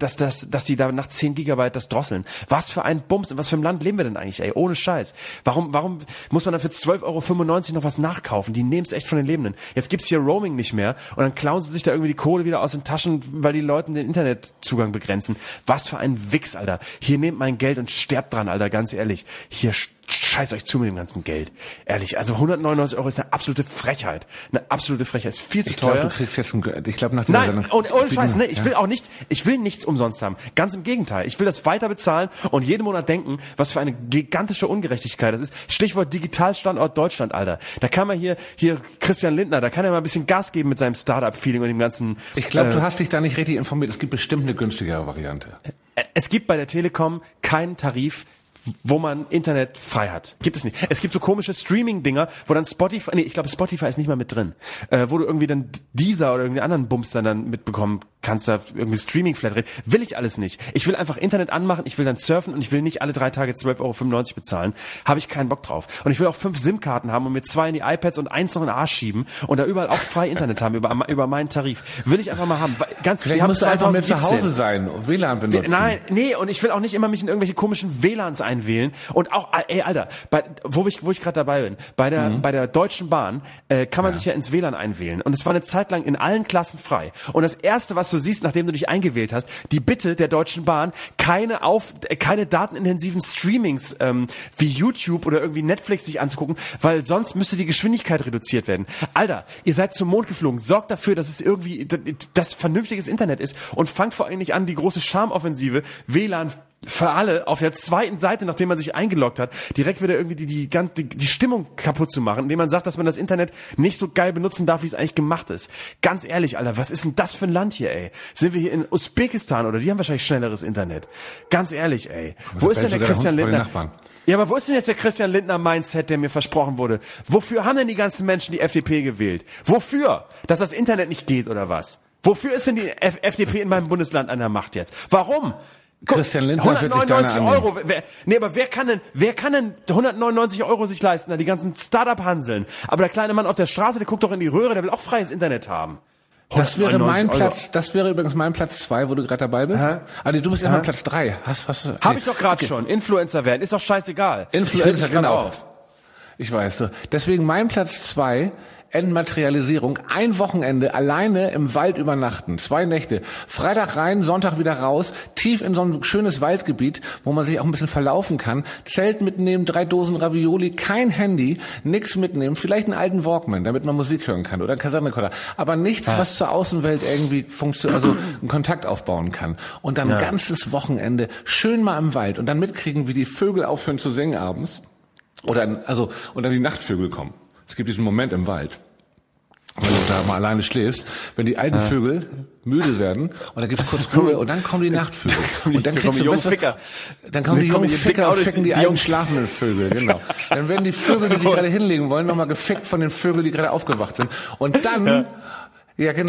die da nach 10 Gigabyte das drosseln. Was für ein Bums, in was für einem Land leben wir denn eigentlich, ey? Ohne Scheiß. Warum muss man dann für 12,95 € noch was nachkaufen? Die nehmen es echt von den Lebenden. Jetzt gibt's hier Roaming nicht mehr und dann klauen sie sich da irgendwie die Kohle wieder aus den Taschen, weil die Leuten den Internetzugang begrenzen. Was für ein Wichs, Alter. Hier nehmt mein Geld und sterbt dran, Alter, ganz ehrlich. Hier scheiß euch zu mit dem ganzen Geld. Ehrlich, also 199 € ist eine absolute Frechheit. Eine absolute Frechheit. Ist viel zu teuer. Ich glaube, du kriegst jetzt nach dieser Nein, und ohne Scheiß, ne, ich will nichts umsonst haben. Ganz im Gegenteil. Ich will das weiter bezahlen und jeden Monat denken, was für eine gigantische Ungerechtigkeit das ist. Stichwort Digitalstandort Deutschland, Alter. Da kann man hier Christian Lindner, da kann er mal ein bisschen Gas geben mit seinem Startup-Feeling und dem ganzen. Ich glaube, du hast dich da nicht richtig informiert. Es gibt bestimmt eine günstigere Variante. Es gibt bei der Telekom keinen Tarif, wo man Internet frei hat. Gibt es nicht. Es gibt so komische Streaming-Dinger, wo dann Spotify, ich glaube Spotify ist nicht mal mit drin, wo du irgendwie dann Deezer oder irgendeinen anderen Bums dann mitbekommen kannst, da irgendwie Streaming-Flatrate. Will ich alles nicht. Ich will einfach Internet anmachen, ich will dann surfen und ich will nicht alle 3 Tage 12,95 € bezahlen. Habe ich keinen Bock drauf. Und ich will auch 5 SIM-Karten haben und mir 2 in die iPads und 1 noch in den Arsch schieben und da überall auch frei Internet haben über meinen Tarif. Will ich einfach mal haben. Vielleicht musst du einfach mehr zu Hause sein und WLAN benutzen. Nein, und ich will auch nicht immer mich in irgendwelche komischen WLANs einwählen. Und auch, ey, Alter, wo ich gerade dabei bin, bei der Deutschen Bahn kann man sich ja ins WLAN einwählen. Und es war eine Zeit lang in allen Klassen frei. Und das Erste, was du siehst, nachdem du dich eingewählt hast, die Bitte der Deutschen Bahn, keine datenintensiven Streamings wie YouTube oder irgendwie Netflix sich anzugucken, weil sonst müsste die Geschwindigkeit reduziert werden. Alter, ihr seid zum Mond geflogen, sorgt dafür, dass es irgendwie das vernünftiges Internet ist und fangt vor allem nicht an, die große Charmoffensive WLAN für alle auf der zweiten Seite, nachdem man sich eingeloggt hat, direkt wieder irgendwie die Stimmung kaputt zu machen, indem man sagt, dass man das Internet nicht so geil benutzen darf, wie es eigentlich gemacht ist. Ganz ehrlich, Alter, was ist denn das für ein Land hier, ey? Sind wir hier in Usbekistan oder die haben wahrscheinlich schnelleres Internet? Ganz ehrlich, ey. Wo ist denn der Christian Lindner? Ja, aber wo ist denn jetzt der Christian Lindner Mindset, der mir versprochen wurde? Wofür haben denn die ganzen Menschen die FDP gewählt? Wofür? Dass das Internet nicht geht oder was? Wofür ist denn die FDP in meinem Bundesland an der Macht jetzt? Warum? Christian Lindner 199 €. Aber wer kann denn 199 € sich leisten, da die ganzen Start-up-Hanseln? Aber der kleine Mann auf der Straße, der guckt doch in die Röhre, der will auch freies Internet haben. Das wäre übrigens mein Platz 2, wo du gerade dabei bist. Also du bist ja mal Platz 3. Hab ich doch gerade schon. Influencer werden, ist doch scheißegal. Influencer, genau. Ich weiß so. Deswegen mein Platz 2, Entmaterialisierung, ein Wochenende alleine im Wald übernachten, 2 Nächte, Freitag rein, Sonntag wieder raus, tief in so ein schönes Waldgebiet, wo man sich auch ein bisschen verlaufen kann, Zelt mitnehmen, 3 Dosen Ravioli, kein Handy, nix mitnehmen, vielleicht einen alten Walkman, damit man Musik hören kann oder einen Kassettenrekorder, aber nichts, was zur Außenwelt irgendwie also einen Kontakt aufbauen kann. Und dann ein ganzes Wochenende schön mal im Wald und dann mitkriegen, wie die Vögel aufhören zu singen abends und dann die Nachtvögel kommen. Es gibt diesen Moment im Wald, wenn du da mal alleine schläfst, wenn die alten Vögel müde werden und dann gibt's kurz Ruhe und dann kommen die Nachtvögel. Und dann kriegst du dann kommen die jungen Ficker und ficken die alten schlafenden Vögel, genau. Dann werden die Vögel, die sich gerade hinlegen wollen, nochmal gefickt von den Vögeln, die gerade aufgewacht sind. Und dann ja, genau.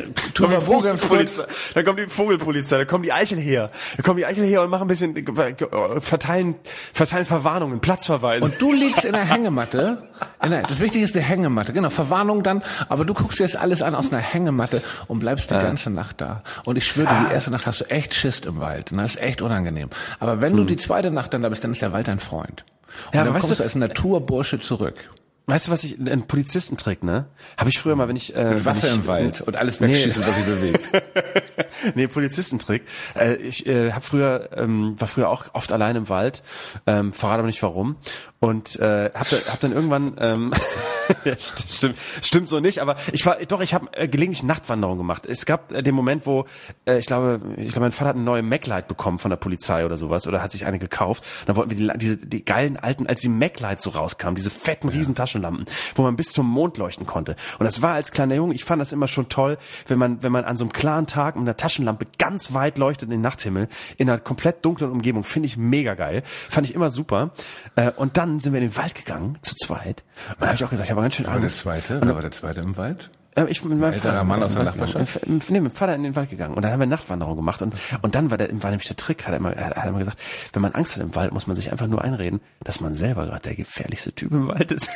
Da kommt die Vogelpolizei, da kommen die Eichelheer. Und machen ein bisschen, verteilen Verwarnungen, Platzverweise. Und du liegst in der Hängematte. Das Wichtige ist die Hängematte, genau. Verwarnung dann, aber du guckst dir das alles an aus einer Hängematte und bleibst die ganze Nacht da. Und ich schwöre, die erste Nacht hast du echt Schiss im Wald. Und das ist echt unangenehm. Aber wenn du die zweite Nacht dann da bist, dann ist der Wald dein Freund. Und dann kommst du als Naturbursche zurück. Weißt du, was ein Polizistentrick, ne? Habe ich früher mal, wenn ich mit Waffe im Wald und alles wegschießen, was sich bewegt. Polizistentrick. Ich war früher auch oft allein im Wald, verrate aber nicht warum. Und hab dann irgendwann ja, stimmt so nicht, aber ich habe gelegentlich Nachtwanderung gemacht. Es gab den Moment, wo ich glaube, mein Vater hat eine neue Mac-Light bekommen von der Polizei oder sowas oder hat sich eine gekauft. Dann wollten wir die geilen alten, als die Mac-Light so rauskam, diese fetten Riesentaschenlampen. Taschenlampen, wo man bis zum Mond leuchten konnte. Und das war als kleiner Junge, ich fand das immer schon toll, wenn man an so einem klaren Tag mit einer Taschenlampe ganz weit leuchtet in den Nachthimmel, in einer komplett dunklen Umgebung, finde ich mega geil. Fand ich immer super. Und dann sind wir in den Wald gegangen, zu zweit. Und da habe ich auch gesagt, ich habe ganz schön Angst. War der zweite im Wald? Ich mit meinem älterer Mann aus der Nachbarschaft? Nee, mit dem Vater in den Wald gegangen. Und dann haben wir Nachtwanderung gemacht. Und dann war nämlich der Trick, hat er immer gesagt, wenn man Angst hat im Wald, muss man sich einfach nur einreden, dass man selber gerade der gefährlichste Typ im Wald ist.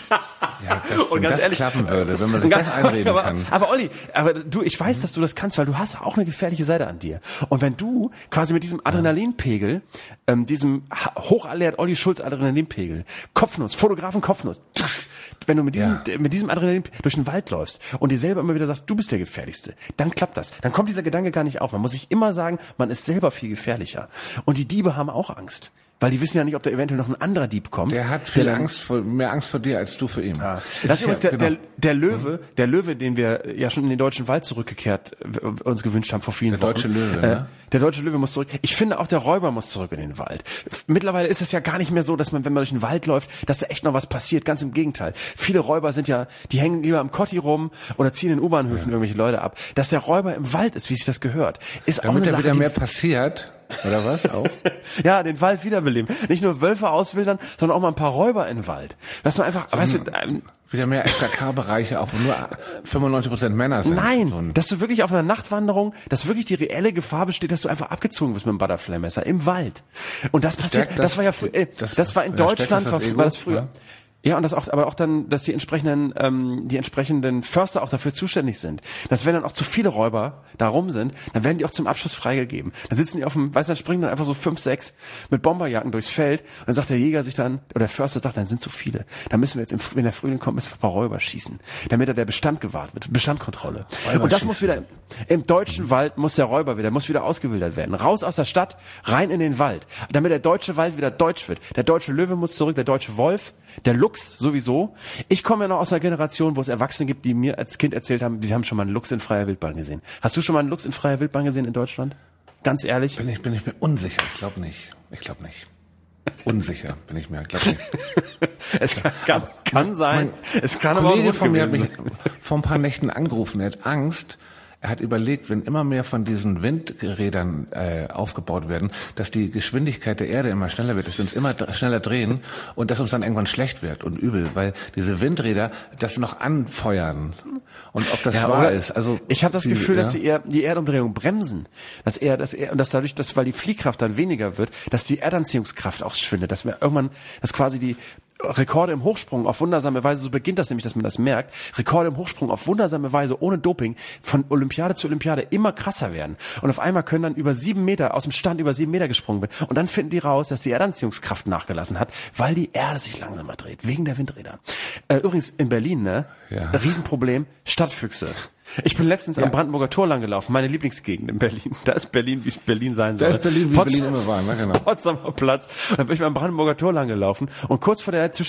Ja, wenn das klappen würde, wenn man sich das einreden kann. Aber Olli, ich weiß, dass du das kannst, weil du hast auch eine gefährliche Seite an dir. Und wenn du quasi mit diesem Adrenalinpegel, diesem hochalert Olli Schulz Adrenalinpegel, Kopfnuss, Fotografen Kopfnuss, wenn du mit diesem Adrenalin durch den Wald läufst und dir selber immer wieder sagst, du bist der Gefährlichste, dann klappt das. Dann kommt dieser Gedanke gar nicht auf. Man muss sich immer sagen, man ist selber viel gefährlicher. Und die Diebe haben auch Angst. Weil die wissen ja nicht, ob da eventuell noch ein anderer Dieb kommt. Der hat mehr Angst vor dir als du vor ihm. Ja. Das ist übrigens der Löwe, den wir ja schon in den deutschen Wald zurückgekehrt uns gewünscht haben vor vielen Wochen. Der deutsche Löwe, ne? Der deutsche Löwe muss zurück. Ich finde auch der Räuber muss zurück in den Wald. Mittlerweile ist es ja gar nicht mehr so, dass man, wenn man durch den Wald läuft, dass da echt noch was passiert. Ganz im Gegenteil. Viele Räuber die hängen lieber am Kotti rum oder ziehen in U-Bahnhöfen irgendwelche Leute ab. Dass der Räuber im Wald ist, wie sich das gehört, ist damit auch eine Sache, wieder mehr passiert. Oder was auch? Ja, den Wald wiederbeleben. Nicht nur Wölfe auswildern, sondern auch mal ein paar Räuber in den Wald. Dass man einfach, wieder mehr FKK-Bereiche, auch wo nur 95% Männer sind. Nein, dass du wirklich auf einer Nachtwanderung, dass wirklich die reelle Gefahr besteht, dass du einfach abgezogen wirst mit dem Butterfly-Messer im Wald. Und das passiert, das war ja früher, das war in Deutschland, war das früher. Ja. Ja, und aber auch dann, dass die entsprechenden Förster auch dafür zuständig sind. Dass wenn dann auch zu viele Räuber da rum sind, dann werden die auch zum Abschluss freigegeben. Dann sitzen die dann springen dann einfach so 5, 6 mit Bomberjacken durchs Feld und dann sagt der Jäger oder der Förster sagt, dann sind zu viele. Dann müssen wir jetzt, wenn der Frühling kommt, müssen wir ein paar Räuber schießen. Damit der Bestand gewahrt wird. Bestandkontrolle. Und das muss wieder, im deutschen Wald muss der Räuber muss wieder ausgewildert werden. Raus aus der Stadt, rein in den Wald. Damit der deutsche Wald wieder deutsch wird. Der deutsche Löwe muss zurück, der deutsche Wolf, der Luchs sowieso. Ich komme ja noch aus einer Generation, wo es Erwachsene gibt, die mir als Kind erzählt haben, sie haben schon mal einen Luchs in freier Wildbahn gesehen. Hast du schon mal einen Luchs in freier Wildbahn gesehen in Deutschland? Ganz ehrlich? Bin ich mir unsicher. Ich glaube nicht. Unsicher bin ich mir. Glaub nicht. Es kann sein. Es kann aber auch Kollege von mir hat mich vor ein paar Nächten angerufen. Er hat Angst. Er hat überlegt, wenn immer mehr von diesen Windrädern aufgebaut werden, dass die Geschwindigkeit der Erde immer schneller wird, dass wir uns immer schneller drehen und dass uns dann irgendwann schlecht wird und übel, weil diese Windräder das noch anfeuern. Und ob das wahr ist, also ich habe das Gefühl, dass sie eher die Erdumdrehung bremsen, dass dadurch, weil die Fliehkraft dann weniger wird, dass die Erdanziehungskraft auch schwindet, dass quasi die Rekorde im Hochsprung auf wundersame Weise, so beginnt das nämlich, dass man das merkt, Rekorde im Hochsprung auf wundersame Weise ohne Doping von Olympiade zu Olympiade immer krasser werden. Und auf einmal können dann über 7 Meter, aus dem Stand über 7 Meter gesprungen werden. Und dann finden die raus, dass die Erdanziehungskraft nachgelassen hat, weil die Erde sich langsamer dreht, wegen der Windräder. Übrigens in Berlin, Riesenproblem, Stadtfüchse. Ich bin letztens am Brandenburger Tor lang gelaufen, meine Lieblingsgegend in Berlin. Da ist Berlin, wie es Berlin sein soll. Da ist Berlin, wie Berlin immer war, ne? Genau. Potsdamer Platz. Und dann bin ich am Brandenburger Tor lang gelaufen und kurz vor auf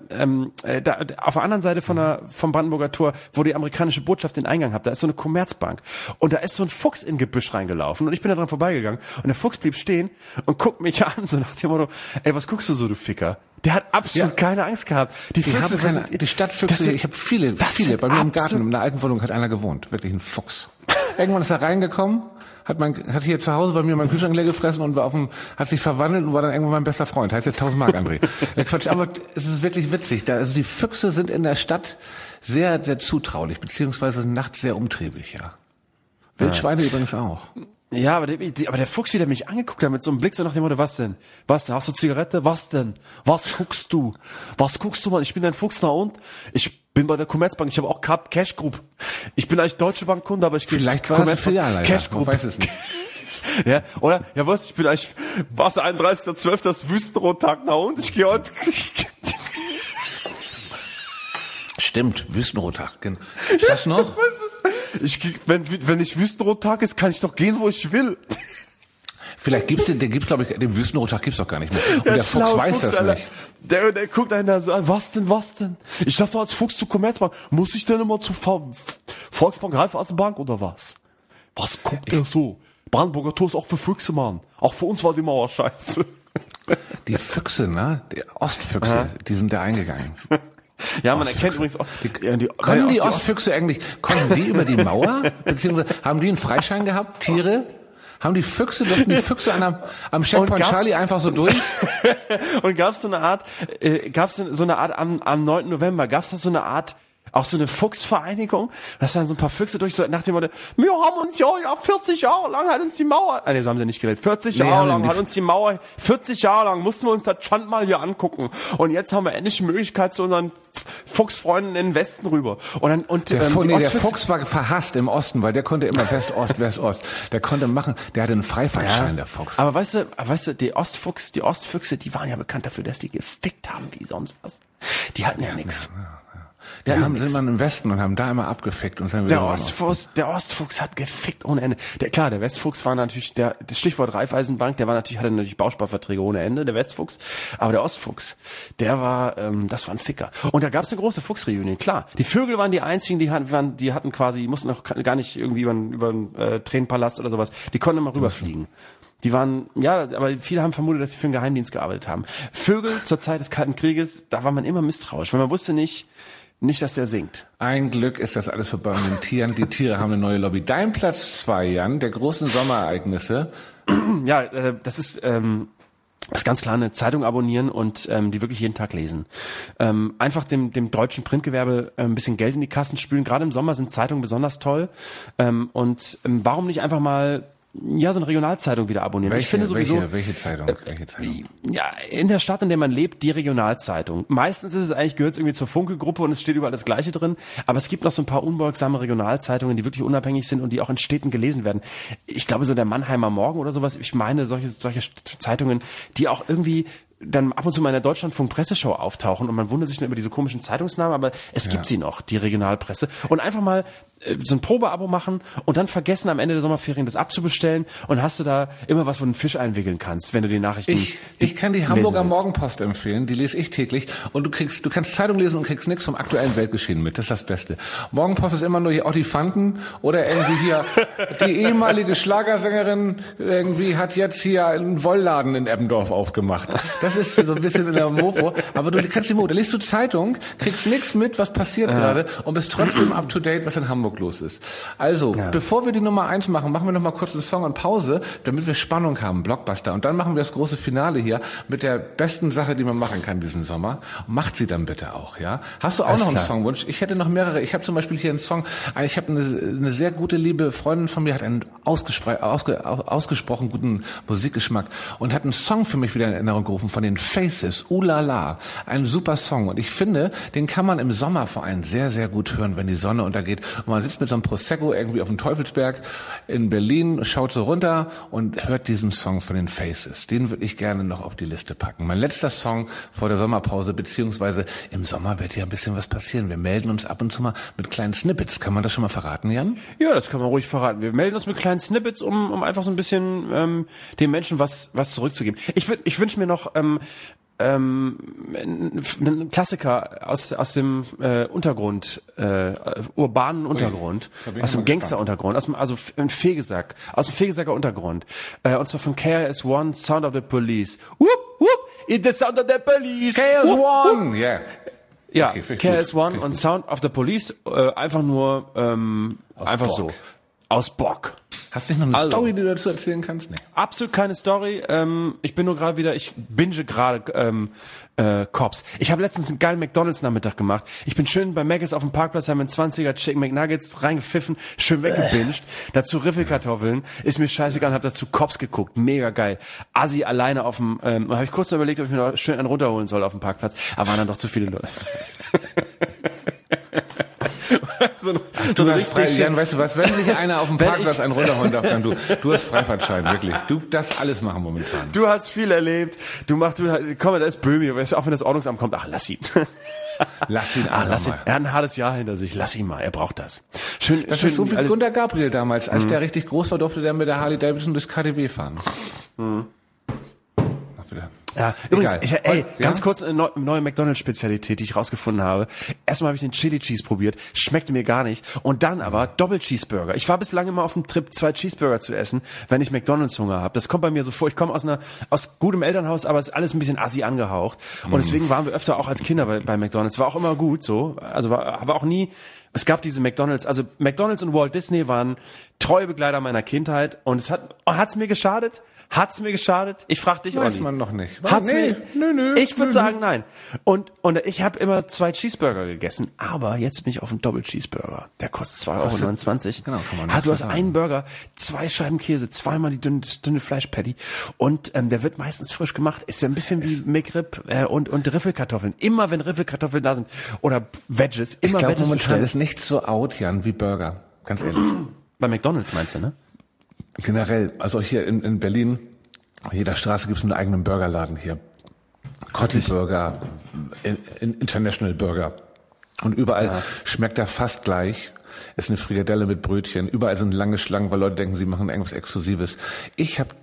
der anderen Seite vom Brandenburger Tor, wo die amerikanische Botschaft den Eingang hat, da ist so eine Commerzbank. Und da ist so ein Fuchs in Gebüsch reingelaufen und ich bin da dran vorbeigegangen und der Fuchs blieb stehen und guckt mich an, so nach dem Motto, ey, was guckst du so, du Ficker? Der hat absolut keine Angst gehabt. Die Stadtfüchse, ich habe viele. Bei mir im Garten, in der alten Wohnung hat einer gewohnt. Wirklich ein Fuchs. Irgendwann ist er reingekommen, hat hier zu Hause bei mir meinen Kühlschrank leer gefressen und hat sich verwandelt und war dann irgendwann mein bester Freund. Heißt jetzt 1000 Mark, André. Quatsch, aber es ist wirklich witzig. Also die Füchse sind in der Stadt sehr, sehr zutraulich, beziehungsweise nachts sehr umtriebig, ja. Wildschweine übrigens auch. Ja, aber der Fuchs, wie der mich angeguckt hat, mit so einem Blick so nach dem Motto, was denn? Was, hast du Zigarette? Was denn? Was guckst du? Mann? Ich bin ein Fuchs, na und? Ich bin bei der Commerzbank, ich habe auch Cash Group. Ich bin eigentlich Deutsche Bank Kunde, aber ich gehe vielleicht war es Filiale, Cash Group. Ich weiß es nicht. Ja, oder? Ja, was? Ich bin eigentlich, was, 31.12. das Wüstenrottag, na und? Ich gehe heute. Stimmt, Wüstenrottag. Ist das noch? Wenn ich Wüstenrottag ist, kann ich doch gehen, wo ich will. Vielleicht glaube ich, den Wüstenrottag gibt's doch gar nicht mehr. Und der Fuchs weiß das nicht. Der guckt einen da so an, was denn? Ich darf doch als Fuchs zur Commerzbank. Muss ich denn immer zur Volksbank, Raiffeisenbank oder was? Was guckt der so? Brandenburger Tor ist auch für Füchse, Mann. Auch für uns war die Mauer scheiße. Die Füchse, ne? Die Ostfüchse, die sind da eingegangen. Ja, man erkennt übrigens auch... Konnten die Ostfüchse eigentlich, konnten die über die Mauer? Beziehungsweise haben die einen Freischein gehabt, Tiere? Durften die Füchse am Checkpoint Charlie einfach so durch? Und gab's so eine Art am 9. November, gab's da so eine Art, auch so eine Fuchsvereinigung, dass dann so ein paar Füchse durch so nach dem Motto, wir haben uns ja 40 Jahre lang hat uns die Mauer, so haben sie nicht geredet, 40 Jahre lang hat uns die Mauer, 40 Jahre lang mussten wir uns das Schand mal hier angucken und jetzt haben wir endlich die Möglichkeit zu unseren Fuchsfreunden in den Westen rüber. Der Fuchs war verhasst im Osten, weil der konnte immer West-Ost. Der konnte machen, der hatte einen Freifahrtschein, der Fuchs. Aber weißt du, die Ostfüchse, die waren ja bekannt dafür, dass die gefickt haben wie sonst was. Die hatten ja nichts. Die sind mal im Westen und haben da immer abgefickt und sind der Ostfuchs hat gefickt ohne Ende. Der Westfuchs war natürlich das Stichwort Raiffeisenbank, hatte natürlich Bausparverträge ohne Ende, der Westfuchs, aber der Ostfuchs, der war das war ein Ficker. Und da gab's eine große Fuchsreunion, klar. Die Vögel waren die einzigen, die hatten quasi, die mussten noch gar nicht irgendwie über einen Tränenpalast oder sowas, die konnten immer rüberfliegen. Die waren, aber viele haben vermutet, dass sie für den Geheimdienst gearbeitet haben. Vögel zur Zeit des Kalten Krieges, da war man immer misstrauisch, weil man wusste nicht, dass der singt. Ein Glück ist das alles vorbei mit den Tieren. Die Tiere haben eine neue Lobby. Dein Platz 2, Jan, der großen Sommerereignisse. Ja, das ist ganz klar eine Zeitung abonnieren und die wirklich jeden Tag lesen. Einfach dem deutschen Printgewerbe ein bisschen Geld in die Kassen spülen. Gerade im Sommer sind Zeitungen besonders toll. Warum nicht einfach mal so eine Regionalzeitung wieder abonnieren? Welche Zeitung? Ja, in der Stadt, in der man lebt, die Regionalzeitung. Meistens gehört es irgendwie zur Funke-Gruppe und es steht überall das Gleiche drin. Aber es gibt noch so ein paar unbeugsame Regionalzeitungen, die wirklich unabhängig sind und die auch in Städten gelesen werden. Ich glaube, so der Mannheimer Morgen oder sowas. Ich meine, solche Zeitungen, die auch irgendwie dann ab und zu mal in der Deutschlandfunk-Presseschau auftauchen und man wundert sich dann über diese komischen Zeitungsnamen, aber es gibt sie noch, die Regionalpresse. Und einfach mal so ein Probeabo machen und dann vergessen am Ende der Sommerferien das abzubestellen und hast du da immer was, wo du einen Fisch einwickeln kannst, wenn du die Nachrichten... Ich kann die Hamburger Morgenpost empfehlen, die lese ich täglich und du kannst Zeitung lesen und kriegst nichts vom aktuellen Weltgeschehen mit, das ist das Beste. Morgenpost ist immer nur hier Ottifanten oder irgendwie hier die ehemalige Schlagersängerin irgendwie hat jetzt hier einen Wollladen in Eppendorf aufgemacht. Das ist so ein bisschen in der Mofo, aber du kannst da liest du Zeitung, kriegst nichts mit, was passiert gerade und bist trotzdem up to date, was in Hamburg los ist. Also, bevor wir die Nummer 1 machen, wir noch mal kurz einen Song und Pause, damit wir Spannung haben, Blockbuster. Und dann machen wir das große Finale hier mit der besten Sache, die man machen kann diesen Sommer. Und macht sie dann bitte auch, ja? Hast du auch noch einen Songwunsch? Ich hätte noch mehrere. Ich habe zum Beispiel hier einen Song, ich habe eine sehr gute, liebe Freundin von mir, hat einen ausgesprochen guten Musikgeschmack und hat einen Song für mich wieder in Erinnerung gerufen von den Faces, Ulala. Ein super Song. Und ich finde, den kann man im Sommer vor allem sehr, sehr gut hören, wenn die Sonne untergeht. Und man sitzt mit so einem Prosecco irgendwie auf dem Teufelsberg in Berlin, schaut so runter und hört diesen Song von den Faces. Den würde ich gerne noch auf die Liste packen. Mein letzter Song vor der Sommerpause, beziehungsweise im Sommer wird ja ein bisschen was passieren. Wir melden uns ab und zu mal mit kleinen Snippets. Kann man das schon mal verraten, Jan? Ja, das kann man ruhig verraten. Wir melden uns mit kleinen Snippets, um einfach so ein bisschen den Menschen was zurückzugeben. Ich wünsche mir noch ein Klassiker aus dem Untergrund, urbanen Untergrund, aus dem Gangster-Untergrund, aus dem Fegesacker Untergrund, und zwar von KRS-One, Sound of the Police. Whoop, whoop, it's the Sound of the Police. KRS-One, yeah. Ja, okay, KRS-One und Sound of the Police, einfach nur, einfach Bock. So. Aus Bock. Hast du nicht noch eine Story, die du dazu erzählen kannst? Nee. Absolut keine Story. Ich bin nur gerade wieder, ich binge gerade Cops. Ich habe letztens einen geilen McDonalds-Nachmittag gemacht. Ich bin schön bei Mc's auf dem Parkplatz, haben einen 20er Chicken McNuggets reingepfiffen, schön weggebinged. Dazu Riffelkartoffeln. Ist mir scheißegal, hab dazu Cops geguckt. Mega geil. Assi alleine auf dem, habe ich kurz überlegt, ob ich mir noch schön einen runterholen soll auf dem Parkplatz. Aber waren dann doch zu viele Leute. Du hast frei, Jan, weißt du was, wenn sich einer auf dem Parkplatz einen runterholen darf, dann du hast Freifahrtschein, wirklich. Du darfst alles machen momentan. Du hast viel erlebt. Komm, da ist Böhmi, auch wenn das Ordnungsamt kommt, lass ihn. Lass ihn. Er hat ein hartes Jahr hinter sich. Lass ihn mal, er braucht das. Das ist so wie Gunter Gabriel damals. Als der richtig groß war, durfte der mit der Harley Davidson durchs KDW fahren. Ach, wieder. Ja, übrigens, ganz kurz eine neue McDonald's-Spezialität, die ich rausgefunden habe. Erstmal habe ich den Chili Cheese probiert, schmeckte mir gar nicht. Und dann aber Doppel-Cheeseburger. Ich war bislang immer auf dem Trip, 2 Cheeseburger zu essen, wenn ich McDonald's-Hunger habe. Das kommt bei mir so vor. Ich komme aus gutem Elternhaus, aber es ist alles ein bisschen assi angehaucht. Und deswegen waren wir öfter auch als Kinder bei McDonald's. War auch immer gut so. Also war auch nie... Es gab diese McDonald's und Walt Disney waren treue Begleiter meiner Kindheit und hat's mir geschadet? Hat's mir geschadet? Ich frage dich, Weiß Olli. man noch nicht. Nö. Ich würde sagen, nein. Und ich habe immer 2 Cheeseburger gegessen, aber jetzt bin ich auf einen Doppel-Cheeseburger. Der kostet 2,29 €. Genau, kann man Du hast einen Burger, 2 Scheiben Käse, zweimal die dünne Fleischpatty und der wird meistens frisch gemacht. Ist ja ein bisschen wie McRib und Riffelkartoffeln. Immer wenn Riffelkartoffeln da sind oder Veggies, immer Veggies momentan bestellen. ist nichts so out, Jan, wie Burger. Ganz ehrlich. Bei McDonald's meinst du, ne? Generell, also hier in Berlin, auf jeder Straße gibt es einen eigenen Burgerladen hier. Cotti Burger, International Burger. Und überall schmeckt er fast gleich. Ist eine Frikadelle mit Brötchen. Überall sind lange Schlangen, weil Leute denken, sie machen irgendwas Exklusives. Ich habe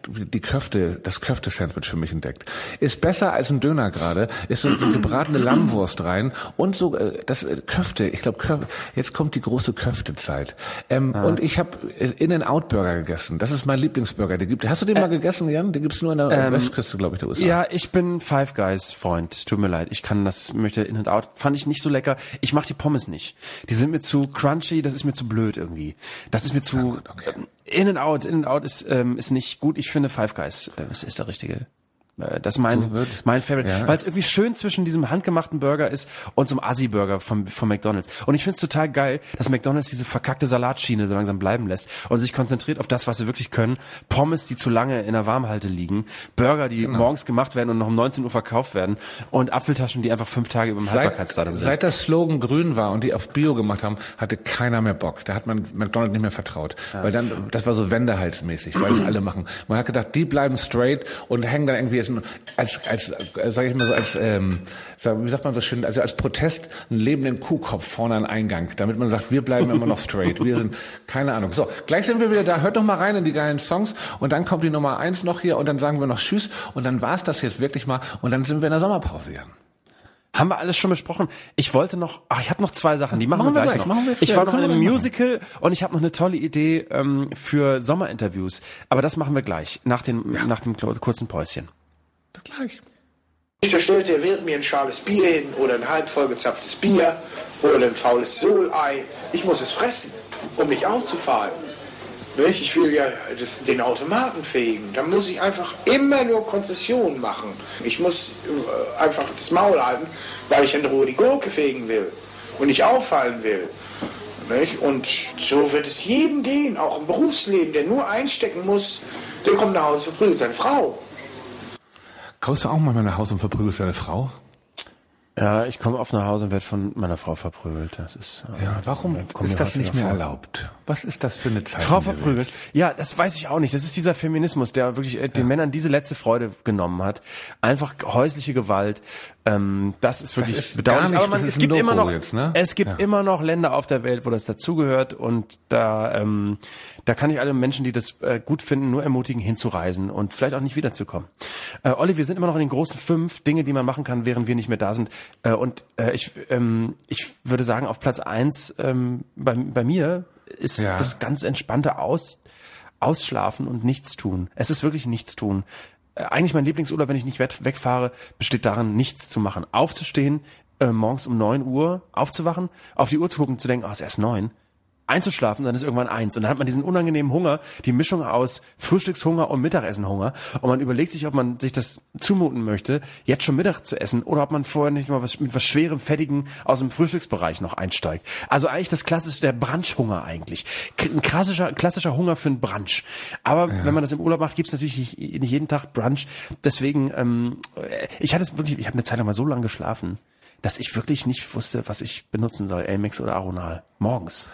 das Köfte-Sandwich für mich entdeckt. Ist besser als ein Döner gerade. Ist so eine gebratene Lammwurst rein und so das Köfte. Ich glaube, jetzt kommt die große Köftezeit. Und ich habe In-N-Out-Burger gegessen. Das ist mein Lieblingsburger. Hast du den mal gegessen, Jan? Den gibt's nur in der Westküste, glaube ich, der USA. Ja, ich bin Five Guys Freund. Tut mir leid. möchte In-N-Out. Fand ich nicht so lecker. Ich mache die Pommes nicht. Die sind mir zu crunchy. Das ist mir zu blöd irgendwie. Das ist mir zu... Okay. In-N-Out ist nicht gut. Ich finde Five Guys ist der richtige. Das ist mein Favorite. Ja. Weil es irgendwie schön zwischen diesem handgemachten Burger ist und so einem Assi-Burger von McDonald's. Und ich finde es total geil, dass McDonald's diese verkackte Salatschiene so langsam bleiben lässt und sich konzentriert auf das, was sie wirklich können. Pommes, die zu lange in der Warmhalte liegen. Burger, die morgens gemacht werden und noch um 19 Uhr verkauft werden. Und Apfeltaschen, die einfach 5 Tage über dem Haltbarkeitsdatum sind. Seit das Slogan grün war und die auf Bio gemacht haben, hatte keiner mehr Bock. Da hat man McDonald's nicht mehr vertraut. Ja. Weil dann, das war so wendehalsmäßig, weil das alle machen. Man hat gedacht, die bleiben straight und hängen dann irgendwie als sage ich mal so, wie sagt man so schön, also als Protest einen lebenden Kuhkopf vorne an Eingang, damit man sagt, wir bleiben immer noch straight. Wir sind, keine Ahnung. So, gleich sind wir wieder da. Hört doch mal rein in die geilen Songs und dann kommt die Nummer 1 noch hier und dann sagen wir noch Tschüss und dann war's das jetzt wirklich mal und dann sind wir in der Sommerpause, Jan. Haben wir alles schon besprochen. Ich wollte noch, ich habe noch 2 Sachen, die machen wir gleich noch. Ich war noch in einem Musical und ich habe noch eine tolle Idee für Sommerinterviews. Aber das machen wir gleich, nach dem kurzen Päuschen. Gleich. Da stellt der Wirt mir ein schales Bier hin oder ein halb vollgezapftes Bier oder ein faules Sohlei. Ich muss es fressen, um mich aufzufahren. Ich will ja den Automaten fegen. Da muss ich einfach immer nur Konzessionen machen. Ich muss einfach das Maul halten, weil ich in Ruhe die Gurke fegen will und nicht auffallen will. Und so wird es jedem gehen, auch im Berufsleben, der nur einstecken muss, der kommt nach Hause, verprügelt seine Frau. Kommst du auch manchmal nach Hause und verprügelst deine Frau? Ja, ich komme oft nach Hause und werde von meiner Frau verprügelt. Das ist warum ist das nicht mehr erlaubt? Was ist das für eine Zeit? Frau verprügelt? Ja, das weiß ich auch nicht. Das ist dieser Feminismus, der wirklich den Männern diese letzte Freude genommen hat. Einfach häusliche Gewalt. Das ist wirklich bedauerlich. Aber es gibt immer noch, immer noch Länder auf der Welt, wo das dazugehört und da kann ich alle Menschen, die das gut finden, nur ermutigen, hinzureisen und vielleicht auch nicht wiederzukommen. Olli, wir sind immer noch in den großen 5 Dinge, die man machen kann, während wir nicht mehr da sind. Ich würde sagen, auf Platz 1 bei mir ist das ganz entspannte Ausschlafen und Nichtstun. Es ist wirklich Nichtstun. Eigentlich mein Lieblingsurlaub, wenn ich nicht wegfahre, besteht darin, nichts zu machen. Aufzustehen, morgens um 9 Uhr aufzuwachen, auf die Uhr zu gucken und zu denken, es ist erst 9. Einzuschlafen, dann ist irgendwann 1. Und dann hat man diesen unangenehmen Hunger, die Mischung aus Frühstückshunger und Mittagessenhunger. Und man überlegt sich, ob man sich das zumuten möchte, jetzt schon Mittag zu essen, oder ob man vorher nicht mal mit was Schwerem, Fettigem aus dem Frühstücksbereich noch einsteigt. Also eigentlich das klassische, der Brunchhunger eigentlich. Ein klassischer Hunger für einen Brunch. Aber wenn man das im Urlaub macht, gibt's natürlich nicht jeden Tag Brunch. Deswegen, ich habe eine Zeit lang mal so lange geschlafen, dass ich wirklich nicht wusste, was ich benutzen soll, Elmex oder Aronal. Morgens.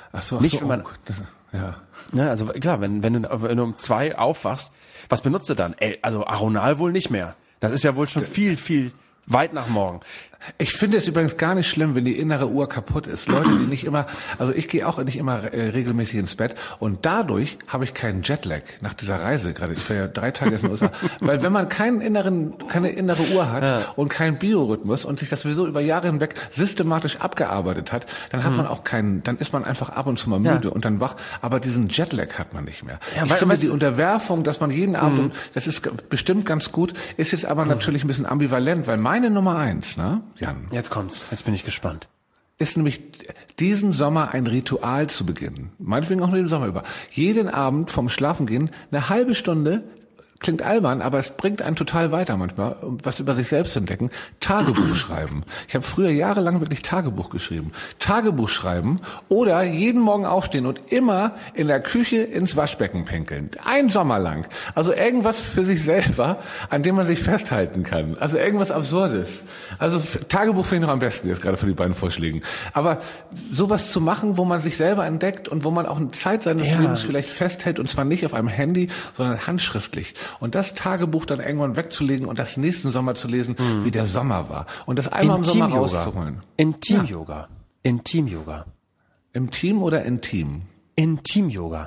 Ja, also klar, wenn du um 2 aufwachst, was benutzt du dann? Also Aronal wohl nicht mehr. Das ist ja wohl schon viel, viel weit nach morgen. Ich finde es übrigens gar nicht schlimm, wenn die innere Uhr kaputt ist. Leute, die nicht immer, also ich gehe auch nicht immer regelmäßig ins Bett und dadurch habe ich keinen Jetlag nach dieser Reise gerade. Ich war ja 3 Tage in den USA. Weil wenn man keine innere Uhr hat und keinen Biorhythmus und sich das sowieso über Jahre hinweg systematisch abgearbeitet hat, dann hat man auch dann ist man einfach ab und zu mal müde und dann wach. Aber diesen Jetlag hat man nicht mehr. Ja, ich finde die Unterwerfung, dass man jeden Abend, das ist bestimmt ganz gut, ist jetzt aber natürlich ein bisschen ambivalent, weil meine Nummer 1, ne? Jan. Jetzt kommt's. Jetzt bin ich gespannt. Ist nämlich diesen Sommer ein Ritual zu beginnen. Meinetwegen auch nur den Sommer über. Jeden Abend vom Schlafengehen eine halbe Stunde, klingt albern, aber es bringt einen total weiter manchmal, was über sich selbst entdecken. Tagebuch schreiben. Ich habe früher jahrelang wirklich Tagebuch geschrieben. Tagebuch schreiben oder jeden Morgen aufstehen und immer in der Küche ins Waschbecken pinkeln. Ein Sommer lang. Also irgendwas für sich selber, an dem man sich festhalten kann. Also irgendwas Absurdes. Also Tagebuch finde ich noch am besten jetzt gerade für die beiden Vorschläge. Aber sowas zu machen, wo man sich selber entdeckt und wo man auch eine Zeit seines Lebens vielleicht festhält und zwar nicht auf einem Handy, sondern handschriftlich. Und das Tagebuch dann irgendwann wegzulegen und das nächsten Sommer zu lesen, wie der Sommer war. Und das einmal im Sommer rauszuholen. Intim-Yoga. Intim-Yoga. Im Team oder intim? Intim-Yoga.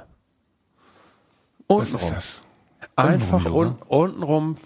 Was ist das? Einfach untenrum,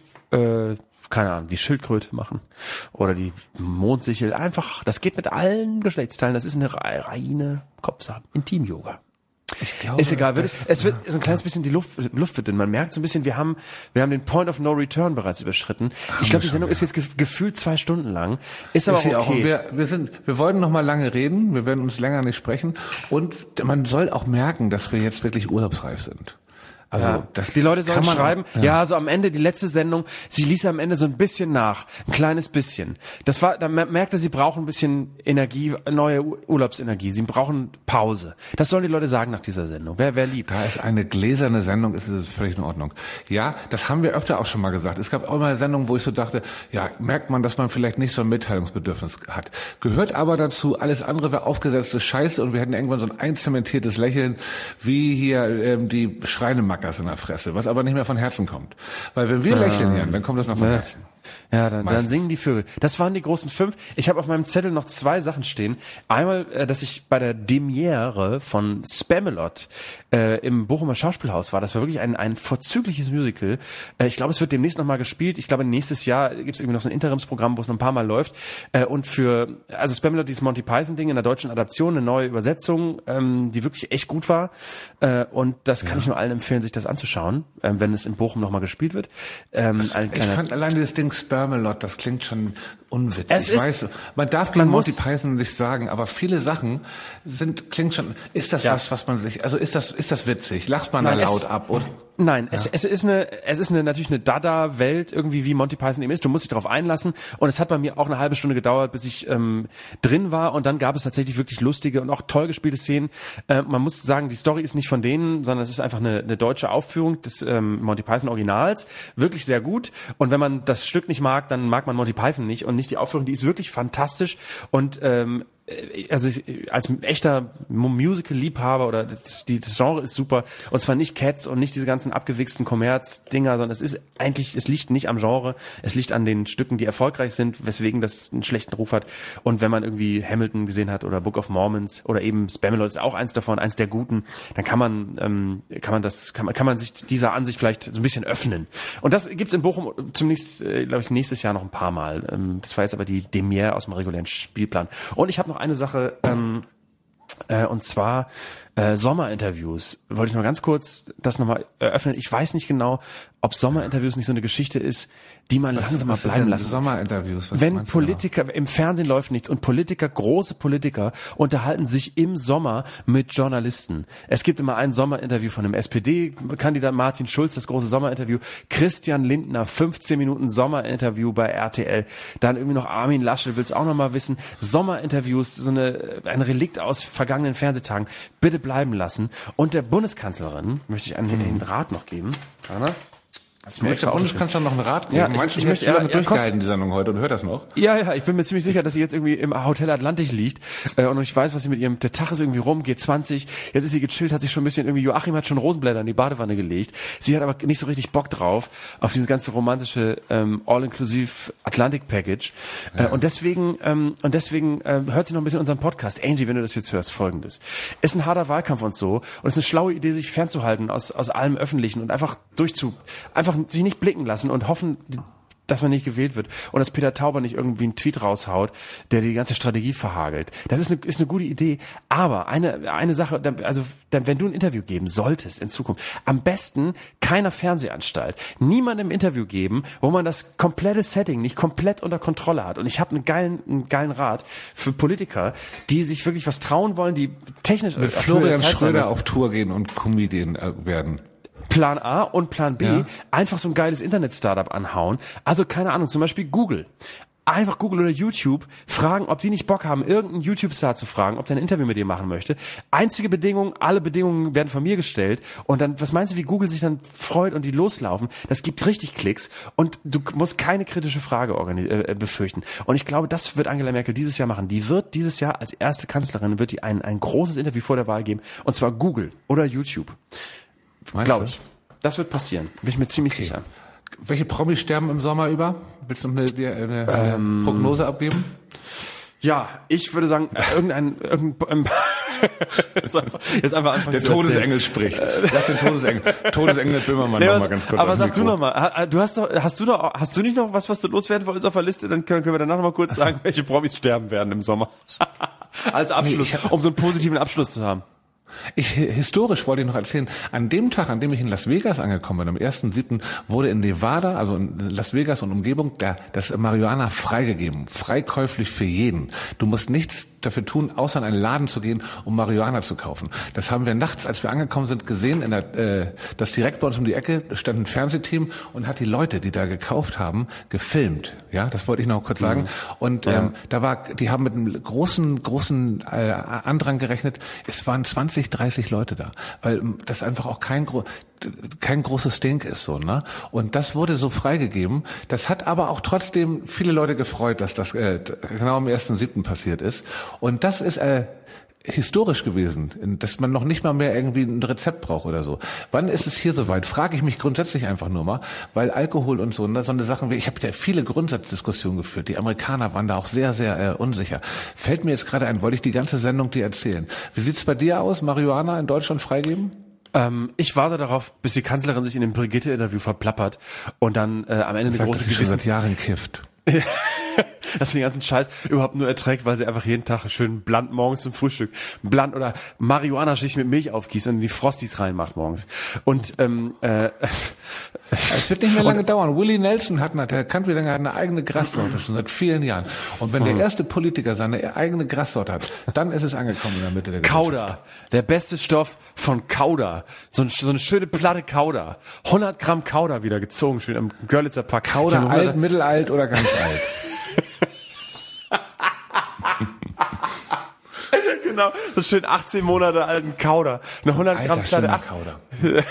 keine Ahnung, die Schildkröte machen. Oder die Mondsichel. Einfach, das geht mit allen Geschlechtsteilen. Das ist eine reine Kopfsache. Intim-Yoga. Ich glaube, ist egal, es wird so ein kleines bisschen die Luft wird dünn. Man merkt so ein bisschen, wir haben den Point of No Return bereits überschritten. Ich glaube, die Sendung ist jetzt gefühlt 2 Stunden lang. Ist aber auch okay. Wir wollten noch mal lange reden. Wir werden uns länger nicht sprechen. Und man soll auch merken, dass wir jetzt wirklich urlaubsreif sind. Also die Leute sollen schreiben, so am Ende, die letzte Sendung, sie ließ am Ende so ein bisschen nach, ein kleines bisschen. Da merkte sie brauchen ein bisschen Energie, neue Urlaubsenergie, sie brauchen Pause. Das sollen die Leute sagen nach dieser Sendung. Wer liebt. Da ist eine gläserne Sendung, ist es völlig in Ordnung. Ja, das haben wir öfter auch schon mal gesagt. Es gab auch mal Sendungen, wo ich so dachte, merkt man, dass man vielleicht nicht so ein Mitteilungsbedürfnis hat. Gehört aber dazu, alles andere wäre aufgesetzte Scheiße und wir hätten irgendwann so ein einzementiertes Lächeln, wie hier die Schreinemacke in der Fresse, was aber nicht mehr von Herzen kommt. Weil wenn wir lächeln hier, dann kommt das noch von Herzen. Ja, dann singen die Vögel. Das waren die großen 5. Ich habe auf meinem Zettel noch 2 Sachen stehen. Einmal, dass ich bei der Premiere von Spamalot im Bochumer Schauspielhaus war. Das war wirklich ein vorzügliches Musical. Ich glaube, es wird demnächst nochmal gespielt. Ich glaube, nächstes Jahr gibt es irgendwie noch so ein Interimsprogramm, wo es noch ein paar Mal läuft. Und also Spamalot, dieses Monty Python-Ding in der deutschen Adaption, eine neue Übersetzung, die wirklich echt gut war. Und das kann ich nur allen empfehlen, sich das anzuschauen, wenn es in Bochum nochmal gespielt wird. Ich fand allein dieses Ding Spamalot, das klingt schon unwitzig. Man darf gegen Monty Python nicht sagen, aber viele Sachen klingt schon, ist das was man sich, also ist das witzig? Lacht man da laut ab? Oder? Nein, es ist natürlich eine Dada-Welt irgendwie, wie Monty Python eben ist. Du musst dich darauf einlassen. Und es hat bei mir auch eine halbe Stunde gedauert, bis ich drin war. Und dann gab es tatsächlich wirklich lustige und auch toll gespielte Szenen. Man muss sagen, die Story ist nicht von denen, sondern es ist einfach eine deutsche Aufführung des Monty Python Originals. Wirklich sehr gut. Und wenn man das Stück nicht mag, dann mag man Monty Python nicht und nicht die Aufführung. Die ist wirklich fantastisch. Und also als echter Musical-Liebhaber oder das Genre ist super und zwar nicht Cats und nicht diese ganzen abgewichsten Kommerz-Dinger, sondern es liegt nicht am Genre, es liegt an den Stücken, die erfolgreich sind, weswegen das einen schlechten Ruf hat. Und wenn man irgendwie Hamilton gesehen hat oder Book of Mormons oder eben Spamalot ist auch eins davon, eins der guten, dann kann man sich dieser Ansicht vielleicht so ein bisschen öffnen. Und das gibt's in Bochum zumindest, glaube ich, nächstes Jahr noch ein paar Mal. Das war jetzt aber die Premiere aus dem regulären Spielplan. Und ich habe noch eine Sache, und zwar Sommerinterviews. Wollte ich noch ganz kurz das nochmal eröffnen. Ich weiß nicht genau, ob Sommerinterviews nicht so eine Geschichte ist, die man langsam mal bleiben lassen. Sommerinterviews. Wenn Politiker, im Fernsehen läuft nichts und große Politiker unterhalten sich im Sommer mit Journalisten. Es gibt immer ein Sommerinterview von dem SPD-Kandidat Martin Schulz, das große Sommerinterview. Christian Lindner, 15 Minuten Sommerinterview bei RTL. Dann irgendwie noch Armin Laschet, will's auch noch mal wissen. Sommerinterviews, so ein Relikt aus vergangenen Fernsehtagen. Bitte bleiben lassen. Und der Bundeskanzlerin möchte ich einen Rat noch geben. Hast mir extra Bundeskanzler noch einen Rat geben? Ja, Meinst du, ich möchte durchgehalten, die Sendung heute, und hört das noch? Ja, ich bin mir ziemlich sicher, dass sie jetzt irgendwie im Hotel Atlantik liegt und ich weiß, was sie mit ihrem, der Tag ist irgendwie rum, geht 20, jetzt ist sie gechillt, hat sich schon ein bisschen irgendwie, Joachim hat schon Rosenblätter in die Badewanne gelegt, sie hat aber nicht so richtig Bock drauf, auf dieses ganze romantische All-Inclusive Atlantik-Package und deswegen hört sie noch ein bisschen unseren Podcast. Angie, wenn du das jetzt hörst, Folgendes. Ist ein harter Wahlkampf und so und es ist eine schlaue Idee, sich fernzuhalten aus allem Öffentlichen und einfach sich nicht blicken lassen und hoffen, dass man nicht gewählt wird und dass Peter Tauber nicht irgendwie einen Tweet raushaut, der die ganze Strategie verhagelt. Das ist eine gute Idee, aber eine Sache, also wenn du ein Interview geben solltest in Zukunft, am besten keiner Fernsehanstalt, niemand im Interview geben, wo man das komplette Setting nicht komplett unter Kontrolle hat. Und ich habe einen geilen Rat für Politiker, die sich wirklich was trauen wollen, die technisch mit Florian Schröder auf Tour gehen und Comedian werden. Plan A und Plan B, einfach so ein geiles Internet-Startup anhauen. Also keine Ahnung, zum Beispiel Google. Einfach Google oder YouTube fragen, ob die nicht Bock haben, irgendeinen YouTube-Star zu fragen, ob der ein Interview mit dir machen möchte. Einzige Bedingung, alle Bedingungen werden von mir gestellt. Und dann, was meinst du, wie Google sich dann freut und die loslaufen? Das gibt richtig Klicks und du musst keine kritische Frage befürchten. Und ich glaube, das wird Angela Merkel dieses Jahr machen. Die wird dieses Jahr als erste Kanzlerin, wird die ein großes Interview vor der Wahl geben. Und zwar Google oder YouTube. Glaube ich. Das wird passieren. Bin ich mir ziemlich sicher. Welche Promis sterben im Sommer über? Willst du eine Prognose abgeben? Ja, ich würde sagen, irgendein jetzt einfach anfangen der zu Todesengel spricht. Lass den Todesengel. Todesengel Böhmermann noch mal ganz kurz. Aber sag du noch mal, hast du nicht noch was du loswerden wolltest auf der Liste? Dann können wir danach noch mal kurz sagen, welche Promis sterben werden im Sommer. Als Abschluss, um so einen positiven Abschluss zu haben. Historisch wollte ich noch erzählen, an dem Tag, an dem ich in Las Vegas angekommen bin, am 1.7., wurde in Nevada, also in Las Vegas und Umgebung, das Marihuana freigegeben, freikäuflich für jeden. Du musst nichts dafür tun, außer in einen Laden zu gehen, um Marihuana zu kaufen. Das haben wir nachts, als wir angekommen sind, gesehen. Das direkt bei uns um die Ecke stand ein Fernsehteam und hat die Leute, die da gekauft haben, gefilmt. Ja, das wollte ich noch kurz sagen. Und die haben mit einem großen Andrang gerechnet. Es waren 20-30 Leute da, weil das einfach auch kein großes Ding ist, so, ne? Und das wurde so freigegeben. Das hat aber auch trotzdem viele Leute gefreut, dass das genau am 1.7. passiert ist. Und das ist historisch gewesen, dass man noch nicht mal mehr irgendwie ein Rezept braucht oder so. Wann ist es hier soweit? Frage ich mich grundsätzlich einfach nur mal, weil Alkohol und so eine Sachen, ich habe ja viele Grundsatzdiskussionen geführt. Die Amerikaner waren da auch sehr, sehr unsicher. Fällt mir jetzt gerade ein, wollte ich die ganze Sendung dir erzählen. Wie sieht's bei dir aus? Marihuana in Deutschland freigeben? Ich warte darauf, bis die Kanzlerin sich in dem Brigitte-Interview verplappert und dann am Ende eine große Gewissen... seit Jahren kifft. Dass sie den ganzen Scheiß überhaupt nur erträgt, weil sie einfach jeden Tag schön blunt morgens zum Frühstück blunt oder Marihuana-Schicht mit Milch aufgießt und in die Frosties reinmacht morgens. Und es wird nicht mehr lange dauern. Willie Nelson der Country-Sänger hat eine eigene Grassorte schon seit vielen Jahren. Und wenn der erste Politiker seine eigene Grassorte hat, dann ist es angekommen in der Mitte der Gesellschaft. Kauder, der beste Stoff von Kauder. So eine schöne Platte Kauder. 100 Gramm Kauder wieder gezogen, schön im Görlitzer Park. Kauder alt, mittelalt oder ganz alt? Genau, das ist schön 18 Monate alten Kauder. Eine 100 Gramm Platte. Kauder.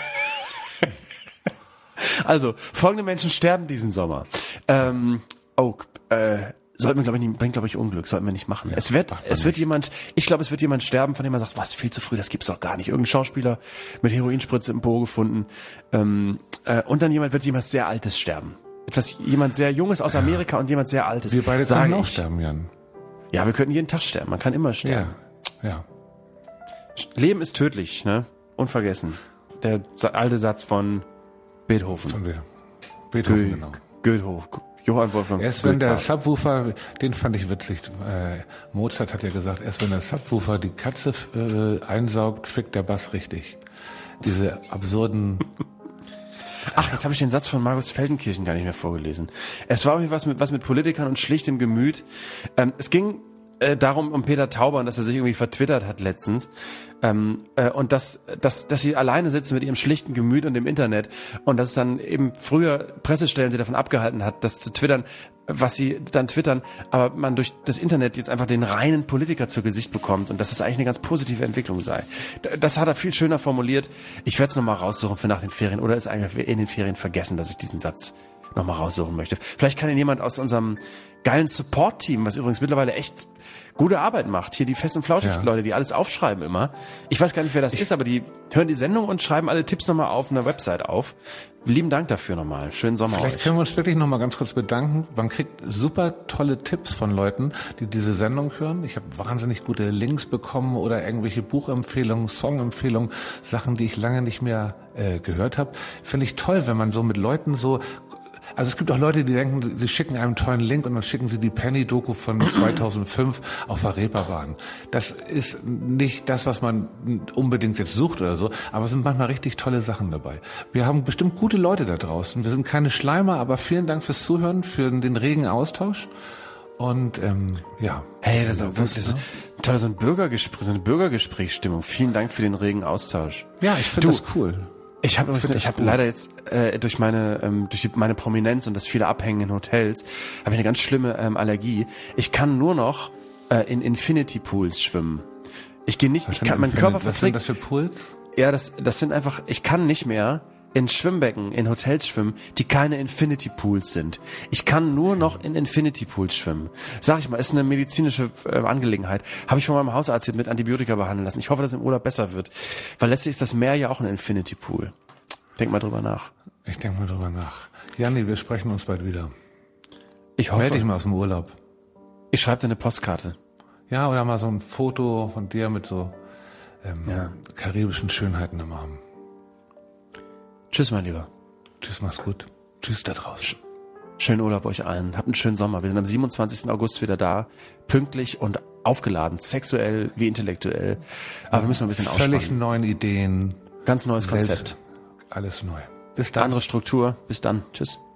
Also, folgende Menschen sterben diesen Sommer. Sollten wir, bringt, glaube ich, Unglück, sollten wir nicht machen. Ja, es wird jemand sterben, von dem man sagt, was, viel zu früh, das gibt's doch gar nicht. Irgendein Schauspieler mit Heroinspritze im Po gefunden. Und dann wird jemand sehr Altes sterben. Jemand sehr Junges aus Amerika und jemand sehr Altes. Wir beide können auch sterben, Jan. Ja, wir könnten jeden Tag sterben. Man kann immer sterben. Ja. Leben ist tödlich, ne? Unvergessen. Der alte Satz von Beethoven. Von wer? Beethoven, genau. Goethe, Johann Wolfgang. Erst wenn der Subwoofer, den fand ich witzig. Mozart hat ja gesagt, erst wenn der Subwoofer die Katze einsaugt, fickt der Bass richtig. Diese absurden... Ach, jetzt habe ich den Satz von Markus Feldenkirchen gar nicht mehr vorgelesen. Es war irgendwie was mit Politikern und schlichtem Gemüt. Es ging darum, um Peter Tauber, dass er sich irgendwie vertwittert hat letztens. Und dass sie alleine sitzen mit ihrem schlichten Gemüt und dem Internet und dass es dann eben früher Pressestellen sie davon abgehalten hat, das zu twittern, was sie dann twittern, aber man durch das Internet jetzt einfach den reinen Politiker zu Gesicht bekommt und dass es eigentlich eine ganz positive Entwicklung sei. Das hat er viel schöner formuliert. Ich werde es nochmal raussuchen für nach den Ferien oder ist einfach in den Ferien vergessen, dass ich diesen Satz nochmal raussuchen möchte. Vielleicht kann ihn jemand aus unserem geilen Support-Team, was übrigens mittlerweile echt gute Arbeit macht. Hier die Fest und Flauschig Leute, die alles aufschreiben immer. Ich weiß gar nicht, wer das ist, aber die hören die Sendung und schreiben alle Tipps nochmal auf einer Website auf. Lieben Dank dafür nochmal. Schönen Sommer Vielleicht euch. können wir uns wirklich nochmal ganz kurz bedanken. Man kriegt super tolle Tipps von Leuten, die diese Sendung hören. Ich habe wahnsinnig gute Links bekommen oder irgendwelche Buchempfehlungen, Songempfehlungen, Sachen, die ich lange nicht mehr gehört habe. Finde ich toll, wenn man so mit Leuten so... Also es gibt auch Leute, die denken, sie schicken einem tollen Link und dann schicken sie die Penny-Doku von 2005 auf der Reeperbahn. Das ist nicht das, was man unbedingt jetzt sucht oder so, aber es sind manchmal richtig tolle Sachen dabei. Wir haben bestimmt gute Leute da draußen. Wir sind keine Schleimer, aber vielen Dank fürs Zuhören, für den regen Austausch. Und Hey, das ist toll, so ein Bürgergespräch, so eine Bürgergesprächsstimmung. Vielen Dank für den regen Austausch. Ja, ich finde das cool. Ich habe leider jetzt durch meine Prominenz und das viele Abhängen in Hotels habe ich eine ganz schlimme Allergie. Ich kann nur noch in Infinity Pools schwimmen. Ich gehe nicht, mein Körper verträgt. Was sind das für Pools? Ja, das sind einfach. Ich kann nicht mehr in Schwimmbecken, in Hotels schwimmen, die keine Infinity Pools sind. Ich kann nur noch in Infinity Pools schwimmen. Sag ich mal, ist eine medizinische Angelegenheit. Habe ich von meinem Hausarzt jetzt mit Antibiotika behandeln lassen. Ich hoffe, dass im Urlaub besser wird. Weil letztlich ist das Meer ja auch ein Infinity Pool. Denk mal drüber nach. Ich denke mal drüber nach. Janni, wir sprechen uns bald wieder. Ich hoffe. Meld dich mal aus dem Urlaub. Ich schreibe dir eine Postkarte. Ja, oder mal so ein Foto von dir mit so karibischen Schönheiten im Arm. Tschüss, mein Lieber. Tschüss, mach's gut. Tschüss da draußen. Schönen Urlaub euch allen. Habt einen schönen Sommer. Wir sind am 27. August wieder da. Pünktlich und aufgeladen. Sexuell wie intellektuell. Aber wir müssen ein bisschen ausspannen. Völlig neuen Ideen. Ganz neues Konzept. Alles neu. Bis dann. Andere Struktur. Bis dann. Tschüss.